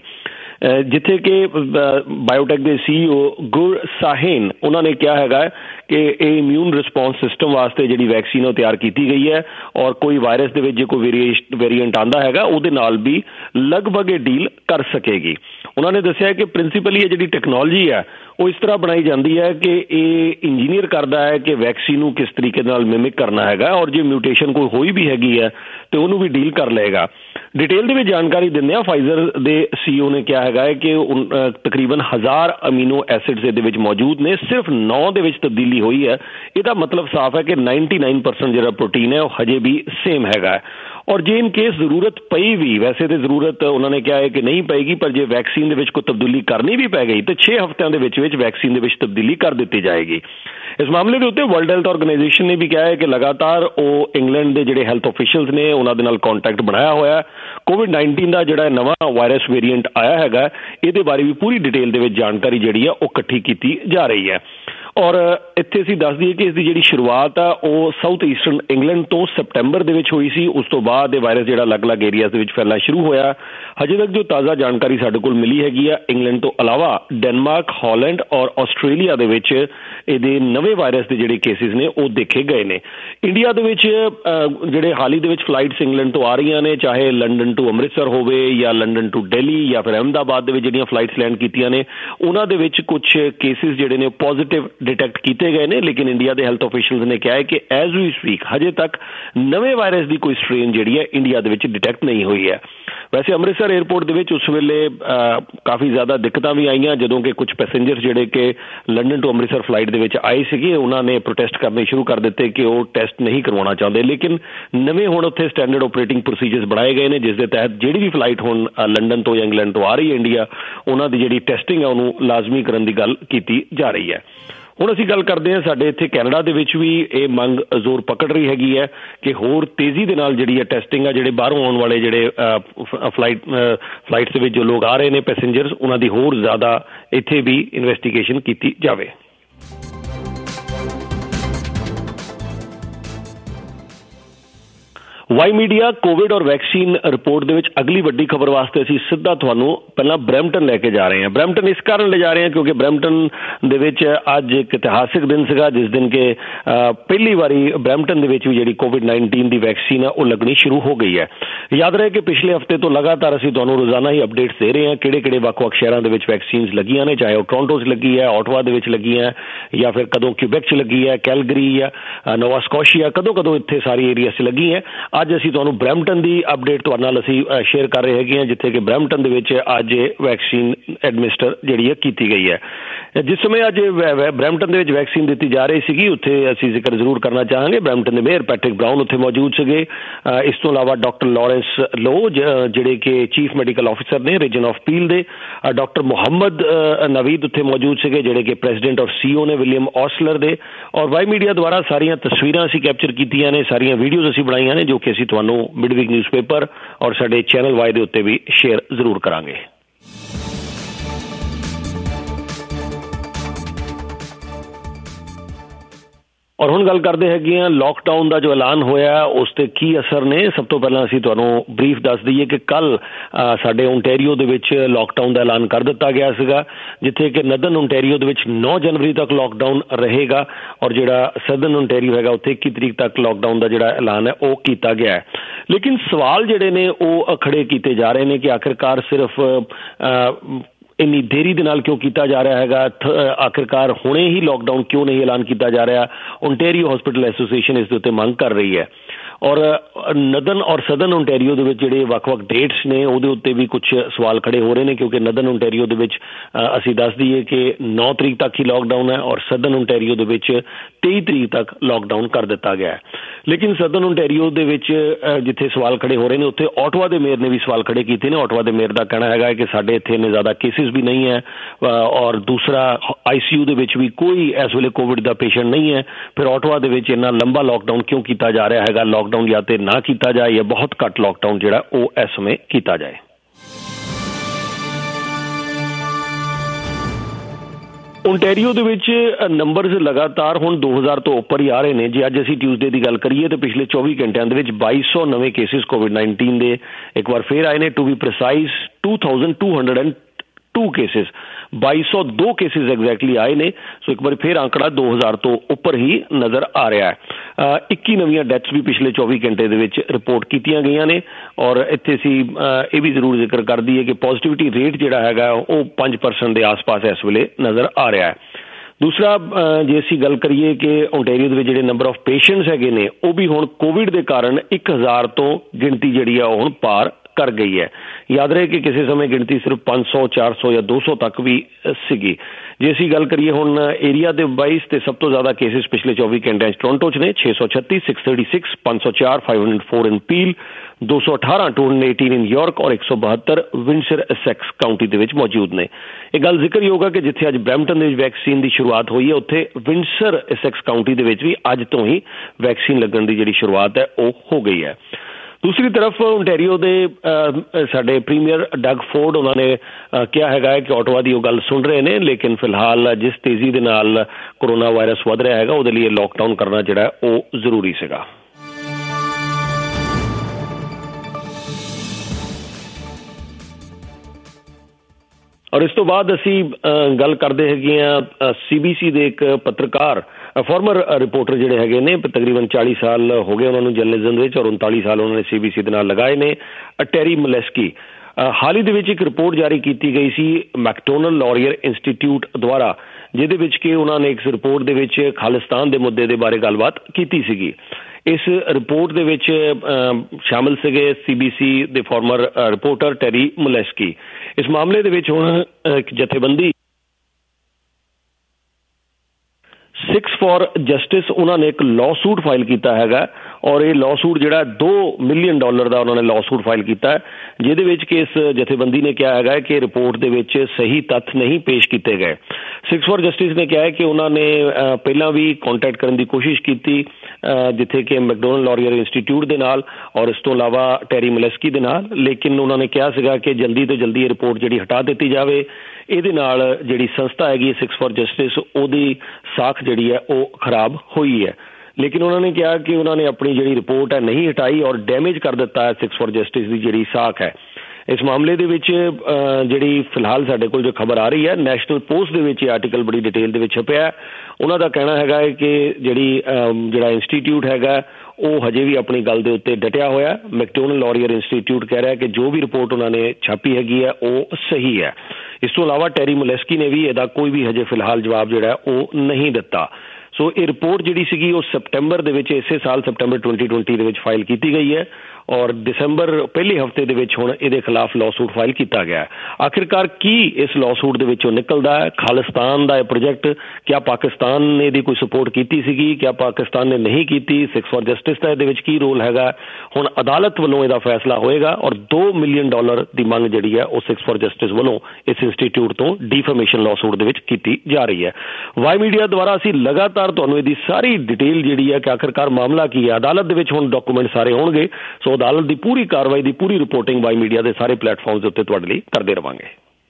ਜਿੱਥੇ ਕਿ ਬਾਇਓਟੈਕ ਦੇ ਸੀ ਈ ਓ ਗੁਰ ਸਾਹੇਨ ਉਹਨਾਂ ਨੇ ਕਿਹਾ ਹੈਗਾ ਕਿ ਇਹ ਇਮਿਊਨ ਰਿਸਪੌਂਸ ਸਿਸਟਮ ਵਾਸਤੇ ਜਿਹੜੀ ਵੈਕਸੀਨ ਉਹ ਤਿਆਰ ਕੀਤੀ ਗਈ ਹੈ ਔਰ ਕੋਈ ਵਾਇਰਸ ਦੇ ਵਿੱਚ ਜੇ ਕੋਈ ਵੇਰੀਏਸ਼ਨ ਵੇਰੀਐਂਟ ਆਉਂਦਾ ਹੈਗਾ ਉਹਦੇ ਨਾਲ ਵੀ ਲਗਭਗ ਇਹ ਡੀਲ ਕਰ ਸਕੇਗੀ। ਉਹਨਾਂ ਨੇ ਦੱਸਿਆ ਕਿ ਪ੍ਰਿੰਸੀਪਲੀ ਇਹ ਜਿਹੜੀ ਟੈਕਨੋਲੋਜੀ ਹੈ ਉਹ ਇਸ ਤਰ੍ਹਾਂ ਬਣਾਈ ਜਾਂਦੀ ਹੈ ਕਿ ਇਹ ਇੰਜੀਨੀਅਰ ਕਰਦਾ ਹੈ ਕਿ ਵੈਕਸੀਨ ਨੂੰ ਕਿਸ ਤਰੀਕੇ ਨਾਲ ਮਿਮਿਕ ਕਰਨਾ ਹੈਗਾ ਔਰ ਜੇ ਮਿਊਟੇਸ਼ਨ ਕੋਈ ਹੋਈ ਵੀ ਹੈਗੀ ਹੈ ਤੇ ਉਹਨੂੰ ਵੀ ਡੀਲ ਕਰ ਲਏਗਾ। ਡਿਟੇਲ ਦੇ ਵਿੱਚ ਜਾਣਕਾਰੀ ਦਿੰਦੇ ਆ ਫਾਈਜ਼ਰ ਦੇ ਸੀ ਈ ਓ ਨੇ ਕਿਹਾ ਹੈਗਾ ਹੈ ਕਿ ਤਕਰੀਬਨ ਹਜ਼ਾਰ ਅਮੀਨੋ ਐਸਿਡਸ ਇਹਦੇ ਵਿੱਚ ਮੌਜੂਦ ਨੇ, ਸਿਰਫ ਨੌ ਦੇ ਵਿੱਚ ਤਬਦੀਲੀ ਹੋਈ ਹੈ। ਇਹਦਾ ਮਤਲਬ ਸਾਫ਼ ਹੈ ਕਿ ਨਾਈਨਟੀ ਨਾਈਨ ਪਰਸੈਂਟ ਜਿਹੜਾ ਪ੍ਰੋਟੀਨ ਹੈ ਉਹ ਹਜੇ ਵੀ ਸੇਮ ਹੈਗਾ ਔਰ ਜੇ ਇਨ ਕੇਸ ਜ਼ਰੂਰਤ ਪਈ ਵੀ, ਵੈਸੇ ਤਾਂ ਜ਼ਰੂਰਤ ਉਹਨਾਂ ਨੇ ਕਿਹਾ ਹੈ ਕਿ ਨਹੀਂ ਪਏਗੀ, ਪਰ ਜੇ ਵੈਕਸੀਨ ਦੇ ਵਿੱਚ ਕੋਈ ਤਬਦੀਲੀ ਕਰਨੀ ਵੀ ਪੈ ਗਈ ਤਾਂ ਛੇ ਹਫ਼ਤਿਆਂ ਦੇ ਵਿੱਚ ਵਿੱਚ ਵੈਕਸੀਨ ਦੇ ਵਿੱਚ ਤਬਦੀਲੀ ਕਰ ਦਿੱਤੀ ਜਾਏਗੀ। ਇਸ ਮਾਮਲੇ ਦੇ ਉੱਤੇ ਵਰਲਡ ਹੈਲਥ ਆਰਗੇਨਾਈਜੇਸ਼ਨ ਨੇ ਵੀ ਕਿਹਾ ਹੈ ਕਿ ਲਗਾਤਾਰ ਉਹ ਇੰਗਲੈਂਡ ਦੇ ਜਿਹੜੇ ਹੈਲਥ ਆਫੀਸ਼ੀਅਲਸ ਨੇ ਉਹਨਾਂ ਦੇ ਨਾਲ ਕੰਟੈਕਟ ਬਣਾਇਆ ਹੋਇਆ। ਕੋਵਿਡ ਨਾਈਨਟੀਨ ਦਾ ਜਿਹੜਾ ਨਵਾਂ ਵਾਇਰਸ ਵੇਰੀਐਂਟ ਆਇਆ ਹੈਗਾ ਇਹਦੇ ਬਾਰੇ ਵੀ ਪੂਰੀ ਡਿਟੇਲ ਦੇ ਵਿੱਚ ਜਾਣਕਾਰੀ ਜਿਹੜੀ ਆ ਉਹ ਇਕੱਠੀ ਕੀਤੀ ਜਾ ਰਹੀ ਹੈ ਔਰ ਇੱਥੇ ਅਸੀਂ ਦੱਸ ਦਈਏ ਕਿ ਇਸ ਦੀ ਜਿਹੜੀ ਸ਼ੁਰੂਆਤ ਆ ਉਹ ਸਾਊਥ ਈਸਟਰਨ ਇੰਗਲੈਂਡ ਤੋਂ ਸਪਟੈਂਬਰ ਦੇ ਵਿੱਚ ਹੋਈ ਸੀ। ਉਸ ਤੋਂ ਬਾਅਦ ਇਹ ਵਾਇਰਸ ਜਿਹੜਾ ਅਲੱਗ-ਅਲੱਗ ਏਰੀਆਜ਼ ਦੇ ਵਿੱਚ ਫੈਲਣਾ ਸ਼ੁਰੂ ਹੋਇਆ। ਹਜੇ ਤੱਕ ਜੋ ਤਾਜ਼ਾ ਜਾਣਕਾਰੀ ਸਾਡੇ ਕੋਲ ਮਿਲੀ ਹੈਗੀ ਆ, ਇੰਗਲੈਂਡ ਤੋਂ ਇਲਾਵਾ ਡੈਨਮਾਰਕ, ਹਾਲੈਂਡ ਔਰ ਆਸਟ੍ਰੇਲੀਆ ਦੇ ਵਿੱਚ ਇਹਦੇ ਨਵੇਂ ਵਾਇਰਸ ਦੇ ਜਿਹੜੇ ਕੇਸਿਸ ਨੇ ਉਹ ਦੇਖੇ ਗਏ ਨੇ। ਇੰਡੀਆ ਦੇ ਵਿੱਚ ਜਿਹੜੇ ਹਾਲ ਹੀ ਦੇ ਵਿੱਚ ਫਲਾਈਟਸ ਇੰਗਲੈਂਡ ਤੋਂ ਆ ਰਹੀਆਂ ਨੇ, ਚਾਹੇ ਲੰਡਨ ਟੂ ਅੰਮ੍ਰਿਤਸਰ ਹੋਵੇ ਜਾਂ ਲੰਡਨ ਟੂ ਦਿੱਲੀ ਜਾਂ ਫਿਰ ਅਹਿਮਦਾਬਾਦ ਦੇ ਵਿੱਚ ਜਿਹੜੀਆਂ ਫਲਾਈਟਸ ਲੈਂਡ ਕੀਤੀਆਂ ਨੇ, ਉਹਨਾਂ ਦੇ ਵਿੱਚ ਕੁਝ ਕੇਸਿਸ ਜਿਹੜੇ ਨੇ ਪੋਜ਼ਿਟਿਵ ਡਿਟੈਕਟ ਕੀਤੇ ਗਏ ਨੇ। ਲੇਕਿਨ ਇੰਡੀਆ ਦੇ ਹੈਲਥ ਆਫੀਸ਼ੀਅਲਸ ਨੇ ਕਿਹਾ ਹੈ ਕਿ ਐਜ਼ ਵੀ ਸਪੀਕ ਹਜੇ ਤੱਕ ਨਵੇਂ ਵਾਇਰਸ ਦੀ ਕੋਈ ਸਟ੍ਰੇਨ ਜਿਹੜੀ ਹੈ ਇੰਡੀਆ ਦੇ ਵਿੱਚ ਡਿਟੈਕਟ ਨਹੀਂ ਹੋਈ ਹੈ। ਵੈਸੇ ਅੰਮ੍ਰਿਤਸਰ ਏਅਰਪੋਰਟ ਦੇ ਵਿੱਚ ਉਸ ਵੇਲੇ ਕਾਫੀ ਜ਼ਿਆਦਾ ਦਿੱਕਤਾਂ ਵੀ ਆਈਆਂ ਜਦੋਂ ਕਿ ਕੁਝ ਪੈਸੇਂਜਰ ਜਿਹੜੇ ਕਿ ਲੰਡਨ ਤੋਂ ਅੰਮ੍ਰਿਤਸਰ ਫਲਾਈਟ ਦੇ ਵਿੱਚ ਆਏ ਸੀਗੇ, ਉਹਨਾਂ ਨੇ ਪ੍ਰੋਟੈਸਟ ਕਰਨੇ ਸ਼ੁਰੂ ਕਰ ਦਿੱਤੇ ਕਿ ਉਹ ਟੈਸਟ ਨਹੀਂ ਕਰਵਾਉਣਾ ਚਾਹੁੰਦੇ। ਲੇਕਿਨ ਨਵੇਂ ਹੁਣ ਉੱਥੇ ਸਟੈਂਡਰਡ ਆਪਰੇਟਿੰਗ ਪ੍ਰੋਸੀਜਰਸ ਬਣਾਏ ਗਏ ਨੇ ਜਿਸ ਦੇ ਤਹਿਤ ਜਿਹੜੀ ਵੀ ਫਲਾਈਟ ਹੁਣ ਲੰਡਨ ਤੋਂ ਜਾਂ ਇੰਗਲੈਂਡ ਤੋਂ ਆ ਰਹੀ ਹੈ ਇੰਡੀਆ, ਉਹਨਾਂ ਦੀ ਜਿਹੜੀ ਟੈਸਟਿੰਗ ਹੈ ਉਹਨੂੰ ਲਾਜ਼ਮੀ ਕਰਨ ਦੀ ਗੱਲ ਕੀਤੀ ਜਾ ਰਹੀ ਹੈ। ਹੁਣ ਅਸੀਂ ਗੱਲ ਕਰਦੇ ਹਾਂ ਸਾਡੇ ਇੱਥੇ ਕੈਨੇਡਾ ਦੇ ਵਿੱਚ ਵੀ ਇਹ ਮੰਗ ਜ਼ੋਰ ਪਕੜ ਰਹੀ ਹੈਗੀ ਹੈ ਕਿ ਹੋਰ ਤੇਜ਼ੀ ਦੇ ਨਾਲ ਜਿਹੜੀ ਹੈ ਟੈਸਟਿੰਗ ਆ, ਜਿਹੜੇ ਬਾਹਰੋਂ ਆਉਣ ਵਾਲੇ ਜਿਹੜੇ ਫਲਾਈਟ ਫਲਾਈਟਸ ਦੇ ਵਿੱਚ ਜੋ ਲੋਕ ਆ ਰਹੇ ਨੇ ਪੈਸੇਂਜਰਸ, ਉਹਨਾਂ ਦੀ ਹੋਰ ਜ਼ਿਆਦਾ ਇੱਥੇ ਵੀ ਇਨਵੈਸਟੀਗੇਸ਼ਨ ਕੀਤੀ ਜਾਵੇ। ਵਾਈ ਮੀਡੀਆ ਕੋਵਿਡ ਔਰ ਵੈਕਸੀਨ ਰਿਪੋਰਟ ਦੇ ਵਿੱਚ ਅਗਲੀ ਵੱਡੀ ਖਬਰ ਵਾਸਤੇ ਅਸੀਂ ਸਿੱਧਾ ਤੁਹਾਨੂੰ ਪਹਿਲਾਂ ਬਰੈਂਪਟਨ ਲੈ ਕੇ ਜਾ ਰਹੇ ਹਾਂ। ਬਰੈਂਪਟਨ ਇਸ ਕਾਰਨ ਲੈ ਜਾ ਰਹੇ ਹਾਂ ਕਿਉਂਕਿ ਬਰੈਂਪਟਨ ਦੇ ਵਿੱਚ ਅੱਜ ਇੱਕ ਇਤਿਹਾਸਿਕ ਦਿਨ ਸੀਗਾ ਜਿਸ ਦਿਨ ਕਿ ਪਹਿਲੀ ਵਾਰੀ ਬਰੈਂਪਟਨ ਦੇ ਵਿੱਚ ਵੀ ਜਿਹੜੀ ਕੋਵਿਡ ਨਾਈਨਟੀਨ ਦੀ ਵੈਕਸੀਨ ਆ ਉਹ ਲੱਗਣੀ ਸ਼ੁਰੂ ਹੋ ਗਈ ਹੈ। ਯਾਦ ਰਹੇ ਕਿ ਪਿਛਲੇ ਹਫ਼ਤੇ ਤੋਂ ਲਗਾਤਾਰ ਅਸੀਂ ਤੁਹਾਨੂੰ ਰੋਜ਼ਾਨਾ ਹੀ ਅਪਡੇਟਸ ਦੇ ਰਹੇ ਹਾਂ ਕਿਹੜੇ ਕਿਹੜੇ ਵੱਖ-ਵੱਖ ਸ਼ਹਿਰਾਂ ਦੇ ਵਿੱਚ ਵੈਕਸੀਨਸ ਲੱਗੀਆਂ ਨੇ, ਚਾਹੇ ਉਹ ਟੋਰਾਂਟੋ 'ਚ ਲੱਗੀ ਹੈ, ਆਟਵਾ ਦੇ ਵਿੱਚ ਲੱਗੀ ਹੈ ਜਾਂ ਫਿਰ ਕਦੋਂ ਕਿਊਬੈਕ 'ਚ ਲੱਗੀ ਹੈ, ਕੈਲਗਰੀ ਜਾਂ ਨੋਵਾ ਸਕੋਸ਼ੀਆ, ਕਦੋਂ ਕਦੋਂ ਇੱਥੇ ਸਾਰੀ ਏਰੀਆ 'ਚ ਲੱਗੀ ਹੈ। ਅੱਜ ਅਸੀਂ ਤੁਹਾਨੂੰ ਬਰੈਂਪਟਨ ਦੀ ਅਪਡੇਟ ਤੁਹਾਡੇ ਨਾਲ ਅਸੀਂ ਸ਼ੇਅਰ ਕਰ ਰਹੇ ਹੈਗੇ ਹਾਂ ਜਿੱਥੇ ਕਿ ਬਰੈਂਪਟਨ ਦੇ ਵਿੱਚ ਅੱਜ ਵੈਕਸੀਨ ਐਡਮਿਨਿਸਟਰ ਜਿਹੜੀ ਹੈ ਕੀਤੀ ਗਈ ਹੈ। ਜਿਸ ਸਮੇਂ ਅੱਜ ਬਰੈਂਪਟਨ ਦੇ ਵਿੱਚ ਵੈਕਸੀਨ ਦਿੱਤੀ ਜਾ ਰਹੀ ਸੀਗੀ ਉੱਥੇ ਅਸੀਂ ਜ਼ਿਕਰ ਜ਼ਰੂਰ ਕਰਨਾ ਚਾਹਾਂਗੇ ਬਰੈਂਪਟਨ ਦੇ ਮੇਅਰ ਪੈਟਰਿਕ ਬਰਾਊਨ ਉੱਥੇ ਮੌਜੂਦ ਸੀਗੇ। ਇਸ ਤੋਂ ਇਲਾਵਾ ਡਾਕਟਰ ਲਾਰੈਂਸ ਲੋ ਜਿਹੜੇ ਕਿ ਚੀਫ ਮੈਡੀਕਲ ਆਫਿਸਰ ਨੇ ਰੀਜਨ ਆਫ ਪੀਲ ਦੇ, ਡਾਕਟਰ ਮੁਹੰਮਦ ਨਵੀਦ ਉੱਥੇ ਮੌਜੂਦ ਸੀਗੇ ਜਿਹੜੇ ਕਿ ਪ੍ਰੈਜ਼ੀਡੈਂਟ ਔਰ ਸੀਓ ਨੇ ਵਿਲੀਅਮ ਔਸਲਰ ਦੇ। ਔਰ ਵਾਈ ਮੀਡੀਆ ਦੁਆਰਾ ਸਾਰੀਆਂ ਤਸਵੀਰਾਂ ਅਸੀਂ ਕੈਪਚਰ ਕੀਤੀਆਂ ਨੇ, ਸਾਰੀਆਂ ਵੀਡੀਓਜ਼ ਅਸੀਂ ਬਣਾਈਆਂ ਨੇ ਜੋ ਕਿ ਅਸੀਂ ਤੁਹਾਨੂੰ ਮਿਡਵੀਕ ਨਿਊਜ਼ਪੇਪਰ ਔਰ ਸਾਡੇ ਚੈਨਲ ਵਾਈ ਦੇ ਉੱਤੇ ਵੀ ਸ਼ੇਅਰ ਜ਼ਰੂਰ ਕਰਾਂਗੇ। ਔਰ ਹੁਣ ਗੱਲ ਕਰਦੇ ਹੈਗੇ ਹਾਂ ਲੋਕਡਾਊਨ ਦਾ ਜੋ ਐਲਾਨ ਹੋਇਆ ਉਸ 'ਤੇ ਕੀ ਅਸਰ ਨੇ। ਸਭ ਤੋਂ ਪਹਿਲਾਂ ਅਸੀਂ ਤੁਹਾਨੂੰ ਬਰੀਫ ਦੱਸ ਦਈਏ ਕਿ ਕੱਲ੍ਹ ਸਾਡੇ ਓਨਟੇਰੀਓ ਦੇ ਵਿੱਚ ਲੋਕਡਾਊਨ ਦਾ ਐਲਾਨ ਕਰ ਦਿੱਤਾ ਗਿਆ ਸੀਗਾ ਜਿੱਥੇ ਕਿ ਨਦਰਨ ਓਨਟੇਰੀਓ ਦੇ ਵਿੱਚ ਨੌ ਜਨਵਰੀ ਤੱਕ ਲੋਕਡਾਊਨ ਰਹੇਗਾ ਔਰ ਜਿਹੜਾ ਸਦਰਨ ਓਨਟੇਰੀਓ ਹੈਗਾ ਉੱਥੇ ਇੱਕੀ ਤਰੀਕ ਤੱਕ ਲੋਕਡਾਊਨ ਦਾ ਜਿਹੜਾ ਐਲਾਨ ਹੈ ਉਹ ਕੀਤਾ ਗਿਆ ਹੈ। ਲੇਕਿਨ ਸਵਾਲ ਜਿਹੜੇ ਨੇ ਉਹ ਖੜੇ ਕੀਤੇ ਜਾ ਰਹੇ ਨੇ ਕਿ ਆਖਿਰਕਾਰ ਸਿਰਫ ਇੰਨੀ ਦੇਰੀ ਦੇ ਨਾਲ ਕਿਉਂ ਕੀਤਾ ਜਾ ਰਿਹਾ ਹੈਗਾ, ਆਖਿਰਕਾਰ ਹੁਣੇ ਹੀ ਲੋਕਡਾਊਨ ਕਿਉਂ ਨਹੀਂ ਐਲਾਨ ਕੀਤਾ ਜਾ ਰਿਹਾ। ਓਨਟੇਰੀਓ ਹਸਪੀਟਲ ਐਸੋਸੀਏਸ਼ਨ ਇਸ ਦੇ ਉੱਤੇ ਮੰਗ ਕਰ ਰਹੀ ਹੈ। ਔਰ ਨਦਰਨ ਔਰ ਸਦਰਨ ਓਨਟਾਰੀਓ ਦੇ ਵਿੱਚ ਜਿਹੜੇ ਵੱਖ-ਵੱਖ ਡੇਟਸ ਨੇ ਉਹਦੇ ਉੱਤੇ ਵੀ ਕੁਝ ਸਵਾਲ ਖੜੇ ਹੋ ਰਹੇ ਨੇ, ਕਿਉਂਕਿ ਨਦਰਨ ਓਨਟਾਰੀਓ ਦੇ ਵਿੱਚ ਅਸੀਂ ਦੱਸ ਦਈਏ ਕਿ ਨੌ ਤਰੀਕ ਤੱਕ ਹੀ ਲਾਕਡਾਊਨ ਹੈ ਔਰ ਸਦਰਨ ਓਨਟਾਰੀਓ ਦੇ ਵਿੱਚ ਤੇਈ ਤਰੀਕ ਤੱਕ ਲਾਕਡਾਊਨ ਕਰ ਦਿੱਤਾ ਗਿਆ ਹੈ। ਲੇਕਿਨ ਸਦਰਨ ਓਨਟਾਰੀਓ ਦੇ ਵਿੱਚ ਜਿੱਥੇ ਸਵਾਲ ਖੜੇ ਹੋ ਰਹੇ ਨੇ ਉੱਥੇ ਓਟਵਾ ਦੇ ਮੇਅਰ ਨੇ ਵੀ ਸਵਾਲ ਖੜੇ ਕੀਤੇ ਨੇ। ਓਟਵਾ ਦੇ ਮੇਅਰ ਦਾ ਕਹਿਣਾ ਹੈਗਾ ਕਿ ਸਾਡੇ ਇੱਥੇ ਇੰਨੇ ਜ਼ਿਆਦਾ ਕੇਸਿਸ ਵੀ ਨਹੀਂ ਹੈ ਔਰ ਦੂਸਰਾ ਆਈ ਸੀ ਯੂ ਦੇ ਵਿੱਚ ਵੀ ਕੋਈ ਇਸ ਵੇਲੇ ਕੋਵਿਡ ਦਾ ਪੇਸ਼ੈਂਟ ਨਹੀਂ ਹੈ, ਫਿਰ ਓਟਵਾ ਦੇ ਵਿੱਚ ਇੰਨਾ ਲੰਬਾ ਲਾਕਡਾਊਨ ਕਿਉਂ ਕੀਤਾ ਜਾ ਰਿਹਾ ਹੈਗਾ। ਲਾਕਡਾਊਨ ਜਾਂ ਤੇ ਨਾ ਕੀਤਾ ਜਾਏ ਜਾਂ ਬਹੁਤ ਘੱਟ ਲਾਕਡਾਊਨ ਜਿਹੜਾ ਉਹ ਇਸ ਸਮੇਂ ਕੀਤਾ ਜਾਏ। ਓਨਟਾਰੀਓ ਦੇ ਵਿੱਚ ਨੰਬਰਸ ਲਗਾਤਾਰ ਹੁਣ ਦੋ ਹਜ਼ਾਰ ਤੋਂ ਉੱਪਰ ਹੀ ਆ ਰਹੇ ਨੇ। ਜੇ ਅੱਜ ਅਸੀਂ ਟਿਊਜ਼ਡੇ ਦੀ ਗੱਲ ਕਰੀਏ ਤਾਂ ਪਿਛਲੇ ਚੌਵੀ ਘੰਟਿਆਂ ਦੇ ਵਿੱਚ ਬਾਈ ਸੌ ਨਵੇਂ ਕੇਸਿਸ ਕੋਵਿਡ ਨਾਈਨਟੀਨ ਦੇ ਇੱਕ ਵਾਰ ਫੇਰ ਆਏ ਨੇ। To be precise two thousand two hundred and two cases, ਬਾਈ ਸੌ ਦੋ ਕੇਸਿਸ ਐਗਜ਼ੈਕਟਲੀ ਆਏ ਨੇ। ਸੋ ਇੱਕ ਵਾਰ ਫੇਰ ਅੰਕੜਾ ਦੋ ਹਜ਼ਾਰ ਤੋਂ ਉੱਪਰ ਹੀ ਨਜ਼ਰ ਆ ਰਿਹਾ ਹੈ। ਇੱਕੀ ਨਵੀਆਂ ਡੈਥਸ ਵੀ ਪਿਛਲੇ ਚੌਵੀ ਘੰਟੇ ਦੇ ਵਿੱਚ ਰਿਪੋਰਟ ਕੀਤੀਆਂ ਗਈਆਂ ਨੇ ਔਰ ਇੱਥੇ ਅਸੀਂ ਇਹ ਵੀ ਜ਼ਰੂਰ ਜ਼ਿਕਰ ਕਰ ਦਈਏ ਕਿ ਪੋਜ਼ੀਟਿਵਿਟੀ ਰੇਟ ਜਿਹੜਾ ਹੈਗਾ ਉਹ ਪੰਜ ਪਰਸੈਂਟ ਦੇ ਆਸ-ਪਾਸ ਇਸ ਵੇਲੇ ਨਜ਼ਰ ਆ ਰਿਹਾ ਹੈ। ਦੂਸਰਾ, ਜੇ ਅਸੀਂ ਗੱਲ ਕਰੀਏ ਕਿ ਓਨਟਾਰੀਓ ਦੇ ਵਿੱਚ ਜਿਹੜੇ ਨੰਬਰ ਆਫ ਪੇਸ਼ੈਂਟਸ ਹੈਗੇ ਨੇ ਉਹ ਵੀ ਹੁਣ ਕੋਵਿਡ ਦੇ ਕਾਰਨ ਇੱਕ ਹਜ਼ਾਰ ਤੋਂ ਗਿਣਤੀ ਜਿਹੜੀ ਆ ਉਹ ਹੁਣ ਪਾਰ ਕਰ ਗਈ ਹੈ। ਯਾਦ ਰਹੇ ਕਿ ਕਿਸੇ ਸਮੇਂ ਗਿਣਤੀ ਸਿਰਫ ਪੰਜ ਸੌ, ਚਾਰ ਸੌ ਜਾਂ ਦੋ ਸੌ ਤੱਕ ਵੀ ਸੀਗੀ। ਜੇ ਅਸੀਂ ਗੱਲ ਕਰੀਏ ਹੁਣ ਏਰੀਆ ਦੇ ਬਾਈਸ ਤੇ ਸਭ ਤੋਂ ਜ਼ਿਆਦਾ ਕੇਸਿਸ ਪਿਛਲੇ ਚੌਵੀ ਘੰਟਿਆਂ 'ਚ ਟੋਰਾਂਟੋ 'ਚ ਨੇ ਛੇ ਸੌ ਛੱਤੀ, ਛੇ ਸੌ ਛੱਤੀ, ਪੰਜ ਸੌ ਚਾਰ, ਪੰਜ ਸੌ ਚਾਰ ਇਨ ਪੀਲ, ਦੋ ਸੌ ਅਠਾਰਾਂ, ਦੋ ਸੌ ਅਠਾਰਾਂ ਇਨ ਯਾਰਕ ਔਰ ਇੱਕ ਸੌ ਬਹੱਤਰ ਵਿੰਡਸਰ ਐਸੈਕਸ ਕਾਊਂਟੀ ਦੇ ਵਿੱਚ ਮੌਜੂਦ ਨੇ। ਇਹ ਗੱਲ ਜ਼ਿਕਰਯੋਗ ਹੈ ਕਿ ਜਿੱਥੇ ਅੱਜ ਬਰੈਂਪਟਨ ਦੇ ਵਿੱਚ ਵੈਕਸੀਨ ਦੀ ਸ਼ੁਰੂਆਤ ਹੋਈ ਹੈ ਉੱਥੇ ਵਿੰਡਸਰ ਐਸੈਕਸ ਕਾਊਂਟੀ ਦੇ ਵਿੱਚ ਵੀ ਅੱਜ ਤੋਂ ਹੀ ਵੈਕਸੀਨ ਲੱਗਣ ਦੀ ਜਿਹੜੀ ਸ਼ੁਰੂਆਤ ਹੈ ਉਹ ਹੋ ਗਈ ਹੈ। ਦੂਸਰੀ ਤਰਫ ਓਨਟਾਰੀਓ ਦੇ ਸਾਡੇ ਪ੍ਰੀਮੀਅਰ ਡਗ ਫੋਰਡ ਉਹਨਾਂ ਨੇ ਕਿਹਾ ਹੈਗਾ ਕਿ ਓਟਵਾ ਦੀ ਉਹ ਗੱਲ ਸੁਣ ਰਹੇ ਨੇ, ਲੇਕਿਨ ਫਿਲਹਾਲ ਜਿਸ ਤੇਜ਼ੀ ਦੇ ਨਾਲ ਕੋਰੋਨਾ ਵਾਇਰਸ ਵੱਧ ਰਿਹਾ ਹੈਗਾ ਉਹਦੇ ਲਈ ਲਾਕਡਾਊਨ ਕਰਨਾ ਜਿਹੜਾ ਉਹ ਜ਼ਰੂਰੀ ਸੀਗਾ। ਔਰ ਇਸ ਤੋਂ ਬਾਅਦ ਅਸੀਂ ਗੱਲ ਕਰਦੇ ਹੈਗੇ ਹਾਂ ਸੀ ਬੀ ਸੀ ਦੇ ਇੱਕ ਪੱਤਰਕਾਰ, ਫਾਰਮਰ ਰਿਪੋਰਟਰ ਜਿਹੜੇ ਹੈਗੇ ਨੇ, ਤਕਰੀਬਨ ਚਾਲੀ ਸਾਲ ਹੋ ਗਏ ਉਹਨਾਂ ਨੂੰ ਜਰਨਲਿਜ਼ਮ ਵਿੱਚ ਔਰ ਉਨਤਾਲੀ ਸਾਲ ਉਹਨਾਂ ਨੇ ਸੀ ਬੀ ਸੀ ਦੇ ਨਾਲ ਲਗਾਏ ਨੇ। ਟੈਰੀ ਮਲੈਸਕੀ ਹਾਲ ਹੀ ਦੇ ਵਿੱਚ ਇੱਕ ਰਿਪੋਰਟ ਜਾਰੀ ਕੀਤੀ ਗਈ ਸੀ ਮੈਕਡੋਨਲਡ ਲੌਰੀਅਰ ਇੰਸਟੀਟਿਊਟ ਦੁਆਰਾ, ਜਿਹਦੇ ਵਿੱਚ ਕਿ ਉਹਨਾਂ ਨੇ ਇਸ ਰਿਪੋਰਟ ਦੇ ਵਿੱਚ ਖਾਲਿਸਤਾਨ ਦੇ ਮੁੱਦੇ ਦੇ ਬਾਰੇ ਗੱਲਬਾਤ ਕੀਤੀ ਸੀਗੀ। ਇਸ ਰਿਪੋਰਟ ਦੇ ਵਿੱਚ ਸ਼ਾਮਲ ਸੀਗੇ ਸੀ ਬੀ ਸੀ ਦੇ ਫਾਰਮਰ ਰਿਪੋਰਟਰ ਟੈਰੀ ਮਲੈਸਕੀ। ਇਸ ਮਾਮਲੇ ਦੇ ਵਿੱਚ ਹੁਣ ਇੱਕ ਜਥੇਬੰਦੀ ਸਿਕਸ ਫॉर ਜਸਟਿਸ ਉਹਨਾਂ ਨੇ ਇੱਕ ਲਾਅ ਸੂਟ ਫਾਈਲ ਕੀਤਾ ਹੈਗਾ ਔਰ ਇਹ ਲਾਅ ਸੂਟ ਜਿਹੜਾ ਦੋ ਮਿਲੀਅਨ ਡਾਲਰ ਦਾ ਉਹਨਾਂ ਨੇ ਲਾਅ ਸੂਟ ਫਾਈਲ ਕੀਤਾ, ਜਿਹਦੇ ਵਿੱਚ ਕਿ ਇਸ ਜਥੇਬੰਦੀ ਨੇ ਕਿਹਾ ਹੈਗਾ ਕਿ ਰਿਪੋਰਟ ਦੇ ਵਿੱਚ ਸਹੀ ਤੱਥ ਨਹੀਂ ਪੇਸ਼ ਕੀਤੇ ਗਏ। ਸਿਕਸ ਫॉर ਜਸਟਿਸ ਨੇ ਕਿਹਾ ਹੈ ਕਿ ਉਹਨਾਂ ਨੇ ਪਹਿਲਾਂ ਵੀ ਕੰਟੈਕਟ ਕਰਨ ਦੀ ਕੋਸ਼ਿਸ਼ ਕੀਤੀ ਜਿੱਥੇ ਕਿ ਮੈਕਡੋਨਲਡ ਲੌਰੀਅਰ ਇੰਸਟੀਟਿਊਟ ਦੇ ਨਾਲ ਔਰ ਇਸ ਤੋਂ ਇਲਾਵਾ ਟੈਰੀ ਮਲੈਸਕੀ ਦੇ ਨਾਲ, ਲੇਕਿਨ ਉਹਨਾਂ ਨੇ ਕਿਹਾ ਸੀਗਾ ਕਿ ਜਲਦੀ ਤੋਂ ਜਲਦੀ ਇਹ ਰਿਪੋਰਟ ਜਿਹੜੀ ਹਟਾ ਦਿੱਤੀ ਜਾਵੇ। ਇਹਦੇ ਨਾਲ ਜਿਹੜੀ ਸੰਸਥਾ ਹੈਗੀ ਸਿਕਸ ਫॉर ਜਸਟਿਸ ਉਹਦੀ ਸਾਖ ਜਿਹੜੀ ਹੈ ਉਹ ਖਰਾਬ ਹੋਈ ਹੈ। ਲੇਕਿਨ ਉਹਨਾਂ ਨੇ ਕਿਹਾ ਕਿ ਉਹਨਾਂ ਨੇ ਆਪਣੀ ਜਿਹੜੀ ਰਿਪੋਰਟ ਹੈ ਨਹੀਂ ਹਟਾਈ ਔਰ ਡੈਮੇਜ ਕਰ ਦਿੱਤਾ ਹੈ ਸਿਕਸ ਫॉर ਜਸਟਿਸ ਦੀ ਜਿਹੜੀ ਸਾਖ ਹੈ। ਇਸ ਮਾਮਲੇ ਦੇ ਵਿੱਚ ਜਿਹੜੀ ਫਿਲਹਾਲ ਸਾਡੇ ਕੋਲ ਜੋ ਖਬਰ ਆ ਰਹੀ ਹੈ, ਨੈਸ਼ਨਲ ਪੋਸਟ ਦੇ ਵਿੱਚ ਇਹ ਆਰਟੀਕਲ ਬੜੀ ਡਿਟੇਲ ਦੇ ਵਿੱਚ ਛਪਿਆ। ਉਹਨਾਂ ਦਾ ਕਹਿਣਾ ਹੈਗਾ ਹੈ ਕਿ ਜਿਹੜੀ ਜਿਹੜਾ ਇੰਸਟੀਟਿਊਟ ਹੈਗਾ ਉਹ ਹਜੇ ਵੀ ਆਪਣੀ ਗੱਲ ਦੇ ਉੱਤੇ ਡਟਿਆ ਹੋਇਆ। ਮੈਕਡੋਨਲਡ ਲੌਰੀਅਰ ਇੰਸਟੀਟਿਊਟ ਕਹਿ ਰਿਹਾ ਕਿ ਜੋ ਵੀ ਰਿਪੋਰਟ ਉਹਨਾਂ ਨੇ ਛਾਪੀ ਹੈਗੀ ਹੈ ਉਹ ਸਹੀ ਹੈ। ਇਸ ਤੋਂ ਇਲਾਵਾ ਟੈਰੀ ਮਲੈਸਕੀ ਨੇ ਵੀ ਇਹਦਾ ਕੋਈ ਵੀ ਹਜੇ ਫਿਲਹਾਲ ਜਵਾਬ ਜਿਹੜਾ ਉਹ ਨਹੀਂ ਦਿੱਤਾ। ਸੋ ਇਹ ਰਿਪੋਰਟ ਜਿਹੜੀ ਸੀਗੀ ਉਹ ਸਪਟੈਂਬਰ ਦੇ ਵਿੱਚ ਇਸੇ ਸਾਲ ਸਪਟੈਂਬਰ ਟਵੈਂਟੀ ਟਵੈਂਟੀ ਦੇ ਵਿੱਚ ਫਾਈਲ ਕੀਤੀ ਗਈ ਹੈ ਔਰ ਦਸੰਬਰ ਪਹਿਲੇ ਹਫ਼ਤੇ ਦੇ ਵਿੱਚ ਹੁਣ ਇਹਦੇ ਖਿਲਾਫ ਲਾਅ ਸੂਟ ਫਾਈਲ ਕੀਤਾ ਗਿਆ। ਆਖਿਰਕਾਰ ਕੀ ਇਸ ਲਾਅ ਸੂਟ ਦੇ ਵਿੱਚੋਂ ਨਿਕਲਦਾ ਹੈ? ਖਾਲਿਸਤਾਨ ਦਾ ਇਹ ਪ੍ਰੋਜੈਕਟ, ਕਿਆ ਪਾਕਿਸਤਾਨ ਨੇ ਇਹਦੀ ਕੋਈ ਸਪੋਰਟ ਕੀਤੀ ਸੀਗੀ, ਕਿਆ ਪਾਕਿਸਤਾਨ ਨੇ ਨਹੀਂ ਕੀਤੀ? ਸਿਕਸ ਫॉर ਜਸਟਿਸ ਦਾ ਇਹਦੇ ਵਿੱਚ ਕੀ ਰੋਲ ਹੈਗਾ? ਹੁਣ ਅਦਾਲਤ ਵੱਲੋਂ ਇਹਦਾ ਫੈਸਲਾ ਹੋਏਗਾ ਔਰ ਦੋ ਮਿਲੀਅਨ ਡਾਲਰ ਦੀ ਮੰਗ ਜਿਹੜੀ ਹੈ ਉਹ ਸਿਕਸ ਫॉर ਜਸਟਿਸ ਵੱਲੋਂ ਇਸ ਇੰਸਟੀਟਿਊਟ ਤੋਂ ਡੀਫੇਮੇਸ਼ਨ ਲਾਅ ਸੂਟ ਦੇ ਵਿੱਚ ਕੀਤੀ ਜਾ ਰਹੀ ਹੈ। ਵਾਈ ਮੀਡੀਆ ਦੁਆਰਾ ਅਸੀਂ ਲਗਾਤਾਰ ਤੁਹਾਨੂੰ ਇਹਦੀ ਸਾਰੀ ਡਿਟੇਲ ਜਿਹੜੀ ਹੈ ਕਿ ਆਖਿਰਕਾਰ ਮਾਮਲਾ ਕੀ ਹੈ, ਅਦਾਲਤ ਦੇ ਵਿੱਚ ਹੁਣ ਡਾਕੂਮੈਂਟ ਸਾਰੇ ਹੋਣਗੇ। ਸੋ ਅਦਾਲਤ ਦੀ ਪੂਰੀ ਕਾਰਵਾਈ ਦੀ ਪੂਰੀ ਰਿਪੋਰਟਿੰਗ ਵਾਈ ਮੀਡੀਆ ਦੇ ਸਾਰੇ ਪਲੇਟਫਾਰਮਸ ਦੇ ਉੱਤੇ ਤੁਹਾਡੇ ਲਈ ਕਰਦੇ ਰਵਾਂਗੇ।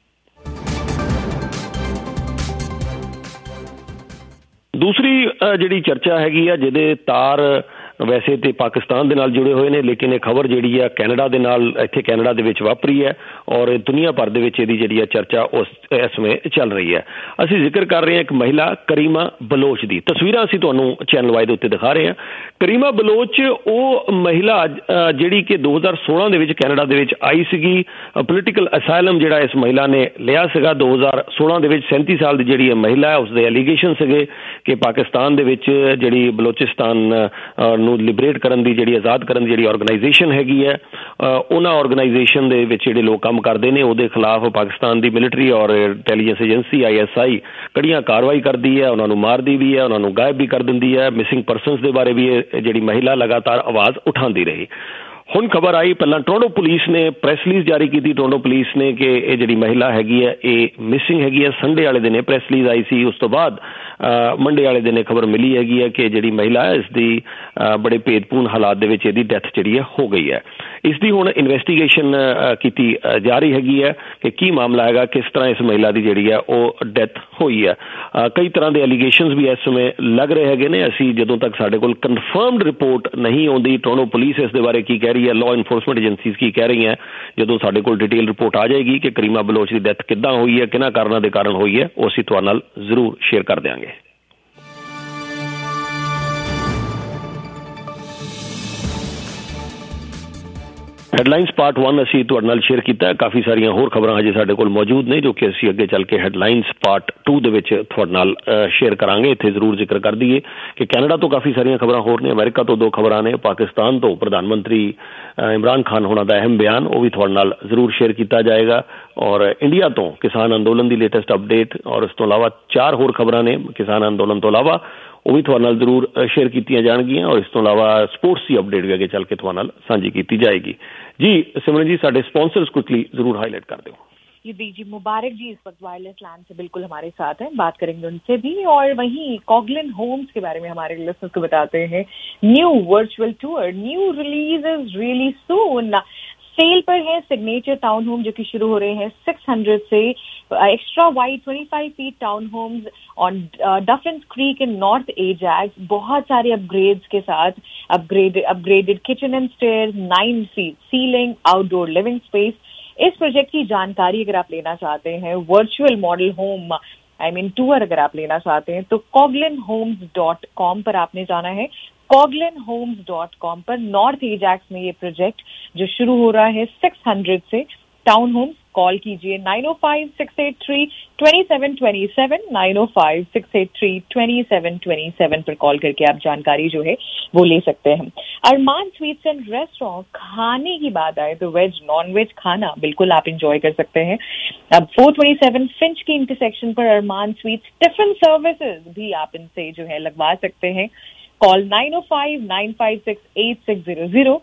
ਦੂਸਰੀ ਜਿਹੜੀ ਚਰਚਾ ਹੈਗੀ ਆ ਜਿਹਦੇ ਤਾਰ ਵੈਸੇ ਤੇ ਪਾਕਿਸਤਾਨ ਦੇ ਨਾਲ ਜੁੜੇ ਹੋਏ ਨੇ, ਲੇਕਿਨ ਇਹ ਖਬਰ ਜਿਹੜੀ ਆ ਕੈਨੇਡਾ ਦੇ ਨਾਲ ਇੱਥੇ ਕੈਨੇਡਾ ਦੇ ਵਿੱਚ ਵਾਪਰੀ ਹੈ ਔਰ ਦੁਨੀਆ ਭਰ ਦੇ ਵਿੱਚ ਇਹਦੀ ਜਿਹੜੀ ਆ ਚਰਚਾ ਉਸ ਇਸ ਸਮੇਂ ਚੱਲ ਰਹੀ ਹੈ। ਅਸੀਂ ਜ਼ਿਕਰ ਕਰ ਰਹੇ ਹਾਂ ਇੱਕ ਮਹਿਲਾ ਕਰੀਮਾ ਬਲੋਚ ਦੀ। ਤਸਵੀਰਾਂ ਅਸੀਂ ਤੁਹਾਨੂੰ ਚੈਨਲ ਵਾਈ ਦੇ ਉੱਤੇ ਦਿਖਾ ਰਹੇ ਹਾਂ। ਕਰੀਮਾ ਬਲੋਚ ਉਹ ਮਹਿਲਾ ਜਿਹੜੀ ਕਿ ਦੋ ਹਜ਼ਾਰ ਸੋਲਾਂ ਦੇ ਵਿੱਚ ਕੈਨੇਡਾ ਦੇ ਵਿੱਚ ਆਈ ਸੀਗੀ। ਪੋਲੀਟੀਕਲ ਅਸਾਈਲਮ ਜਿਹੜਾ ਇਸ ਮਹਿਲਾ ਨੇ ਲਿਆ ਸੀਗਾ ਦੋ ਹਜ਼ਾਰ ਸੋਲਾਂ ਦੇ ਵਿੱਚ। ਸੈਂਤੀ ਸਾਲ ਦੀ ਜਿਹੜੀ ਇਹ ਮਹਿਲਾ ਹੈ ਉਸਦੇ ਐਲੀਗੇਸ਼ਨ ਸੀਗੇ ਕਿ ਪਾਕਿਸਤਾਨ ਦੇ ਵਿੱਚ ਜਿਹੜੀ ਬਲੋਚਿਸਤਾਨ ਨੂੰ ਲਿਬਰੇਟ ਕਰਨ ਦੀ, ਜਿਹੜੀ ਆਜ਼ਾਦ ਕਰਨ ਦੀ ਜਿਹੜੀ ਆਰਗੇਨਾਈਜੇਸ਼ਨ ਹੈਗੀ ਹੈ, ਉਹਨਾਂ ਆਰਗੇਨਾਈਜੇਸ਼ਨ ਦੇ ਵਿੱਚ ਜਿਹੜੇ ਲੋਕ ਕੰਮ ਕਰਦੇ ਨੇ ਉਹਦੇ ਖਿਲਾਫ ਪਾਕਿਸਤਾਨ ਦੀ ਮਿਲਟਰੀ ਔਰ intelligence agency I S I ਕੜੀਆਂ ਕਾਰਵਾਈ ਕਰਦੀ ਹੈ, ਉਹਨਾਂ ਨੂੰ ਮਾਰਦੀ ਵੀ ਹੈ, ਉਹਨਾਂ ਨੂੰ ਗਾਇਬ ਵੀ ਕਰ ਦਿੰਦੀ ਹੈ। ਮਿਸਿੰਗ ਪਰਸਨਸ ਦੇ ਬਾਰੇ ਵੀ ਇਹ ਜਿਹੜੀ ਮਹਿਲਾ ਲਗਾਤਾਰ ਆਵਾਜ਼ ਉਠਾਉਂਦੀ ਰਹੀ। ਹੁਣ ਖਬਰ ਆਈ, ਪਹਿਲਾਂ ਟੋਰੰਟੋ ਪੁਲਿਸ ਨੇ ਪ੍ਰੈਸ ਰਿਲੀਜ਼ ਜਾਰੀ ਕੀਤੀ। ਟੋਰੰਟੋ ਪੁਲਿਸ ਨੇ ਕਿ ਇਹ ਜਿਹੜੀ ਮਹਿਲਾ ਹੈਗੀ ਹੈ ਇਹ ਮਿਸਿੰਗ ਹੈਗੀ ਹੈ। ਸੰਡੇ ਵਾਲੇ ਦਿਨ ਪ੍ਰੈਸ ਰਿਲੀਜ਼ ਆਈ ਸੀ। ਉਸ ਤੋਂ ਬਾਅਦ ਮੰਡੇ ਵਾਲੇ ਦਿਨ ਖਬਰ ਮਿਲੀ ਹੈਗੀ ਹੈ ਕਿ ਜਿਹੜੀ ਮਹਿਲਾ ਹੈ ਇਸ ਦੀ ਬੜੇ ਭੇਦਪੂਰਨ ਹਾਲਾਤ ਦੇ ਵਿੱਚ ਇਹਦੀ ਡੈਥ ਜਿਹੜੀ ਹੈ ਹੋ ਗਈ ਹੈ। ਇਸ ਦੀ ਹੁਣ ਇਨਵੈਸਟੀਗੇਸ਼ਨ ਕੀਤੀ ਜਾ ਰਹੀ ਹੈਗੀ ਹੈ ਕਿ ਕੀ ਮਾਮਲਾ ਹੈਗਾ, ਕਿਸ ਤਰ੍ਹਾਂ ਇਸ ਮਹਿਲਾ ਦੀ ਜਿਹੜੀ ਹੈ ਉਹ ਡੈਥ ਹੋਈ ਹੈ। ਕਈ ਤਰ੍ਹਾਂ ਦੇ ਐਲੀਗੇਸ਼ਨਸ ਵੀ ਇਸ ਸਮੇਂ ਲੱਗ ਰਹੇ ਹੈਗੇ ਨੇ। ਅਸੀਂ ਜਦੋਂ ਤੱਕ ਸਾਡੇ ਕੋਲ ਕਨਫਰਮਡ ਰਿਪੋਰਟ ਨਹੀਂ ਆਉਂਦੀ, ਟੋਰੰਟੋ ਪੁਲਿਸ ਇਸ ਦੇ ਬਾਰੇ ਕੀ ਕਹਿ ਰਹੀ ਹੈ, ਲਾਅ ਇਨਫੋਰਸਮੈਂਟ ਏਜੰਸੀਜ਼ ਕੀ ਕਹਿ ਰਹੀਆਂ, ਜਦੋਂ ਸਾਡੇ ਕੋਲ ਡਿਟੇਲ ਰਿਪੋਰਟ ਆ ਜਾਏਗੀ ਕਿ ਕਰੀਮਾ ਬਲੋਚ ਦੀ ਡੈਥ ਕਿੱਦਾਂ ਹੋਈ ਹੈ, ਕਿਹਨਾਂ ਕਾਰਨਾਂ ਦੇ ਕਾਰਨ ਹੋਈ ਹੈ, ਉਹ ਅਸੀਂ ਤੁਹਾਡੇ ਨਾਲ ਜ਼ਰੂਰ ਸ਼ੇਅਰ ਕਰ ਦਿਆਂਗੇ। ਹੈਡਲਾਈਨਸ ਪਾਰਟ वन ਅਸੀਂ ਤੁਹਾਡੇ ਨਾਲ ਸ਼ੇਅਰ ਕੀਤਾ। ਕਾਫੀ ਸਾਰੀਆਂ ਹੋਰ ਖਬਰਾਂ ਹਜੇ ਸਾਡੇ ਕੋਲ ਮੌਜੂਦ ਨੇ ਜੋ ਕਿ ਅਸੀਂ ਅੱਗੇ ਚੱਲ ਕੇ ਹੈਡਲਾਈਨਸ ਪਾਰਟ टू ਦੇ ਵਿੱਚ ਤੁਹਾਡੇ ਨਾਲ ਸ਼ੇਅਰ ਕਰਾਂਗੇ। ਇੱਥੇ ਜ਼ਰੂਰ ਜ਼ਿਕਰ ਕਰ ਦਈਏ ਕਿ ਕੈਨੇਡਾ ਤੋਂ ਕਾਫੀ ਸਾਰੀਆਂ ਖਬਰਾਂ ਹੋਰ ਨੇ, ਅਮਰੀਕਾ ਤੋਂ ਦੋ ਖਬਰਾਂ ਨੇ, ਪਾਕਿਸਤਾਨ ਤੋਂ ਪ੍ਰਧਾਨ ਮੰਤਰੀ ਇਮਰਾਨ ਖਾਨ ਹੋਣਾ ਦਾ ਅਹਿਮ ਬਿਆਨ ਉਹ ਵੀ ਤੁਹਾਡੇ ਨਾਲ ਜ਼ਰੂਰ ਸ਼ੇਅਰ ਕੀਤਾ ਜਾਏਗਾ। ਔਰ ਇੰਡੀਆ ਤੋਂ ਕਿਸਾਨ ਅੰਦੋਲਨ ਦੀ ਲੇਟੈਸਟ ਅਪਡੇਟ ਔਰ ਇਸ ਤੋਂ ਇਲਾਵਾ ਚਾਰ ਹੋਰ ਖਬਰਾਂ ਨੇ ਕਿਸਾਨ ਅੰਦੋਲਨ ਤੋਂ ਇਲਾਵਾ, ਉਹ ਵੀ ਤੁਹਾਡੇ ਨਾਲ ਜ਼ਰੂਰ ਸ਼ੇਅਰ ਕੀਤੀਆਂ ਜਾਣਗੀਆਂ। ਔਰ ਇਸ ਤੋਂ ਇਲਾਵਾ ਸਪੋਰਟਸ ਦੀ ਅਪਡੇਟ ਵੀ ਅੱਗੇ ਚੱਲ ਕੇ ਤੁਹਾਡੇ ਨਾਲ ਸਾਂਝੀ ਕੀਤੀ ਜਾਏਗੀ। जी सिमरन जी, साढ़े स्पॉन्सर्स क्विकली जरूर हाईलाइट कर दो। जी जी मुबारक जी इस वक्त वायरलेस लैंड से बिल्कुल हमारे साथ हैं, बात करेंगे उनसे भी। और वहीं कॉगलन होम्स के बारे में हमारे लिसनर्स को बताते हैं, new virtual tour, new release is really soon. Sale पर है सिग्नेचर टाउन होम जो कि शुरू हो रहे हैं सिक्स हंड्रेड से। Extra wide twenty five feet town homes on Duffins creek in North Ajax, बहुत सारे अपग्रेड्स के साथ, upgrade upgraded kitchen and stairs, nine feet ceiling, outdoor living space. इस प्रोजेक्ट की जानकारी अगर आप लेना चाहते हैं, virtual model home I mean tour अगर आप लेना चाहते हैं, तो कॉगलन होम्स डॉट कॉम पर आपने जाना है। कॉगलन होम्स डॉट कॉम पर नॉर्थ एजैक्स में ये प्रोजेक्ट जो शुरू हो रहा है सिक्स हंड्रेड से टाउन होम्स। कॉल कीजिए nine O five six eight three two seven two seven, nine O five six eight three two seven two seven पर कॉल करके आप जानकारी जो है वो ले सकते हैं। अरमान स्वीट्स एंड रेस्टोरेंट, खाने की बात आए तो वेज नॉन वेज खाना बिल्कुल आप इंजॉय कर सकते हैं। अब फोर ट्वेंटी सेवन फिंच की इंटरसेक्शन पर अरमान स्वीट्स टिफिन सर्विसेज भी आप इनसे जो है लगवा सकते हैं। Call nine O five nine five six eight six zero zero,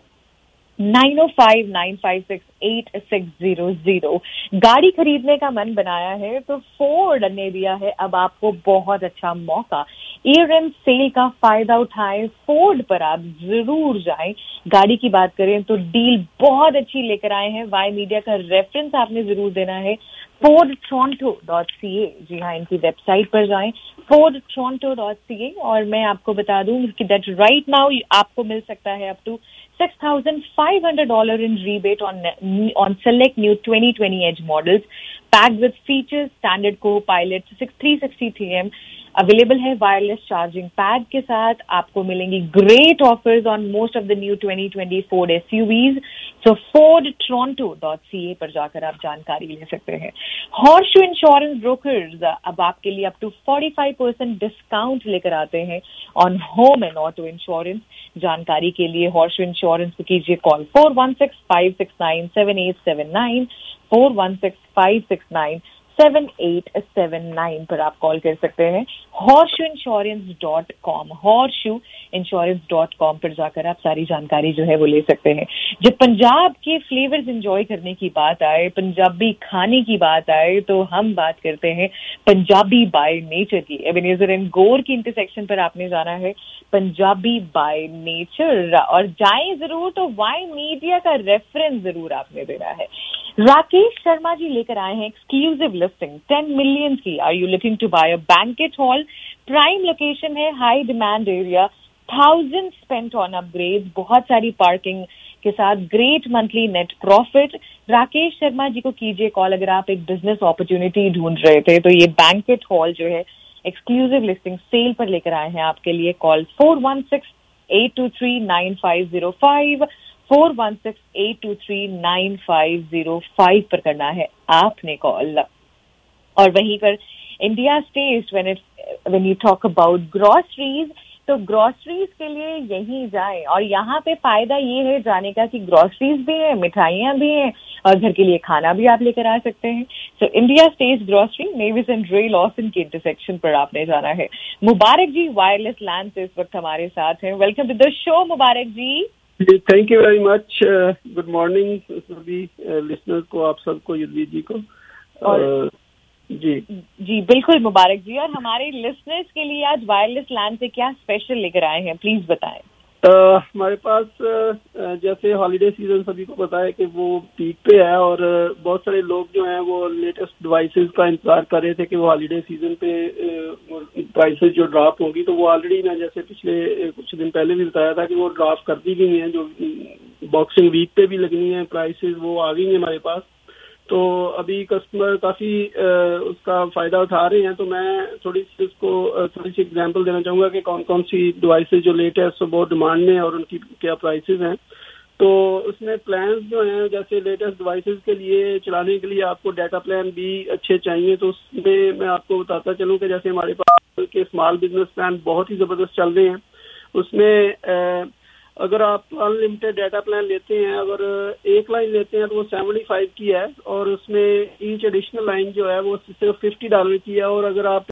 nine O five nine five six eight six zero zero. गाड़ी खरीदने का मन बनाया है तो फोर्ड ने दिया है अब आपको बहुत अच्छा मौका। ईयर एंड सेल का फायदा उठाएं, फोर्ड पर आप जरूर जाएं। गाड़ी की बात करें तो डील बहुत अच्छी लेकर आए हैं। वाई मीडिया का रेफरेंस आपने जरूर देना है, Ford Toronto dot C A. जी हाँ, इनकी वेबसाइट पर जाएं, Ford Toronto dot C A. और मैं आपको बता दूं कि दैट राइट नाउ आपको मिल सकता है up to six thousand five hundred dollars in rebate on on select new twenty twenty Edge models, packed with features, standard co-pilot, three sixty T M, available है वायरलेस चार्जिंग पैड के साथ। आपको मिलेंगी great offers on most of the new twenty twenty Ford SUVs. So Ford Toronto dot C A पर जाकर आप जानकारी ले सकते हैं। हॉर्सशू इंश्योरेंस ब्रोकर्स अब आपके लिए up to forty five percent discount लेकर आते हैं on home and auto insurance. जानकारी के लिए हॉर्सशू इंश्योरेंस को कीजिए call four one six five six nine seven eight seven nine, four one six five six nine seven eight seven nine पर आप कॉल कर सकते हैं। Horseshoe insurance dot com, horseshoe insurance dot com पर जाकर आप सारी जानकारी जो है वो ले सकते हैं। जब पंजाब के फ्लेवर्स एंजॉय करने की बात आए, पंजाबी खाने की बात आए, तो हम बात करते हैं पंजाबी बाय नेचर की। एबेनेज़र एंड गोर की इंटरसेक्शन पर आपने जाना है, पंजाबी बाय नेचर। और जाएं जरूर तो वाई मीडिया का रेफरेंस जरूर आपने देना है। राकेश शर्मा जी लेकर आए हैं एक्सक्लूसिव लिस्टिंग टेन मिलियन की। Are you looking to buy a banquet hall? Prime location है, high demand area, thousand spent on upgrade, बहुत सारी पार्किंग के साथ, great monthly net profit. Rakesh Sharma ji को कीजिए कॉल अगर आप एक बिजनेस अपॉर्चुनिटी ढूंढ रहे थे तो ये बैंकेट हॉल जो है एक्सक्लूसिव लिस्टिंग सेल पर लेकर आए हैं आपके लिए। Call four one six eight two three nine five zero five, four one six eight two three nine five zero five पर करना है आपने कॉल। और वहीं पर India taste, when it when you talk about groceries, तो groceries के लिए यहीं जाएं। और यहाँ पे फायदा ये है जाने का कि ग्रोसरीज भी है, मिठाइयाँ भी हैं और घर के लिए खाना भी आप लेकर आ सकते हैं। So India stage grocery, Nevis and Ray Lawson के इंटरसेक्शन पर आपने जाना है। मुबारक जी वायरलेस लैंड से इस वक्त हमारे साथ हैं। Welcome to the show Mubarak ji. Thank you very much. Good morning सभी लिसनर्स को, आप सबको, युद्धवीर जी को। और uh, जी जी बिल्कुल मुबारक जी। और हमारे लिसनर्स के लिए आज वायरलेस लैंड से क्या स्पेशल लेकर आए हैं, प्लीज बताएं। uh, हमारे पास uh, जैसे हॉलीडे सीजन सभी को पता है कि वो पीक पे है और uh, बहुत सारे लोग जो हैं वो लेटेस्ट डिवाइसेस का इंतजार कर रहे थे कि वो हॉलीडे सीजन पे प्राइसेस uh, जो ड्रॉप होगी, तो वो ऑलरेडी ना जैसे पिछले uh, कुछ दिन पहले भी बताया था कि वो ड्रॉप कर दी गई हैं। जो बॉक्सिंग वीक पे भी लगनी है प्राइसेस, वो आ गई हैं हमारे पास। तो अभी कस्टमर काफ़ी उसका फ़ायदा उठा रहे हैं। तो मैं थोड़ी सी उसको थोड़ी सी एग्जांपल देना चाहूँगा कि कौन कौन सी डिवाइसेस जो लेटेस्ट बहुत डिमांड में और उनकी क्या प्राइसेस हैं। तो उसमें प्लान्स जो हैं, जैसे लेटेस्ट डिवाइसेस के लिए चलाने के लिए आपको डाटा प्लान भी अच्छे चाहिए। तो उसमें मैं आपको बताता चलूँ कि जैसे हमारे पास के स्मॉल बिजनेस प्लान बहुत ही ज़बरदस्त चल रहे हैं। उसमें आ, अगर आप अनलिमिटेड डाटा प्लान लेते हैं, अगर एक लाइन लेते हैं तो वो सेवेंटी फाइव की है और उसमें ईच एडिशनल लाइन जो है वो सिर्फ फिफ्टी डॉलर की है। और अगर आप